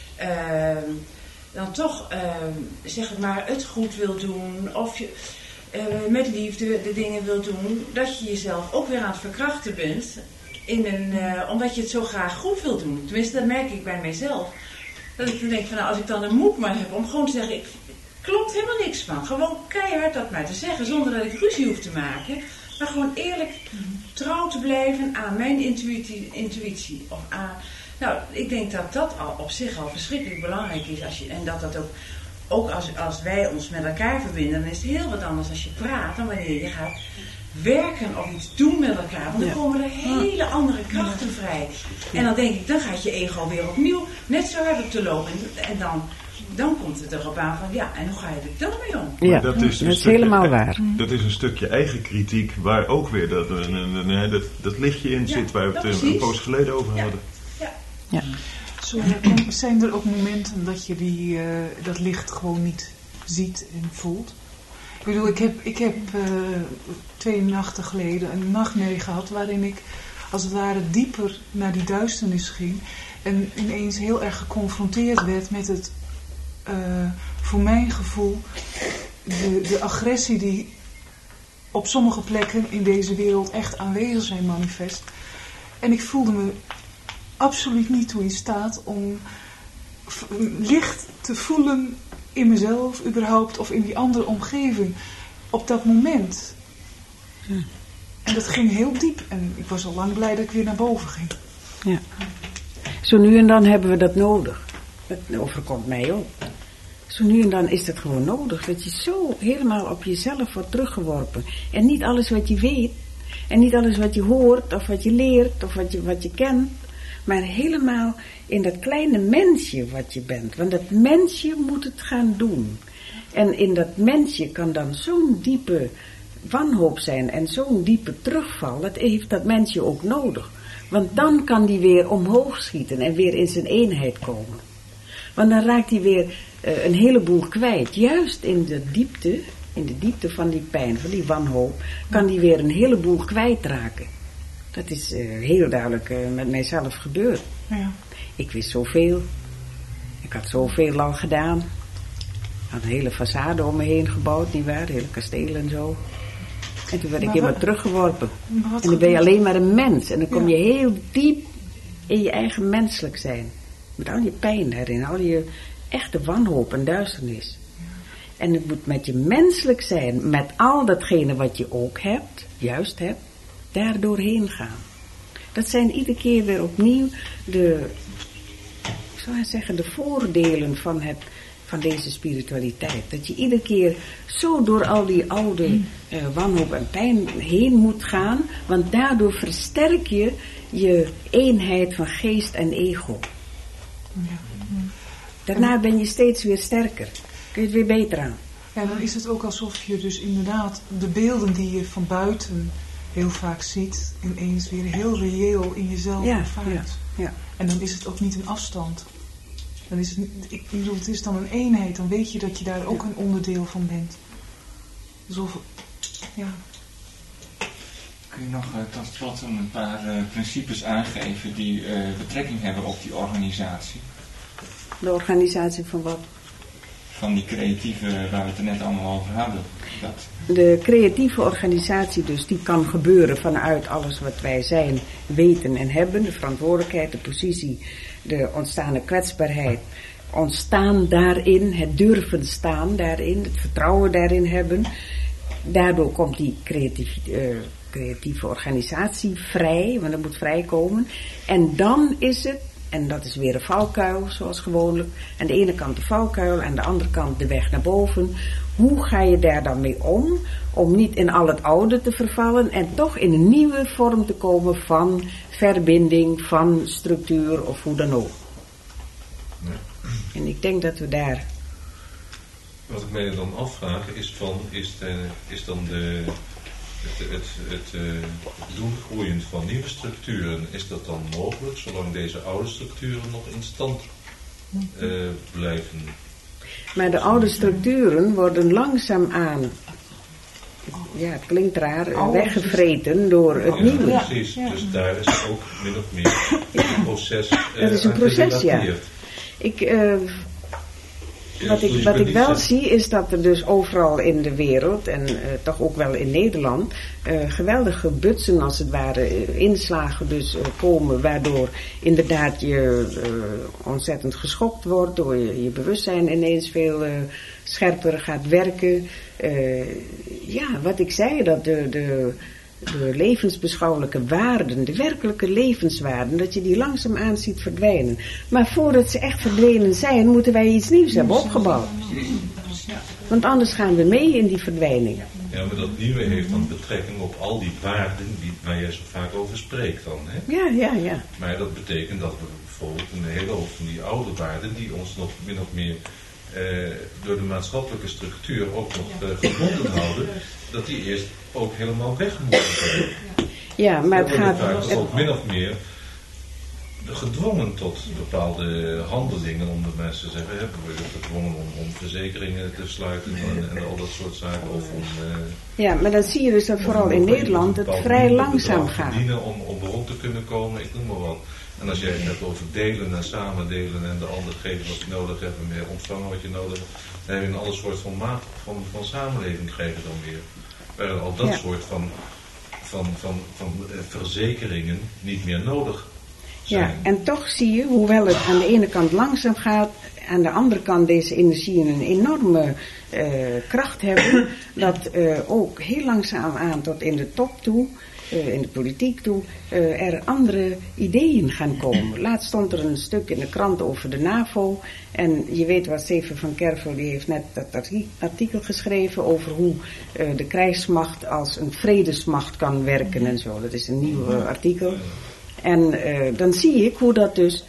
uh, dan toch, uh, zeg het maar, het goed wil doen, of je uh, met liefde de dingen wil doen, dat je jezelf ook weer aan het verkrachten bent, in een, uh, omdat je het zo graag goed wil doen. Tenminste, dat merk ik bij mijzelf. Dat ik dan denk van, nou, als ik dan een moed maar heb om gewoon te zeggen, ik klopt helemaal niks van. Gewoon keihard dat maar te zeggen, zonder dat ik ruzie hoef te maken. Maar gewoon eerlijk trouw te blijven aan mijn intuïtie. intuïtie of aan, nou, ik denk dat dat al op zich al verschrikkelijk belangrijk is. Als je, en dat dat ook, ook als, als wij ons met elkaar verbinden, dan is het heel wat anders als je praat dan wanneer je gaat werken of iets doen met elkaar. Want dan ja. komen er hele andere krachten ja. vrij. En dan denk ik, dan gaat je ego weer opnieuw net zo hard op te lopen. En, en dan, dan komt het erop aan van, ja, en hoe ga je er dan mee om? Ja, dat is, dat is stukje, helemaal waar. Dat is een stukje eigen kritiek, waar ook weer dat, dat, dat, dat lichtje in zit, ja, waar we het een poos geleden over ja. hadden. Ja. Ja. Zo, zijn er ook momenten dat je die, uh, dat licht gewoon niet ziet en voelt? Ik bedoel, ik heb, ik heb uh, twee nachten geleden een nachtmerrie gehad waarin ik als het ware dieper naar die duisternis ging en ineens heel erg geconfronteerd werd met het, uh, voor mijn gevoel, de, de agressie die op sommige plekken in deze wereld echt aanwezig zijn manifest. En ik voelde me absoluut niet toe in staat om f- licht te voelen in mezelf überhaupt of in die andere omgeving op dat moment. Hm. En dat ging heel diep en ik was al lang blij dat ik weer naar boven ging. Ja. Zo nu en dan hebben we dat nodig. Dat overkomt mij ook. Zo nu en dan is het gewoon nodig dat je zo helemaal op jezelf wordt teruggeworpen. En niet alles wat je weet en niet alles wat je hoort of wat je leert of wat je, wat je kent, maar helemaal in dat kleine mensje wat je bent. Want dat mensje moet het gaan doen. En in dat mensje kan dan zo'n diepe wanhoop zijn en zo'n diepe terugval. Dat heeft dat mensje ook nodig. Want dan kan die weer omhoog schieten en weer in zijn eenheid komen. Want dan raakt hij weer uh, een heleboel kwijt. Juist in de diepte, in de diepte van die pijn, van die wanhoop, kan die weer een heleboel kwijtraken. Dat is uh, heel duidelijk uh, met mijzelf gebeurd. Ja. Ik wist zoveel. Ik had zoveel al gedaan. Ik had een hele façade om me heen gebouwd, nietwaar? Een hele kasteel en zo. En toen werd maar ik helemaal teruggeworpen. En dan ben je alleen maar een mens. En dan kom je heel diep in je eigen menselijk zijn. Met al je pijn daarin, al je echte wanhoop en duisternis. En het moet met je menselijk zijn, met al datgene wat je ook hebt, juist hebt, daar doorheen gaan. Dat zijn iedere keer weer opnieuw de, ik zou zeggen, de voordelen van, het, van deze spiritualiteit. Dat je iedere keer zo door al die oude uh, wanhoop en pijn heen moet gaan, want daardoor versterk je je eenheid van geest en ego. Ja. Daarna ben je steeds weer sterker. Kun je het weer beter aan. Ja, dan is het ook alsof je dus inderdaad de beelden die je van buiten heel vaak ziet, ineens weer heel reëel in jezelf ja, ervaart. Ja, ja. En dan is het ook niet een afstand. Dan is het, ik bedoel, het is dan een eenheid. Dan weet je dat je daar ook een onderdeel van bent. Alsof Ja. Kun je nog uh, tot slot een paar uh, principes aangeven die uh, betrekking hebben op die organisatie? De organisatie van wat? Van die creatieve waar we het er net allemaal over hadden. Dat. De creatieve organisatie dus, die kan gebeuren vanuit alles wat wij zijn, weten en hebben. De verantwoordelijkheid, de positie, de ontstaande kwetsbaarheid. Ontstaan daarin, het durven staan daarin, het vertrouwen daarin hebben. Daardoor komt die creatief, uh, creatieve organisatie vrij, want dat moet vrijkomen. En dan is het, en dat is weer een valkuil zoals gewoonlijk. Aan de ene kant de valkuil, aan de andere kant de weg naar boven. Hoe ga je daar dan mee om? Om niet in al het oude te vervallen en toch in een nieuwe vorm te komen van verbinding, van structuur of hoe dan ook. Nee. En ik denk dat we daar... Wat ik mij dan afvraag is van, is, de, is dan de, het, het, het, uh, het doen groeien van nieuwe structuren, is dat dan mogelijk zolang deze oude structuren nog in stand uh, blijven? Maar de oude structuren worden langzaamaan, ja het klinkt raar, weggevreten door het ja, nieuwe. Precies, ja. Dus daar is ook min of meer een proces uh, Dat is een proces, ja. Ik... Uh, Wat ik, wat ik wel zie is dat er dus overal in de wereld en uh, toch ook wel in Nederland uh, geweldige butsen als het ware, uh, inslagen dus uh, komen waardoor inderdaad je uh, ontzettend geschokt wordt, door je, je bewustzijn ineens veel uh, scherper gaat werken. Uh, ja, wat ik zei, dat de... de de levensbeschouwelijke waarden, de werkelijke levenswaarden, dat je die langzaamaan ziet verdwijnen. Maar voordat ze echt verdwenen zijn, moeten wij iets nieuws hebben opgebouwd. Want anders gaan we mee in die verdwijning. Ja, maar dat nieuwe heeft dan betrekking op al die waarden die, waar jij zo vaak over spreekt dan, hè? Ja, ja, ja. Maar dat betekent dat we bijvoorbeeld een hele hoop van die oude waarden, die ons nog min of meer eh, door de maatschappelijke structuur ook nog eh, gebonden houden, dat die eerst ook helemaal weg moeten zijn. Ja, maar het gaat... Het ook min of meer gedwongen tot bepaalde handelingen, om de mensen te zeggen, hebben we gedwongen om, om verzekeringen te sluiten en, en al dat soort zaken. Of om, uh, ja, maar dan zie je dus dat vooral in Nederland het vrij langzaam gaat. Verdienen om, om rond te kunnen komen, ik noem maar wat. En als jij het hebt over delen en samen delen en de ander geven wat je nodig hebt en meer ontvangen wat je nodig hebt, dan heb je een ander soort van maat van, van samenleving krijgen dan weer. Waar al dat ja. soort van, van, van, van uh, verzekeringen niet meer nodig zijn. Ja, en toch zie je, hoewel het aan de ene kant langzaam gaat, aan de andere kant deze energieën een enorme uh, kracht hebben, dat uh, ook heel langzaam aan tot in de top toe, uh, in de politiek toe, uh, er andere ideeën gaan komen. Laatst stond er een stuk in de krant over de NAVO. En je weet wat Steven van Kervel, die heeft net dat artikel geschreven over hoe uh, de krijgsmacht als een vredesmacht kan werken en zo. Dat is een nieuw uh, artikel. En uh, dan zie ik hoe dat dus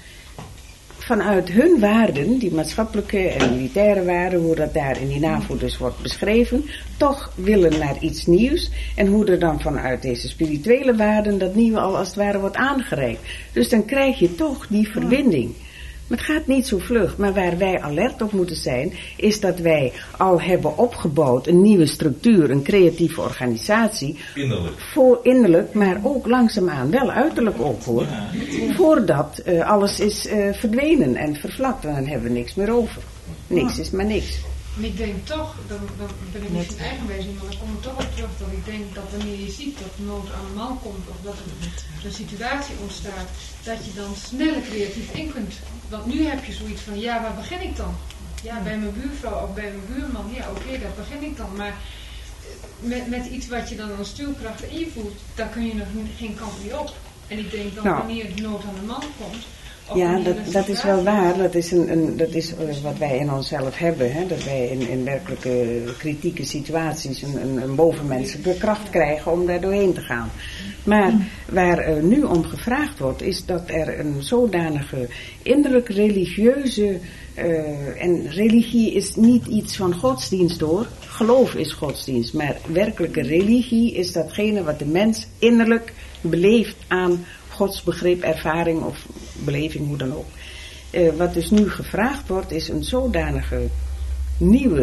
vanuit hun waarden, die maatschappelijke en militaire waarden, hoe dat daar in die NAVO dus wordt beschreven, toch willen naar iets nieuws. En hoe er dan vanuit deze spirituele waarden dat nieuwe al als het ware wordt aangereikt. Dus dan krijg je toch die verbinding. Maar het gaat niet zo vlug, maar waar wij alert op moeten zijn, is dat wij al hebben opgebouwd een nieuwe structuur, een creatieve organisatie. Innerlijk. Voor innerlijk, maar ook langzaamaan, wel uiterlijk ook hoor. Voordat uh, alles is uh, verdwenen en vervlakt, en dan hebben we niks meer over. Niks is maar niks. En ik denk toch, dan, dan ben ik misschien eigenwijzing, maar dan kom ik toch op terug dat ik denk dat wanneer je ziet dat de nood aan de man komt of dat er een situatie ontstaat, dat je dan sneller creatief in kunt. Want nu heb je zoiets van, ja, waar begin ik dan? Ja, bij mijn buurvrouw of bij mijn buurman, ja oké, okay, daar begin ik dan. Maar met, met iets wat je dan aan stuurkrachten invoert, daar kun je nog geen kant mee op. En ik denk dan nou. wanneer de nood aan de man komt. Ja, dat, dat is wel waar. Dat is, een, een, dat is uh, wat wij in onszelf hebben. Hè? Dat wij in, in werkelijke kritieke situaties een, een, een bovenmenselijke kracht krijgen om daar doorheen te gaan. Maar waar uh, nu om gevraagd wordt, is dat er een zodanige innerlijk religieuze... Uh, en religie is niet iets van godsdienst hoor. Geloof is godsdienst. Maar werkelijke religie is datgene wat de mens innerlijk beleeft aan godsbegrip, ervaring of beleving, hoe dan ook. Uh, wat dus nu gevraagd wordt, is een zodanige nieuwe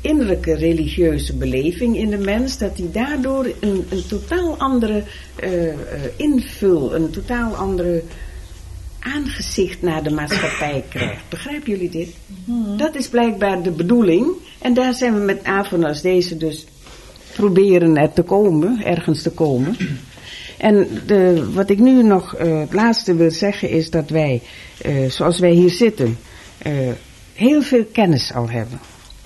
innerlijke religieuze beleving in de mens, dat hij daardoor een, een totaal andere uh, uh, invul, een totaal andere aangezicht naar de maatschappij krijgt. Begrijpen jullie dit? Mm-hmm. Dat is blijkbaar de bedoeling. En daar zijn we met avonden als deze dus proberen er te komen, ergens te komen. En de, wat ik nu nog uh, het laatste wil zeggen is dat wij, uh, zoals wij hier zitten, uh, heel veel kennis al hebben.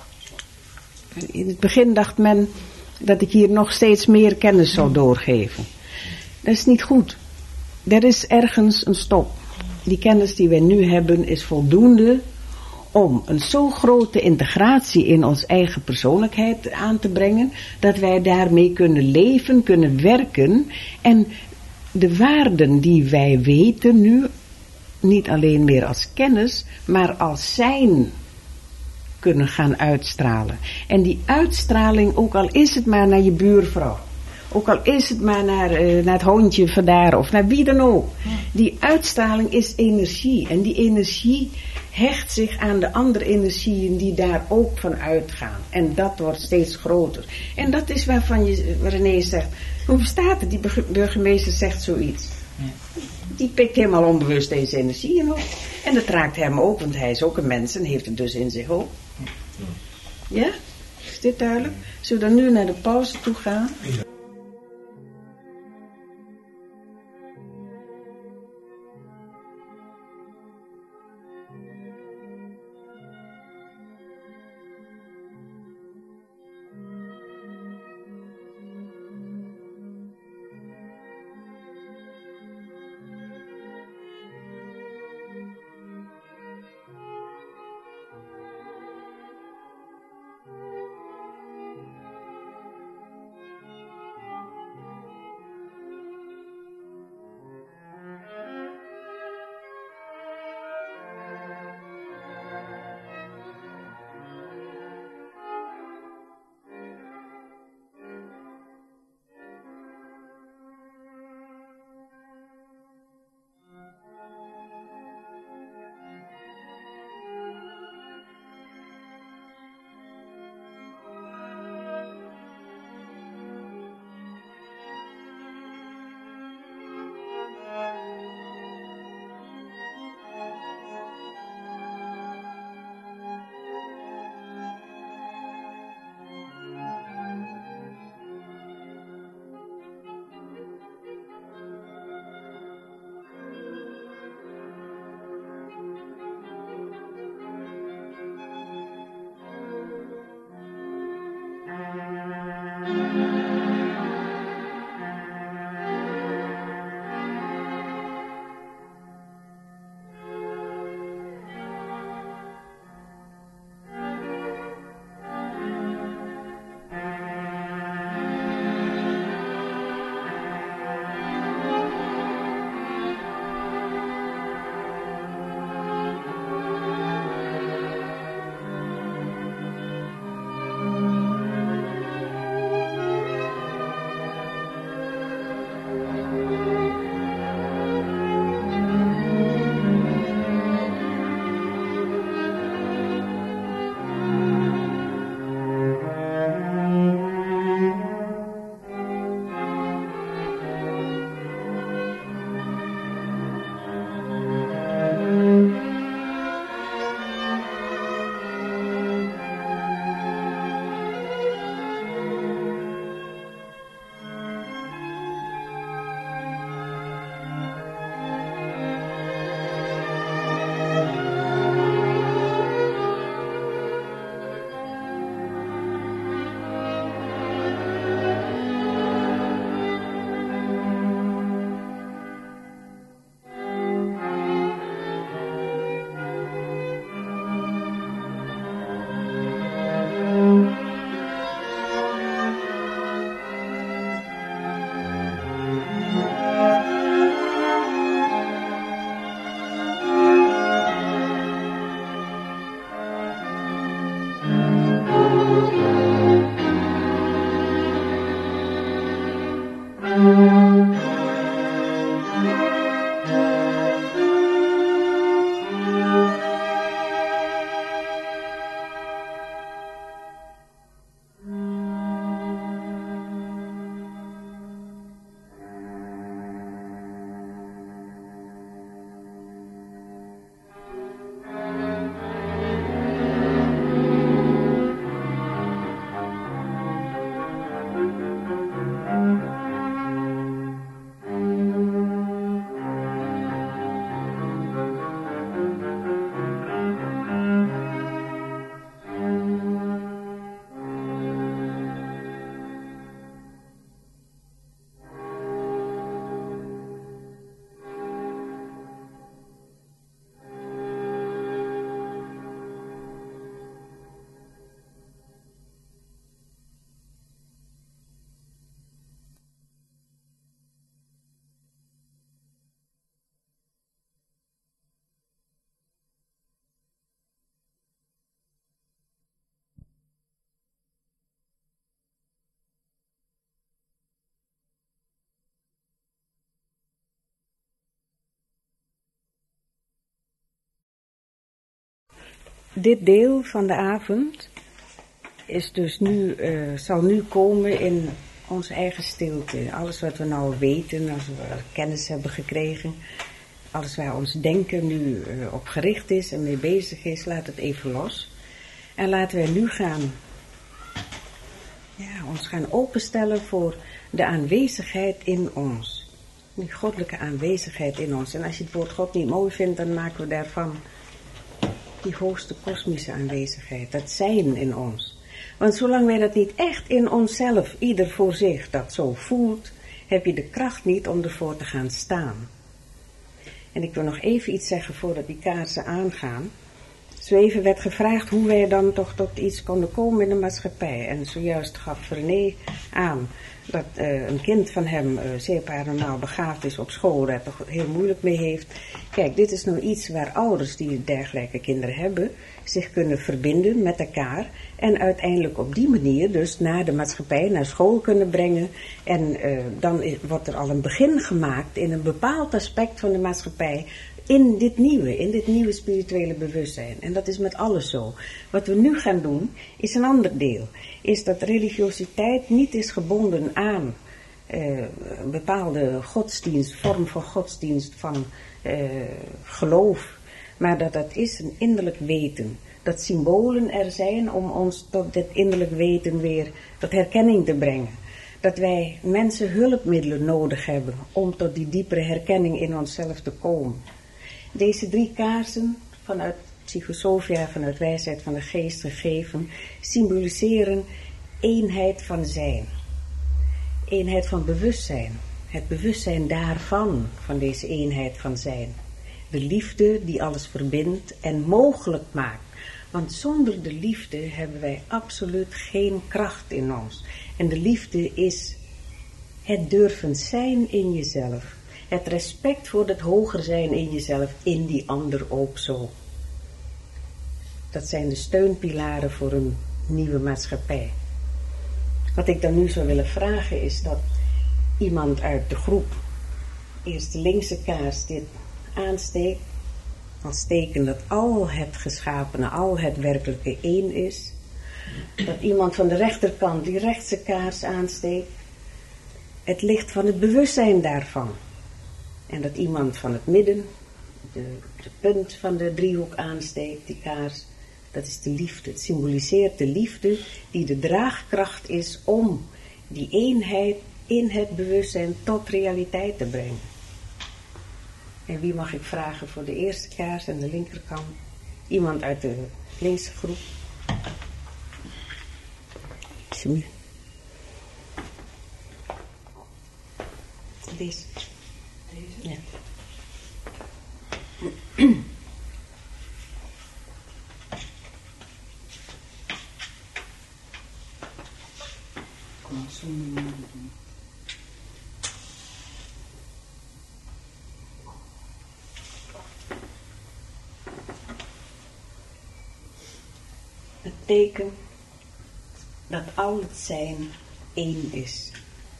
In het begin dacht men dat ik hier nog steeds meer kennis zou doorgeven. Dat is niet goed. Er is ergens een stop. Die kennis die wij nu hebben is voldoende om een zo grote integratie in ons eigen persoonlijkheid aan te brengen, dat wij daarmee kunnen leven, kunnen werken en de waarden die wij weten nu, niet alleen meer als kennis, maar als zijn, kunnen gaan uitstralen. En die uitstraling, ook al is het maar naar je buurvrouw, ook al is het maar naar, uh, naar het hondje vandaar of naar wie dan ook. Die uitstraling is energie. En die energie hecht zich aan de andere energieën die daar ook van uitgaan. En dat wordt steeds groter. En dat is waarvan je, René zegt, hoe bestaat het? Die burgemeester zegt zoiets. Die pikt helemaal onbewust deze energieën op. En dat raakt hem ook, want hij is ook een mens en heeft het dus in zich ook. Ja? Is dit duidelijk? Zullen we dan nu naar de pauze toe gaan? dit deel van de avond is dus nu, uh, zal nu komen in onze eigen stilte. Alles wat we nou weten, als we kennis hebben gekregen, alles waar ons denken nu uh, op gericht is en mee bezig is, laat het even los. En laten wij nu gaan, ja, ons gaan openstellen voor de aanwezigheid in ons. Die goddelijke aanwezigheid in ons. En als je het woord God niet mooi vindt, dan maken we daarvan die hoogste kosmische aanwezigheid. Dat zijn in ons. Want zolang wij dat niet echt in onszelf, ieder voor zich, dat zo voelt, heb je de kracht niet om ervoor te gaan staan. En ik wil nog even iets zeggen voordat die kaarsen aangaan. Zo even werd gevraagd hoe wij dan toch tot iets konden komen in de maatschappij. En zojuist gaf René aan dat uh, een kind van hem uh, zeer paranormaal begaafd is op school, daar toch heel moeilijk mee heeft. Kijk, dit is nou iets waar ouders die dergelijke kinderen hebben, zich kunnen verbinden met elkaar en uiteindelijk op die manier dus naar de maatschappij, naar school kunnen brengen. En uh, dan is, wordt er al een begin gemaakt in een bepaald aspect van de maatschappij, in dit nieuwe, in dit nieuwe spirituele bewustzijn. En dat is met alles zo. Wat we nu gaan doen, is een ander deel. Is dat religiositeit niet is gebonden aan uh, een bepaalde godsdienst, vorm van godsdienst, van uh, geloof. Maar dat dat is een innerlijk weten. Dat symbolen er zijn om ons tot dit innerlijk weten weer, tot herkenning te brengen. Dat wij mensen hulpmiddelen nodig hebben om tot die diepere herkenning in onszelf te komen. Deze drie kaarsen, vanuit Psychosophia, vanuit wijsheid van de geest gegeven, symboliseren eenheid van zijn. Eenheid van bewustzijn. Het bewustzijn daarvan, van deze eenheid van zijn. De liefde die alles verbindt en mogelijk maakt. Want zonder de liefde hebben wij absoluut geen kracht in ons. En de liefde is het durven zijn in jezelf. Het respect voor het hoger zijn in jezelf, in die ander ook zo. Dat zijn de steunpilaren voor een nieuwe maatschappij. Wat ik dan nu zou willen vragen is dat iemand uit de groep eerst de linkse kaars dit aansteekt, als teken dat al het geschapene, al het werkelijke één is. Dat iemand van de rechterkant die rechtse kaars aansteekt, het licht van het bewustzijn daarvan. En dat iemand van het midden, de, de punt van de driehoek aansteekt, die kaars, dat is de liefde. Het symboliseert de liefde die de draagkracht is om die eenheid in het bewustzijn tot realiteit te brengen. En wie mag ik vragen voor de eerste kaars aan de linkerkant? Iemand uit de linkse groep. Deze. Deze? Ja. Kom, zo moet je doen. Het teken dat al het zijn één is.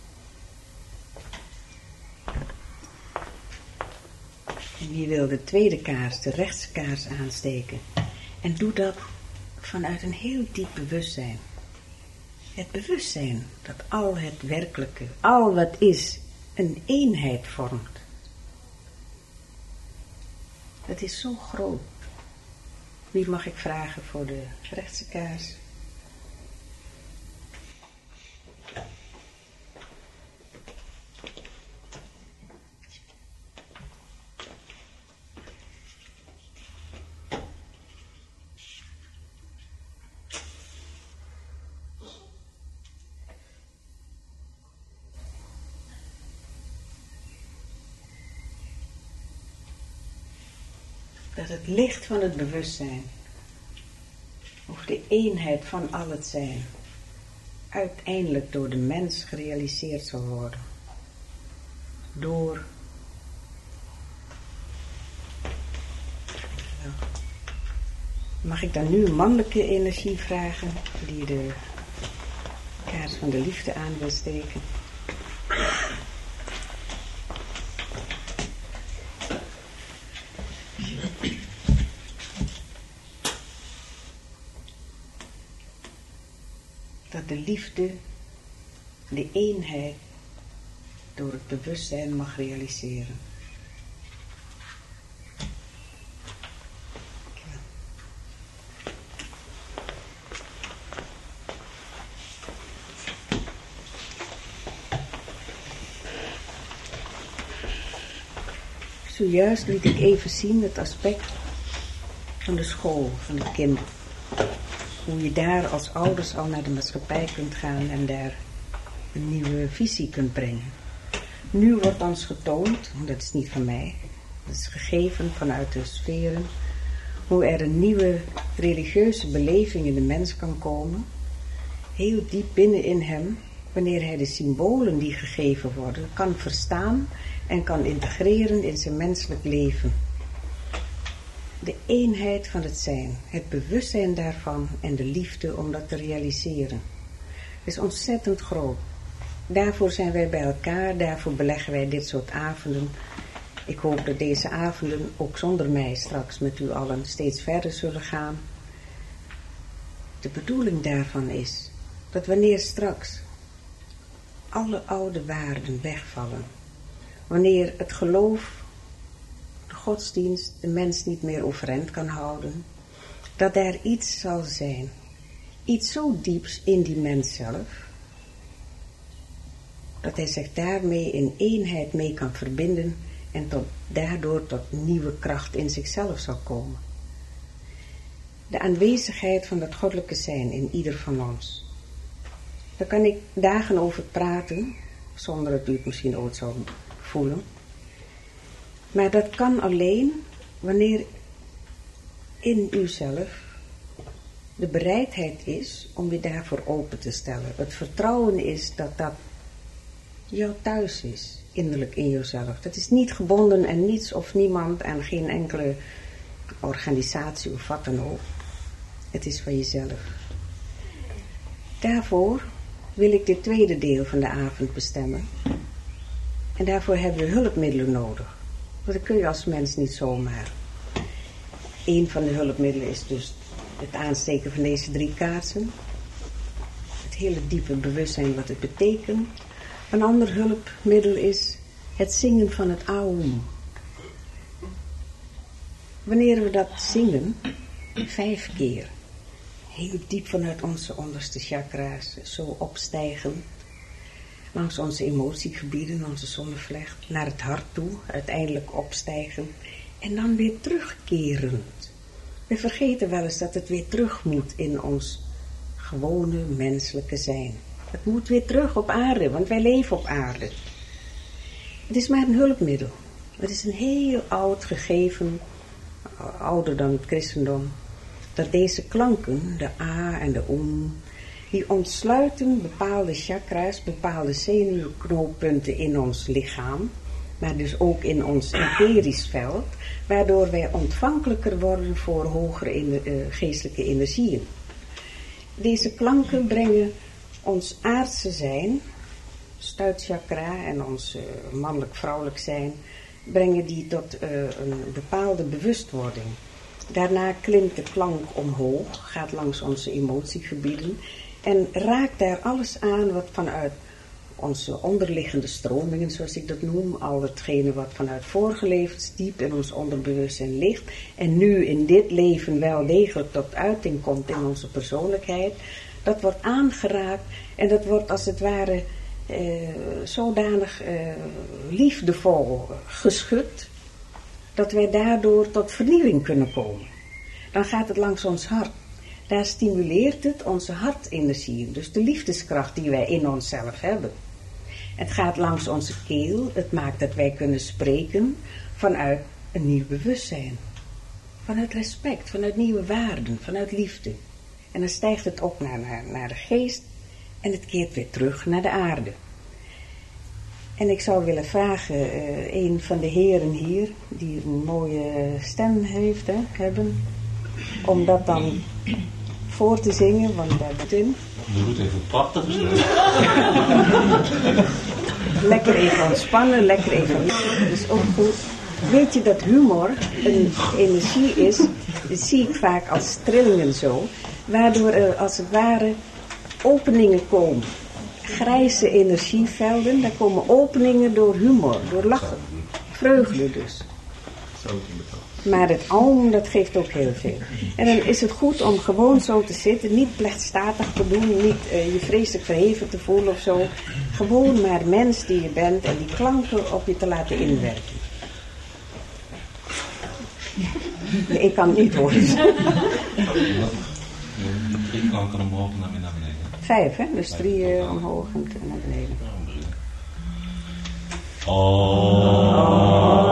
En wie wil de tweede kaars, de rechtse kaars aansteken? En doe dat vanuit een heel diep bewustzijn. Het bewustzijn dat al het werkelijke, al wat is, een eenheid vormt. Dat is zo groot. Wie mag ik vragen voor de rechtse kaars? Dat het licht van het bewustzijn, of de eenheid van al het zijn, uiteindelijk door de mens gerealiseerd zal worden. Door mag ik dan nu een mannelijke energie vragen, die de kaars van de liefde aan wil steken. liefde, de eenheid, door het bewustzijn mag realiseren. Zojuist liet ik even zien het aspect van de school, van het kind. Hoe je daar als ouders al naar de maatschappij kunt gaan en daar een nieuwe visie kunt brengen. Nu wordt ons getoond, dat is niet van mij, dat is gegeven vanuit de sferen, hoe er een nieuwe religieuze beleving in de mens kan komen, heel diep binnen in hem, wanneer hij de symbolen die gegeven worden kan verstaan en kan integreren in zijn menselijk leven. De eenheid van het zijn, het bewustzijn daarvan en de liefde om dat te realiseren, is ontzettend groot. Daarvoor zijn wij bij elkaar, daarvoor beleggen wij dit soort avonden. Ik hoop dat deze avonden ook zonder mij straks met u allen steeds verder zullen gaan. De bedoeling daarvan is dat wanneer straks alle oude waarden wegvallen, wanneer het geloof, de godsdienst, de mens niet meer overeind kan houden, dat daar iets zal zijn, iets zo dieps in die mens zelf, dat hij zich daarmee in eenheid mee kan verbinden en tot, daardoor tot nieuwe kracht in zichzelf zal komen. De aanwezigheid van dat goddelijke zijn in ieder van ons. Daar kan ik dagen over praten, zonder dat u het misschien ooit zou voelen. Maar dat kan alleen wanneer in uzelf de bereidheid is om je daarvoor open te stellen. Het vertrouwen is dat dat jouw thuis is, innerlijk in jezelf. Dat is niet gebonden aan niets of niemand, aan geen enkele organisatie of wat dan ook. Het is van jezelf. Daarvoor wil ik dit tweede deel van de avond bestemmen. En daarvoor hebben we hulpmiddelen nodig. Want dat kun je als mens niet zomaar. Eén van de hulpmiddelen is dus het aansteken van deze drie kaarsen. Het hele diepe bewustzijn wat het betekent. Een ander hulpmiddel is het zingen van het Aum. Wanneer we dat zingen, vijf keer, heel diep vanuit onze onderste chakra's, zo opstijgen, langs onze emotiegebieden, onze zonnevlecht, naar het hart toe, uiteindelijk opstijgen en dan weer terugkerend. We vergeten wel eens dat het weer terug moet in ons gewone menselijke zijn. Het moet weer terug op aarde, want wij leven op aarde. Het is maar een hulpmiddel. Het is een heel oud gegeven, ouder dan het christendom, dat deze klanken, de A en de Om, die ontsluiten bepaalde chakra's, bepaalde zenuwknooppunten in ons lichaam, maar dus ook in ons etherisch veld, waardoor wij ontvankelijker worden voor hogere in, uh, geestelijke energieën. Deze klanken brengen ons aardse zijn, stuitchakra en ons uh, mannelijk-vrouwelijk zijn, brengen die tot uh, een bepaalde bewustwording. Daarna klimt de klank omhoog, gaat langs onze emotiegebieden en raakt daar alles aan wat vanuit onze onderliggende stromingen, zoals ik dat noem, al hetgene wat vanuit vorige levens diep in ons onderbewustzijn ligt en nu in dit leven wel degelijk tot uiting komt in onze persoonlijkheid, dat wordt aangeraakt en dat wordt als het ware eh, zodanig eh, liefdevol geschud, dat wij daardoor tot vernieuwing kunnen komen. Dan gaat het langs ons hart. Daar stimuleert het onze hartenergie, dus de liefdeskracht die wij in onszelf hebben. Het gaat langs onze keel, het maakt dat wij kunnen spreken vanuit een nieuw bewustzijn. Vanuit respect, vanuit nieuwe waarden, vanuit liefde. En dan stijgt het op naar, naar, naar de geest en het keert weer terug naar de aarde. En ik zou willen vragen, uh, een van de heren hier, die een mooie stem heeft, hè, hebben, om dat dan voor te zingen, want daar moet in. Je moet even prachtig zijn. Lekker even ontspannen, lekker even. Dat is ook goed. Weet je dat humor een energie is, dat zie ik vaak als trillingen zo, waardoor er als het ware openingen komen. Grijze energievelden, daar komen openingen door humor, door lachen. Vreugde dus. Maar het alm, dat geeft ook heel veel. En dan is het goed om gewoon zo te zitten, niet plechtstatig te doen, niet uh, je vreselijk verheven te voelen of zo. Gewoon maar mens die je bent en die klanken op je te laten inwerken. Nee, ik kan het niet horen. Drie klanken omhoog en dan weer naar beneden. Vijf, hè? Dus drie uh, omhoog en naar beneden. Oh.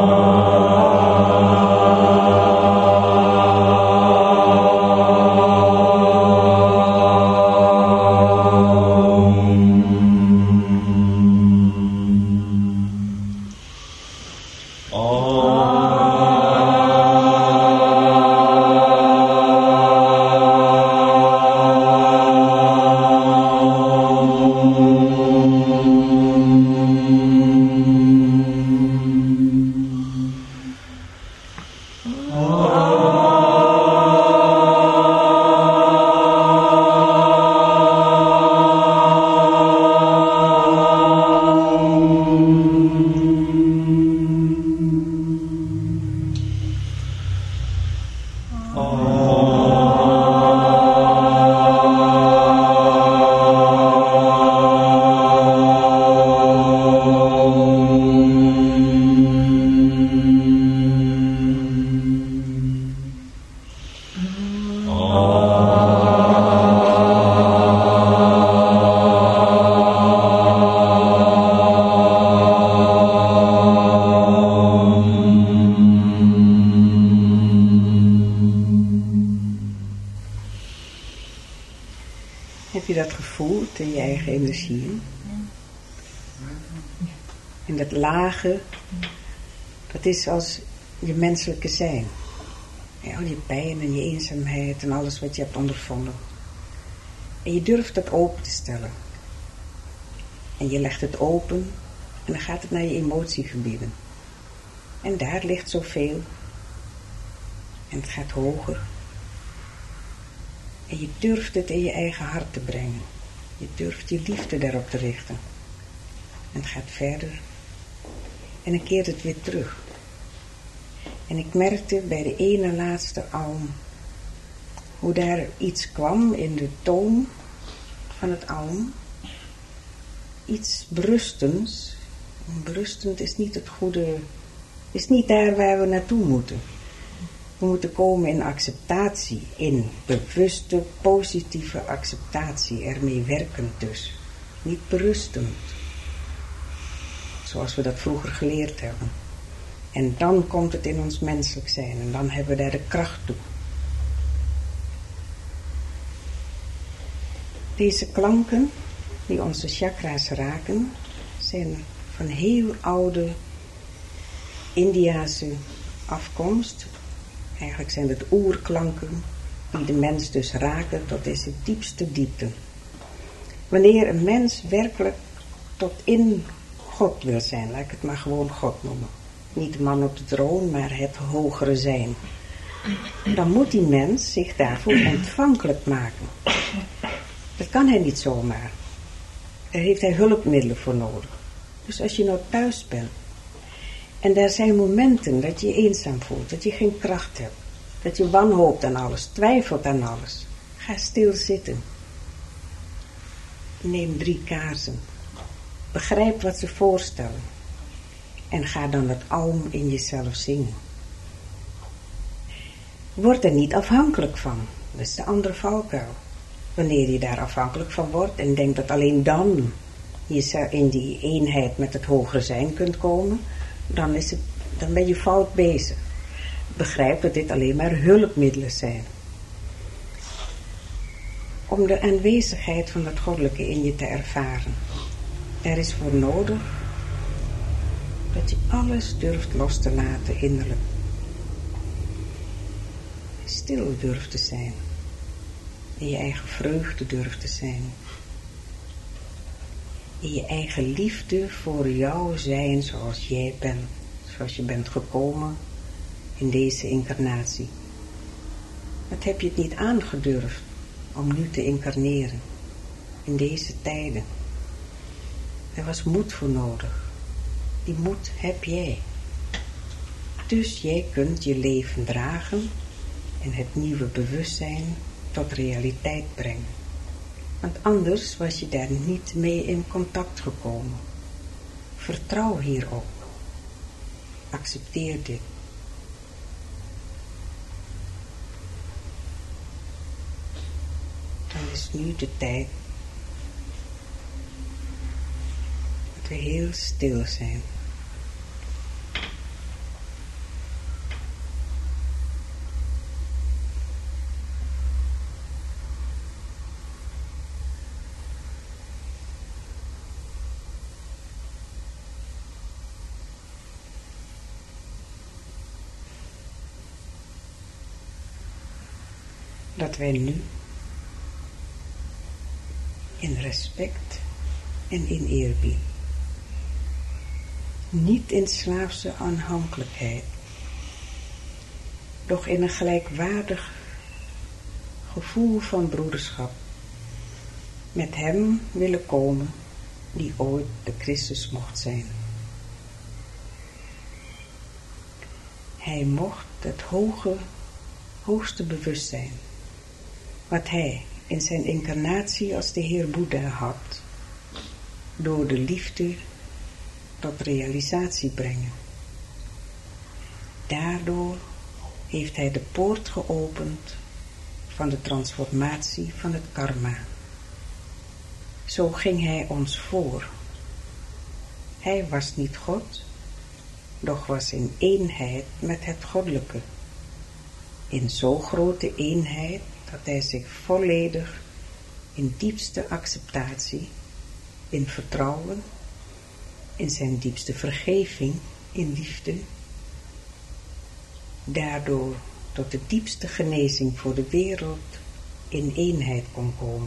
In je eigen energieën. En dat lage, dat is als je menselijke zijn. Ja, al je pijn en je eenzaamheid en alles wat je hebt ondervonden. En je durft dat open te stellen. En je legt het open en dan gaat het naar je emotiegebieden. En daar ligt zoveel. En het gaat hoger. En je durft het in je eigen hart te brengen. Je durft je liefde daarop te richten. En het gaat verder. En dan keert het weer terug. En ik merkte bij de ene laatste alm hoe daar iets kwam in de toon van het alm. Iets berustends. Berustend is niet het goede, is niet daar waar we naartoe moeten. We moeten komen in acceptatie, in bewuste, positieve acceptatie, ermee werkend dus. Niet berustend. Zoals we dat vroeger geleerd hebben. En dan komt het in ons menselijk zijn en dan hebben we daar de kracht toe. Deze klanken, die onze chakra's raken, zijn van heel oude Indiase afkomst. Eigenlijk zijn het oerklanken die de mens dus raken tot deze diepste diepte. Wanneer een mens werkelijk tot in God wil zijn, laat ik het maar gewoon God noemen. Niet de man op de troon, maar het hogere zijn. Dan moet die mens zich daarvoor ontvankelijk maken. Dat kan hij niet zomaar. Daar heeft hij hulpmiddelen voor nodig. Dus als je nou thuis bent en er zijn momenten dat je je eenzaam voelt, dat je geen kracht hebt, dat je wanhoopt aan alles, twijfelt aan alles, ga stil zitten. Neem drie kaarsen. Begrijp wat ze voorstellen. En ga dan het alm in jezelf zingen. Word er niet afhankelijk van. Dat is de andere valkuil. Wanneer je daar afhankelijk van wordt en denkt dat alleen dan je in die eenheid met het hogere zijn kunt komen, dan, is het, dan ben je fout bezig. Begrijp dat dit alleen maar hulpmiddelen zijn. Om de aanwezigheid van het goddelijke in je te ervaren. Er is voor nodig dat je alles durft los te laten innerlijk. Stil durft te zijn. In je eigen vreugde durft te zijn. In je eigen liefde voor jou zijn zoals jij bent. Zoals je bent gekomen in deze incarnatie. Wat heb je het niet aangedurfd om nu te incarneren? in deze tijden. Er was moed voor nodig. Die moed heb jij. Dus jij kunt je leven dragen en het nieuwe bewustzijn tot realiteit brengen. Want anders was je daar niet mee in contact gekomen. Vertrouw hierop. Accepteer dit. Dan is nu de tijd dat we heel stil zijn. Dat wij nu in respect en in eerbied, niet in slaafse aanhankelijkheid, doch in een gelijkwaardig gevoel van broederschap met hem willen komen die ooit de Christus mocht zijn. Hij mocht het hoge, hoogste bewustzijn, wat hij in zijn incarnatie als de Heer Boeddha had, door de liefde tot realisatie brengen. Daardoor heeft hij de poort geopend van de transformatie van het karma. Zo ging hij ons voor. Hij was niet God, doch was in eenheid met het goddelijke. In zo grote eenheid dat hij zich volledig in diepste acceptatie, in vertrouwen, in zijn diepste vergeving, in liefde, daardoor tot de diepste genezing voor de wereld in eenheid kon komen.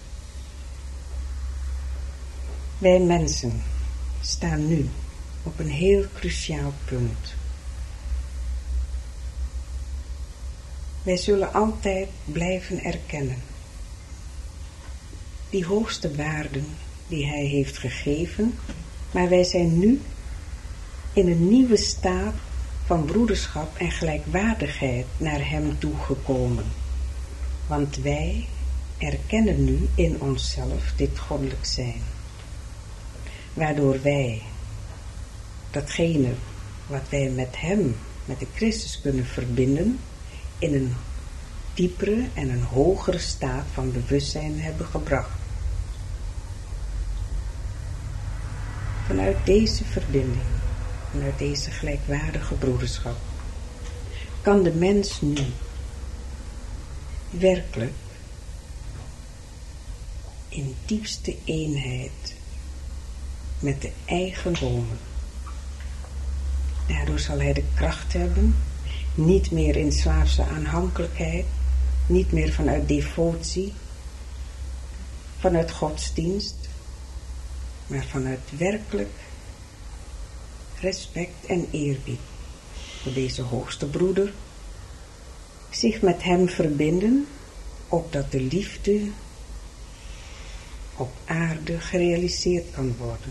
Wij mensen staan nu op een heel cruciaal punt. Wij zullen altijd blijven erkennen die hoogste waarden die hij heeft gegeven, maar wij zijn nu in een nieuwe staat van broederschap en gelijkwaardigheid naar hem toegekomen. Want wij erkennen nu in onszelf dit goddelijk zijn, waardoor wij datgene wat wij met hem, met de Christus kunnen verbinden, in een diepere en een hogere staat van bewustzijn hebben gebracht. Vanuit deze verbinding, vanuit deze gelijkwaardige broederschap, kan de mens nu werkelijk in diepste eenheid met de eigen komen. Daardoor zal hij de kracht hebben, niet meer in slaafse aanhankelijkheid, niet meer vanuit devotie, vanuit godsdienst, maar vanuit werkelijk respect en eerbied voor deze hoogste broeder, zich met hem verbinden, opdat de liefde op aarde gerealiseerd kan worden.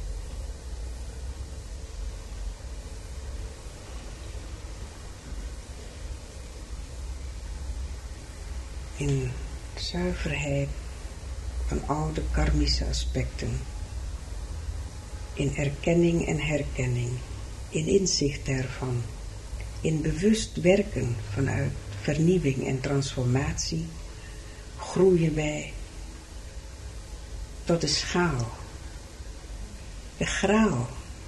In zuiverheid van al de karmische aspecten, in erkenning en herkenning, in inzicht daarvan, in bewust werken vanuit vernieuwing en transformatie, groeien wij tot de schaal, de graal,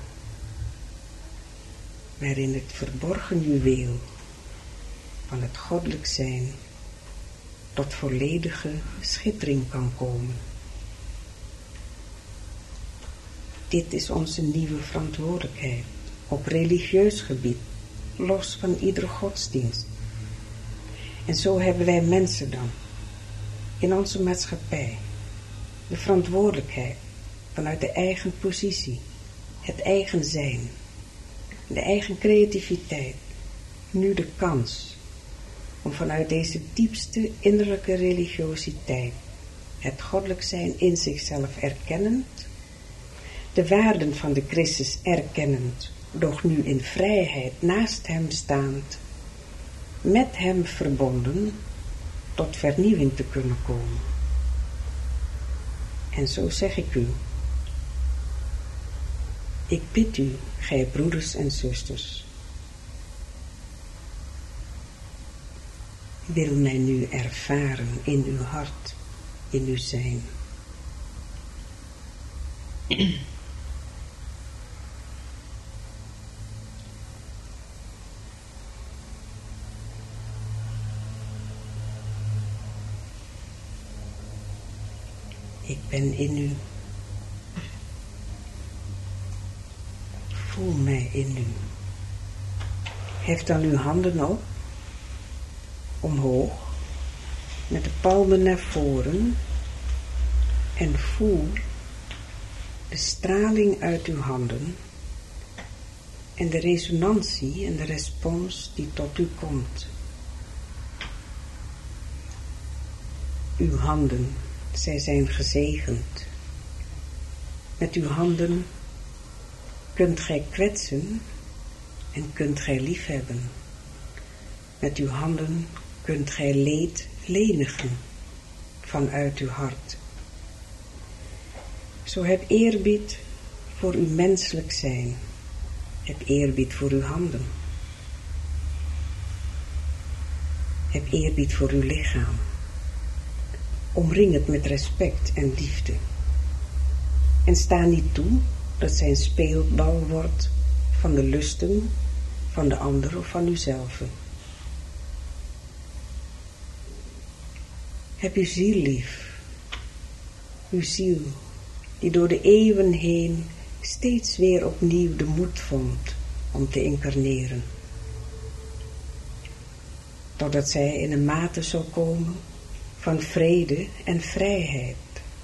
waarin het verborgen juweel van het goddelijk zijn tot volledige schittering kan komen. Dit is onze nieuwe verantwoordelijkheid op religieus gebied, los van iedere godsdienst. En zo hebben wij mensen dan in onze maatschappij de verantwoordelijkheid vanuit de eigen positie, het eigen zijn, de eigen creativiteit, nu de kans om vanuit deze diepste innerlijke religiositeit het goddelijk zijn in zichzelf erkennend, de waarden van de Christus erkennend, doch nu in vrijheid naast hem staand, met hem verbonden, tot vernieuwing te kunnen komen. En zo zeg ik u, ik bid u, gij broeders en zusters, wil mij nu ervaren in uw hart, in uw zijn. Ik ben in u. Voel mij in u. Hef dan uw handen op, omhoog, met de palmen naar voren en voel de straling uit uw handen en de resonantie en de respons die tot u komt. Uw handen, zij zijn gezegend. Met uw handen kunt gij kwetsen en kunt gij liefhebben. Met uw handen kunt gij leed lenigen vanuit uw hart. Zo heb eerbied voor uw menselijk zijn. Heb eerbied voor uw handen. Heb eerbied voor uw lichaam. Omring het met respect en liefde. En sta niet toe dat zij een speelbal wordt van de lusten van de ander of van uzelf. Heb uw ziel lief. Uw ziel die door de eeuwen heen steeds weer opnieuw de moed vond om te incarneren. Totdat zij in een mate zou komen van vrede en vrijheid.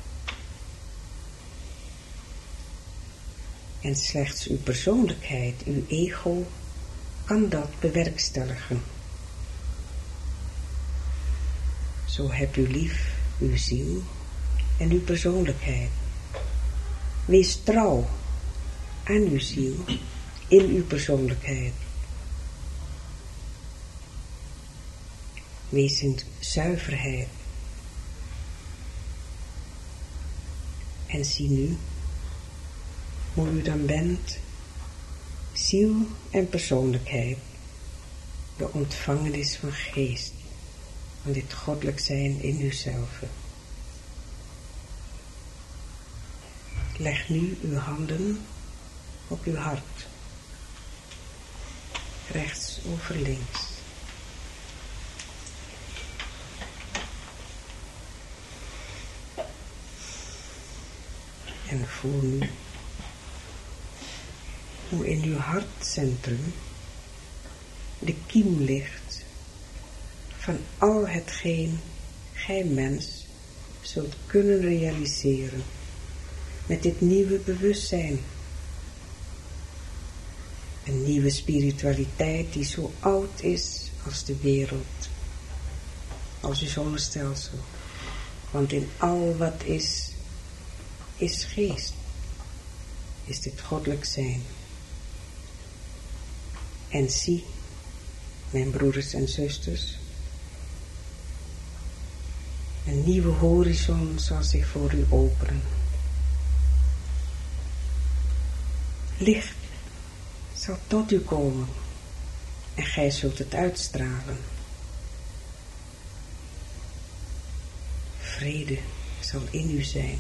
En slechts uw persoonlijkheid, uw ego, kan dat bewerkstelligen. Zo hebt u lief uw ziel en uw persoonlijkheid. Wees trouw aan uw ziel in uw persoonlijkheid. Wees in zuiverheid. En zie nu hoe u dan bent, ziel en persoonlijkheid, de ontvangenis van geest, van dit goddelijk zijn in uzelf. Leg nu uw handen op uw hart, rechts over links. En voel nu hoe in uw hartcentrum de kiem ligt van al hetgeen gij mens zult kunnen realiseren met dit nieuwe bewustzijn. Een nieuwe spiritualiteit die zo oud is als de wereld, als uw zonnestelsel. Want in al wat is, is geest, is dit goddelijk zijn. En zie, mijn broeders en zusters, een nieuwe horizon zal zich voor u openen. Licht zal tot u komen en gij zult het uitstralen. Vrede zal in u zijn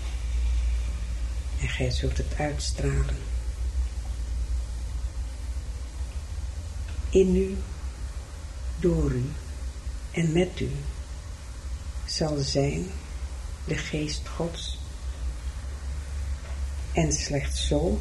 en gij zult het uitstralen. In u, door u en met u zal zijn de geest Gods. En slechts zo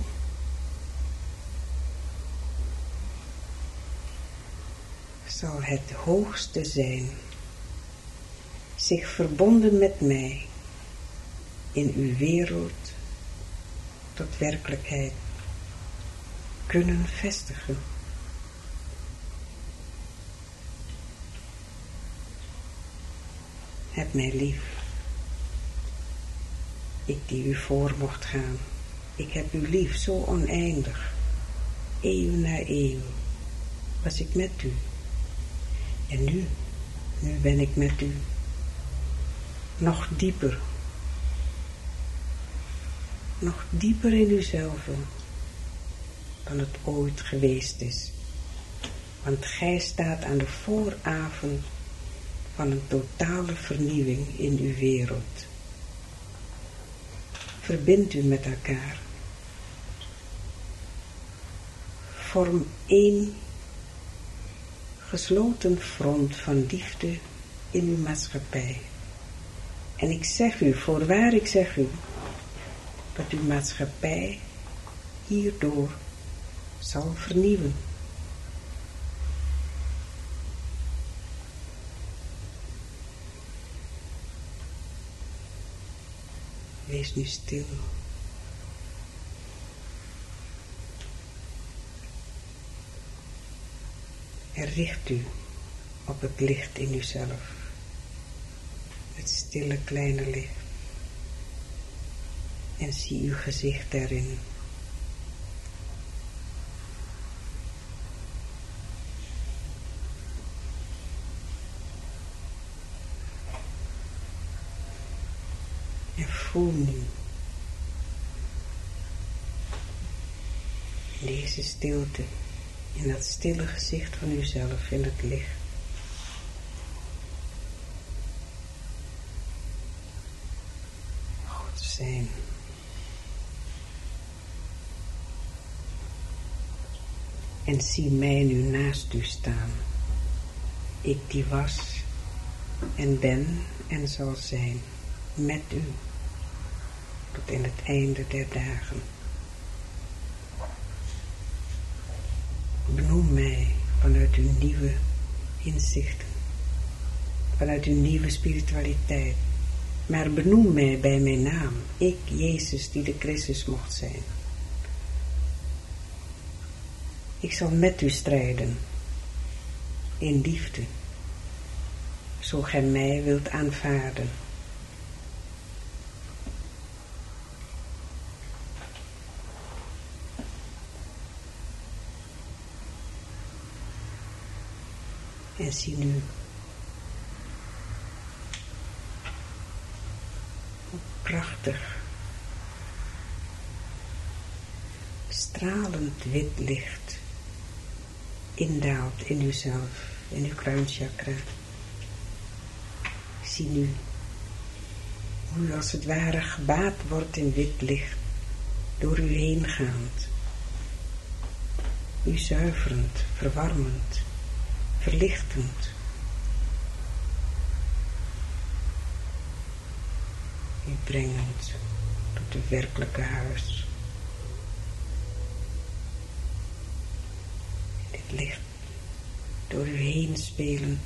zal het hoogste zijn zich verbonden met mij in uw wereld tot werkelijkheid kunnen vestigen. Heb mij lief. Ik die u voor mocht gaan. Ik heb u lief, zo oneindig. Eeuw na eeuw was ik met u. En nu, nu ben ik met u. Nog dieper. Nog dieper in uzelf dan het ooit geweest is. Want gij staat aan de vooravond van een totale vernieuwing in uw wereld. Verbind u met elkaar. Vorm één gesloten front van liefde in uw maatschappij. En ik zeg u, voorwaar ik zeg u, dat uw maatschappij hierdoor zal vernieuwen. Wees nu stil. En richt u op het licht in uzelf. Het stille kleine licht. En zie uw gezicht daarin. En voel nu in deze stilte, in dat stille gezicht van uzelf, in het licht. God zijn. En zie mij nu naast u staan. Ik die was en ben en zal zijn met u tot in het einde der dagen. Benoem mij vanuit uw nieuwe inzichten, vanuit uw nieuwe spiritualiteit, maar benoem mij bij mijn naam, ik, Jezus, die de Christus mocht zijn. Ik zal met u strijden, in liefde, zo gij mij wilt aanvaarden. En zie nu hoe prachtig, stralend wit licht indaalt in uzelf, in uw kruinchakra. Zie nu hoe u als het ware gebaad wordt in wit licht, door u heen gaand, u zuiverend, verwarmend, verlichtend. U brengend tot het werkelijke huis. Dit licht door u heen spelen.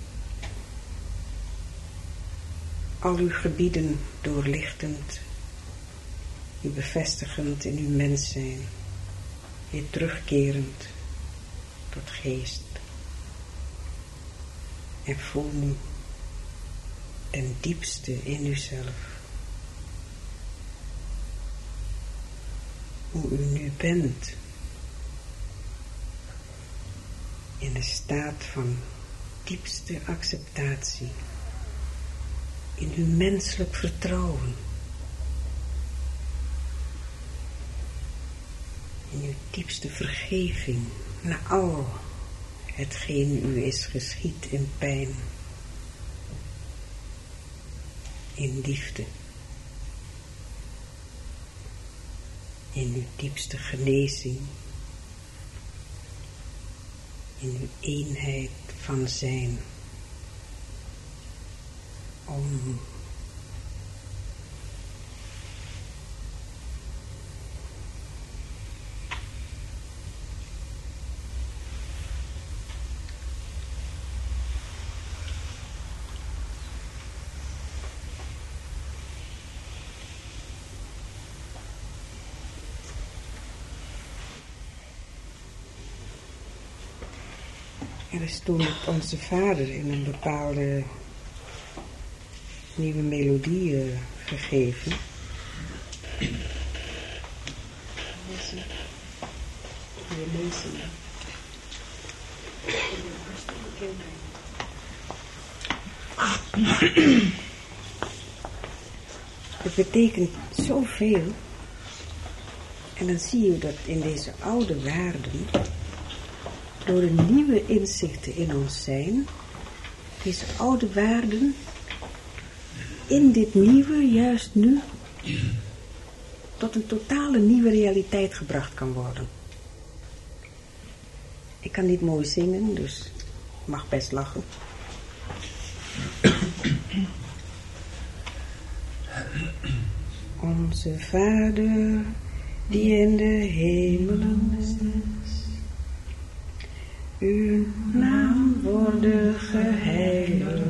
Al uw gebieden doorlichtend. U bevestigend in uw mens zijn. Weer terugkerend tot geest. En voel nu ten diepste in uzelf hoe u nu bent, in een staat van diepste acceptatie, in uw menselijk vertrouwen, in uw diepste vergeving naar al hetgeen u is geschied in pijn, in liefde, in uw diepste genezing, in uw eenheid van zijn, om Er is toen onze vader in een bepaalde nieuwe melodie uh, gegeven. Het betekent zoveel. En dan zie je dat in deze oude waarden, door de nieuwe inzichten in ons zijn, deze oude waarden in dit nieuwe, juist nu, tot een totale nieuwe realiteit gebracht kan worden. Ik kan niet mooi zingen, dus ik mag best lachen. Onze Vader, die in de hemelen is, uw naam worden geheiligd.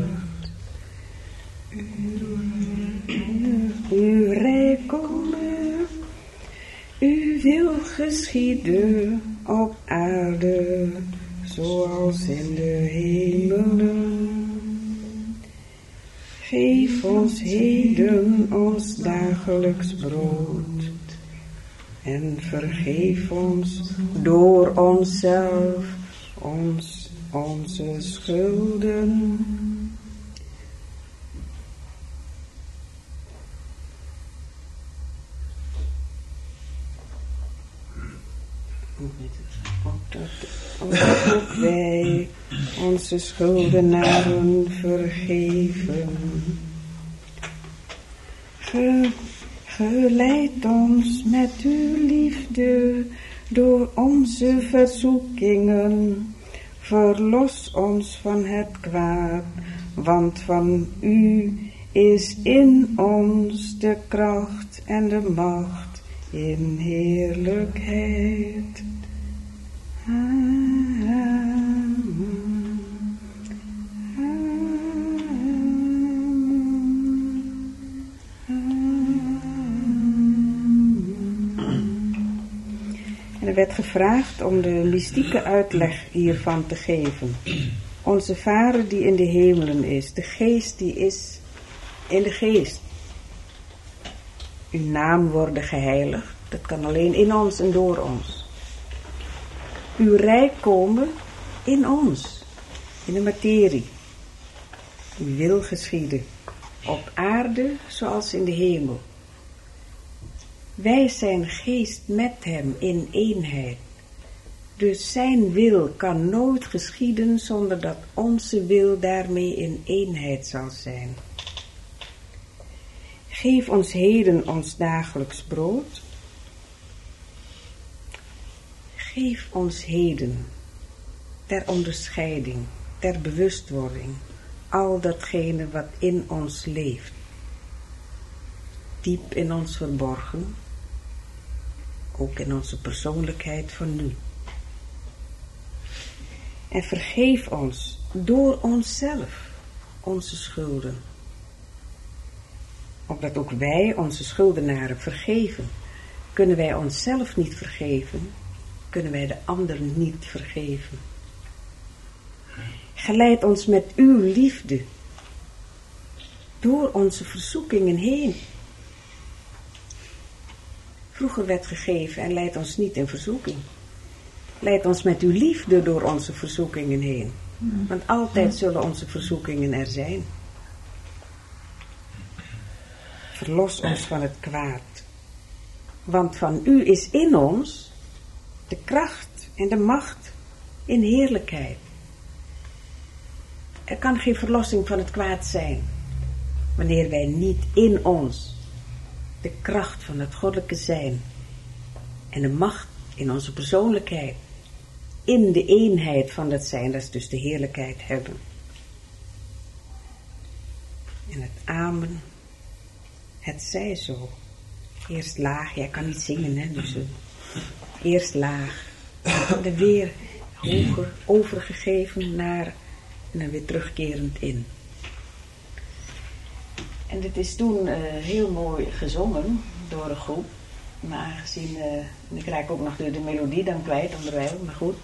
Uw rijk komen, uw wil geschieden op aarde, zoals in de hemelen. Geef ons heden ons dagelijks brood. En vergeef ons door onszelf ons onze schulden. Opdat ook wij onze schuldenaren vergeven. Ge, geleid ons met uw liefde door onze verzoekingen. Verlos ons van het kwaad, want van u is in ons de kracht en de macht in heerlijkheid. En er werd gevraagd om de mystieke uitleg hiervan te geven. Onze Vader die in de hemelen is, de geest die is in de geest. Uw naam worden geheiligd, dat kan alleen in ons en door ons. Uw rijk komen in ons, in de materie. Uw wil geschieden, op aarde zoals in de hemel. Wij zijn geest met hem in eenheid. Dus zijn wil kan nooit geschieden zonder dat onze wil daarmee in eenheid zal zijn. Geef ons heden ons dagelijks brood. Geef ons heden, ter onderscheiding, ter bewustwording, al datgene wat in ons leeft. Diep in ons verborgen, ook in onze persoonlijkheid van nu. En vergeef ons door onszelf onze schulden. Opdat ook wij onze schuldenaren vergeven. Kunnen wij onszelf niet vergeven, kunnen wij de anderen niet vergeven. Geleid ons met uw liefde door onze verzoekingen heen. Vroeger werd gegeven en leid ons niet in verzoeking. Leid ons met uw liefde door onze verzoekingen heen. Want altijd zullen onze verzoekingen er zijn. Verlos ons van het kwaad. Want van u is in ons de kracht en de macht in heerlijkheid. Er kan geen verlossing van het kwaad zijn, wanneer wij niet in ons de kracht van het goddelijke zijn en de macht in onze persoonlijkheid, in de eenheid van dat zijn, dat is dus de heerlijkheid hebben. En het amen, het zij zo. Eerst laag, jij kan niet zingen, hè, dus uh, eerst laag, en dan weer hoger overgegeven naar, en dan weer terugkerend in. En dit is toen uh, heel mooi gezongen door een groep, maar aangezien, uh, en ik raak ook nog de, de melodie dan kwijt onderwijl, maar goed.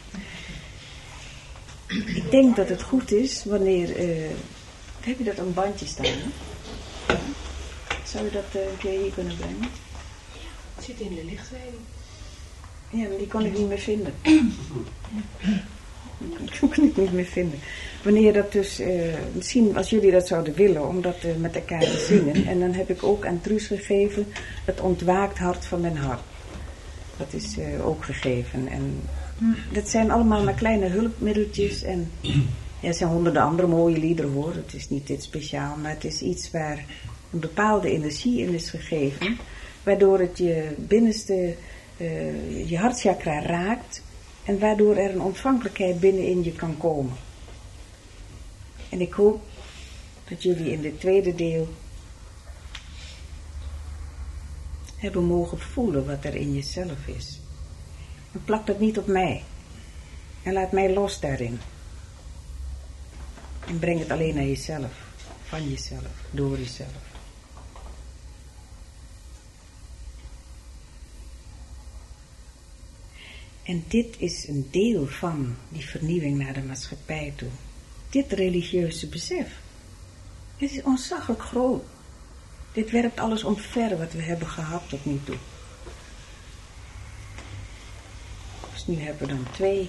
Ik denk dat het goed is wanneer, uh, heb je dat op een bandje staan, hè? Zou je dat uh, een keer hier kunnen brengen? zit in de lichtwijding. Ja, maar die kon ik niet meer vinden. Die kon ik niet meer vinden. Wanneer dat dus, uh, misschien als jullie dat zouden willen, om dat uh, met elkaar te zingen. En dan heb ik ook aan Truus gegeven, het ontwaakt hart van mijn hart. Dat is uh, ook gegeven. En dat zijn allemaal maar kleine hulpmiddeltjes. En ja, er zijn honderden andere mooie liederen hoor. Het is niet dit speciaal, maar het is iets waar een bepaalde energie in is gegeven. Waardoor het je binnenste, uh, je hartchakra raakt. En waardoor er een ontvankelijkheid binnenin je kan komen. En ik hoop dat jullie in dit tweede deel hebben mogen voelen wat er in jezelf is. En plak dat niet op mij. En laat mij los daarin. En breng het alleen naar jezelf. Van jezelf. Door jezelf. En dit is een deel van die vernieuwing naar de maatschappij toe. Dit religieuze besef. Dit is ontzaglijk groot. Dit werpt alles omver wat we hebben gehad tot nu toe. Dus nu hebben we dan twee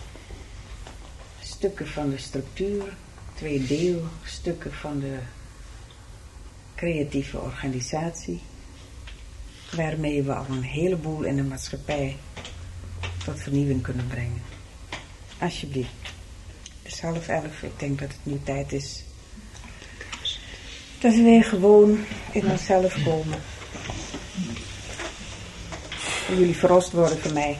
stukken van de structuur, twee deelstukken van de creatieve organisatie, waarmee we al een heleboel in de maatschappij tot vernieuwing kunnen brengen. Alsjeblieft. Het is half elf, ik denk dat het nu tijd is dat we weer gewoon in onszelf komen. En jullie verlost worden van mij.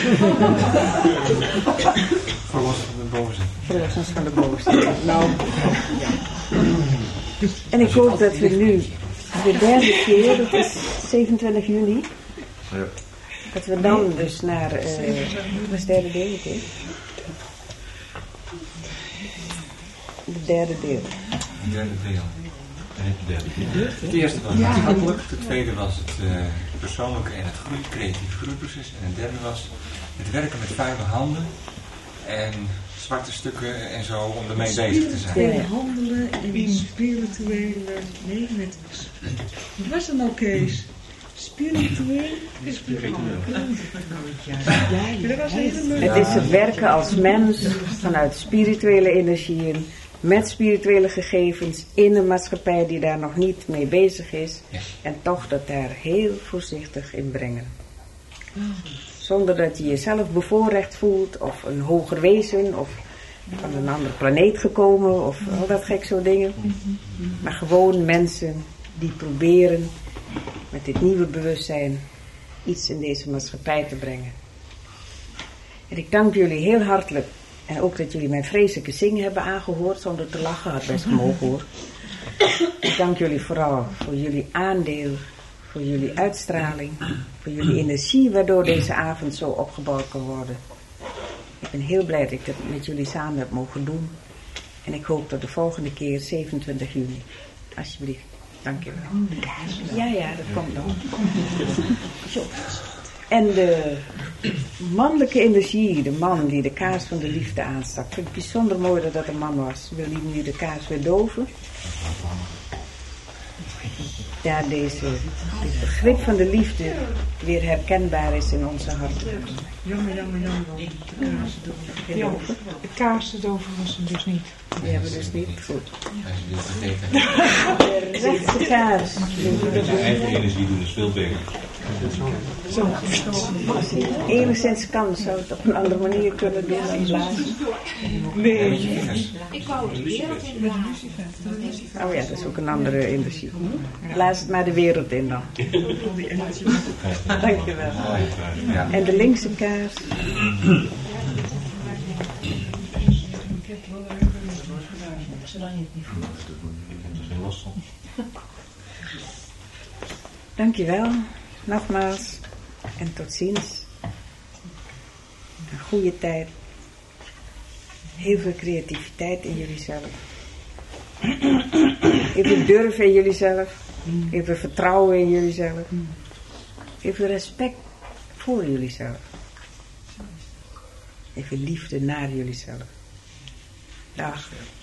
Verlost van de boze. Verlost ons van de boze. Nou, ja. En ik hoop dat we nu de derde keer, dat is zevenentwintig juni, ja. Dat we dan dus naar, uh, wat is de derde deel? Okay. De derde deel. De derde deel. Het eerste was maatschappelijk, het tweede was het uh, persoonlijke en het groei, creatieve groeiproces. En het derde was het werken met vuile handen en zwarte stukken en zo om ermee bezig te zijn. Spirituele handelen en spirituele... Nee, met... Wat was het nou, Kees? Spiritueel? Spiritueel. Het is het werken als mens vanuit spirituele energieën, met spirituele gegevens in een maatschappij die daar nog niet mee bezig is. Ja. En toch dat daar heel voorzichtig in brengen. Zonder dat je jezelf bevoorrecht voelt of een hoger wezen of van een andere planeet gekomen of al dat gek soort dingen. Maar gewoon mensen die proberen met dit nieuwe bewustzijn iets in deze maatschappij te brengen. En ik dank jullie heel hartelijk. En ook dat jullie mijn vreselijke zingen hebben aangehoord zonder te lachen, had best gemogen hoor. Ik dank jullie vooral voor jullie aandeel, voor jullie uitstraling, voor jullie energie waardoor deze avond zo opgebouwd kan worden. Ik ben heel blij dat ik dat met jullie samen heb mogen doen. En ik hoop tot de volgende keer zevenentwintig juni. Alsjeblieft. Dank je wel. Ja, ja, dat komt nog. Zo. En de mannelijke energie, de man die de kaars van de liefde aanstak. Ik vind het bijzonder mooi dat dat een man was. Wil hij nu de kaars weer doven? Ja, deze, dit begrip van de liefde weer herkenbaar is in onze harten. Jammer, jammer, jammer. De kaarsen doven. Ja, de kaarsen doven was hem dus niet. Die hebben we dus niet. Goed. De rechte kaars. Zijn eigen energie doen is veel beter. Zo. Als je het enigszins kan, zou het op een andere manier kunnen doen dan blazen. Nee. Ik wou de wereld in blazen. Oh ja, dat is ook een andere energie. Blaas het maar de wereld in dan. Dankjewel. En de linkse kaars. Zolang je het niet voelt. Er is geen last van. Dankjewel. Nogmaals. En tot ziens. Een goede tijd. Heel veel creativiteit in jullie zelf. Heel veel durf in jullie zelf. Heel veel vertrouwen in jullie zelf. Heel veel respect voor jullie zelf. Heel veel liefde naar jullie zelf. Dag.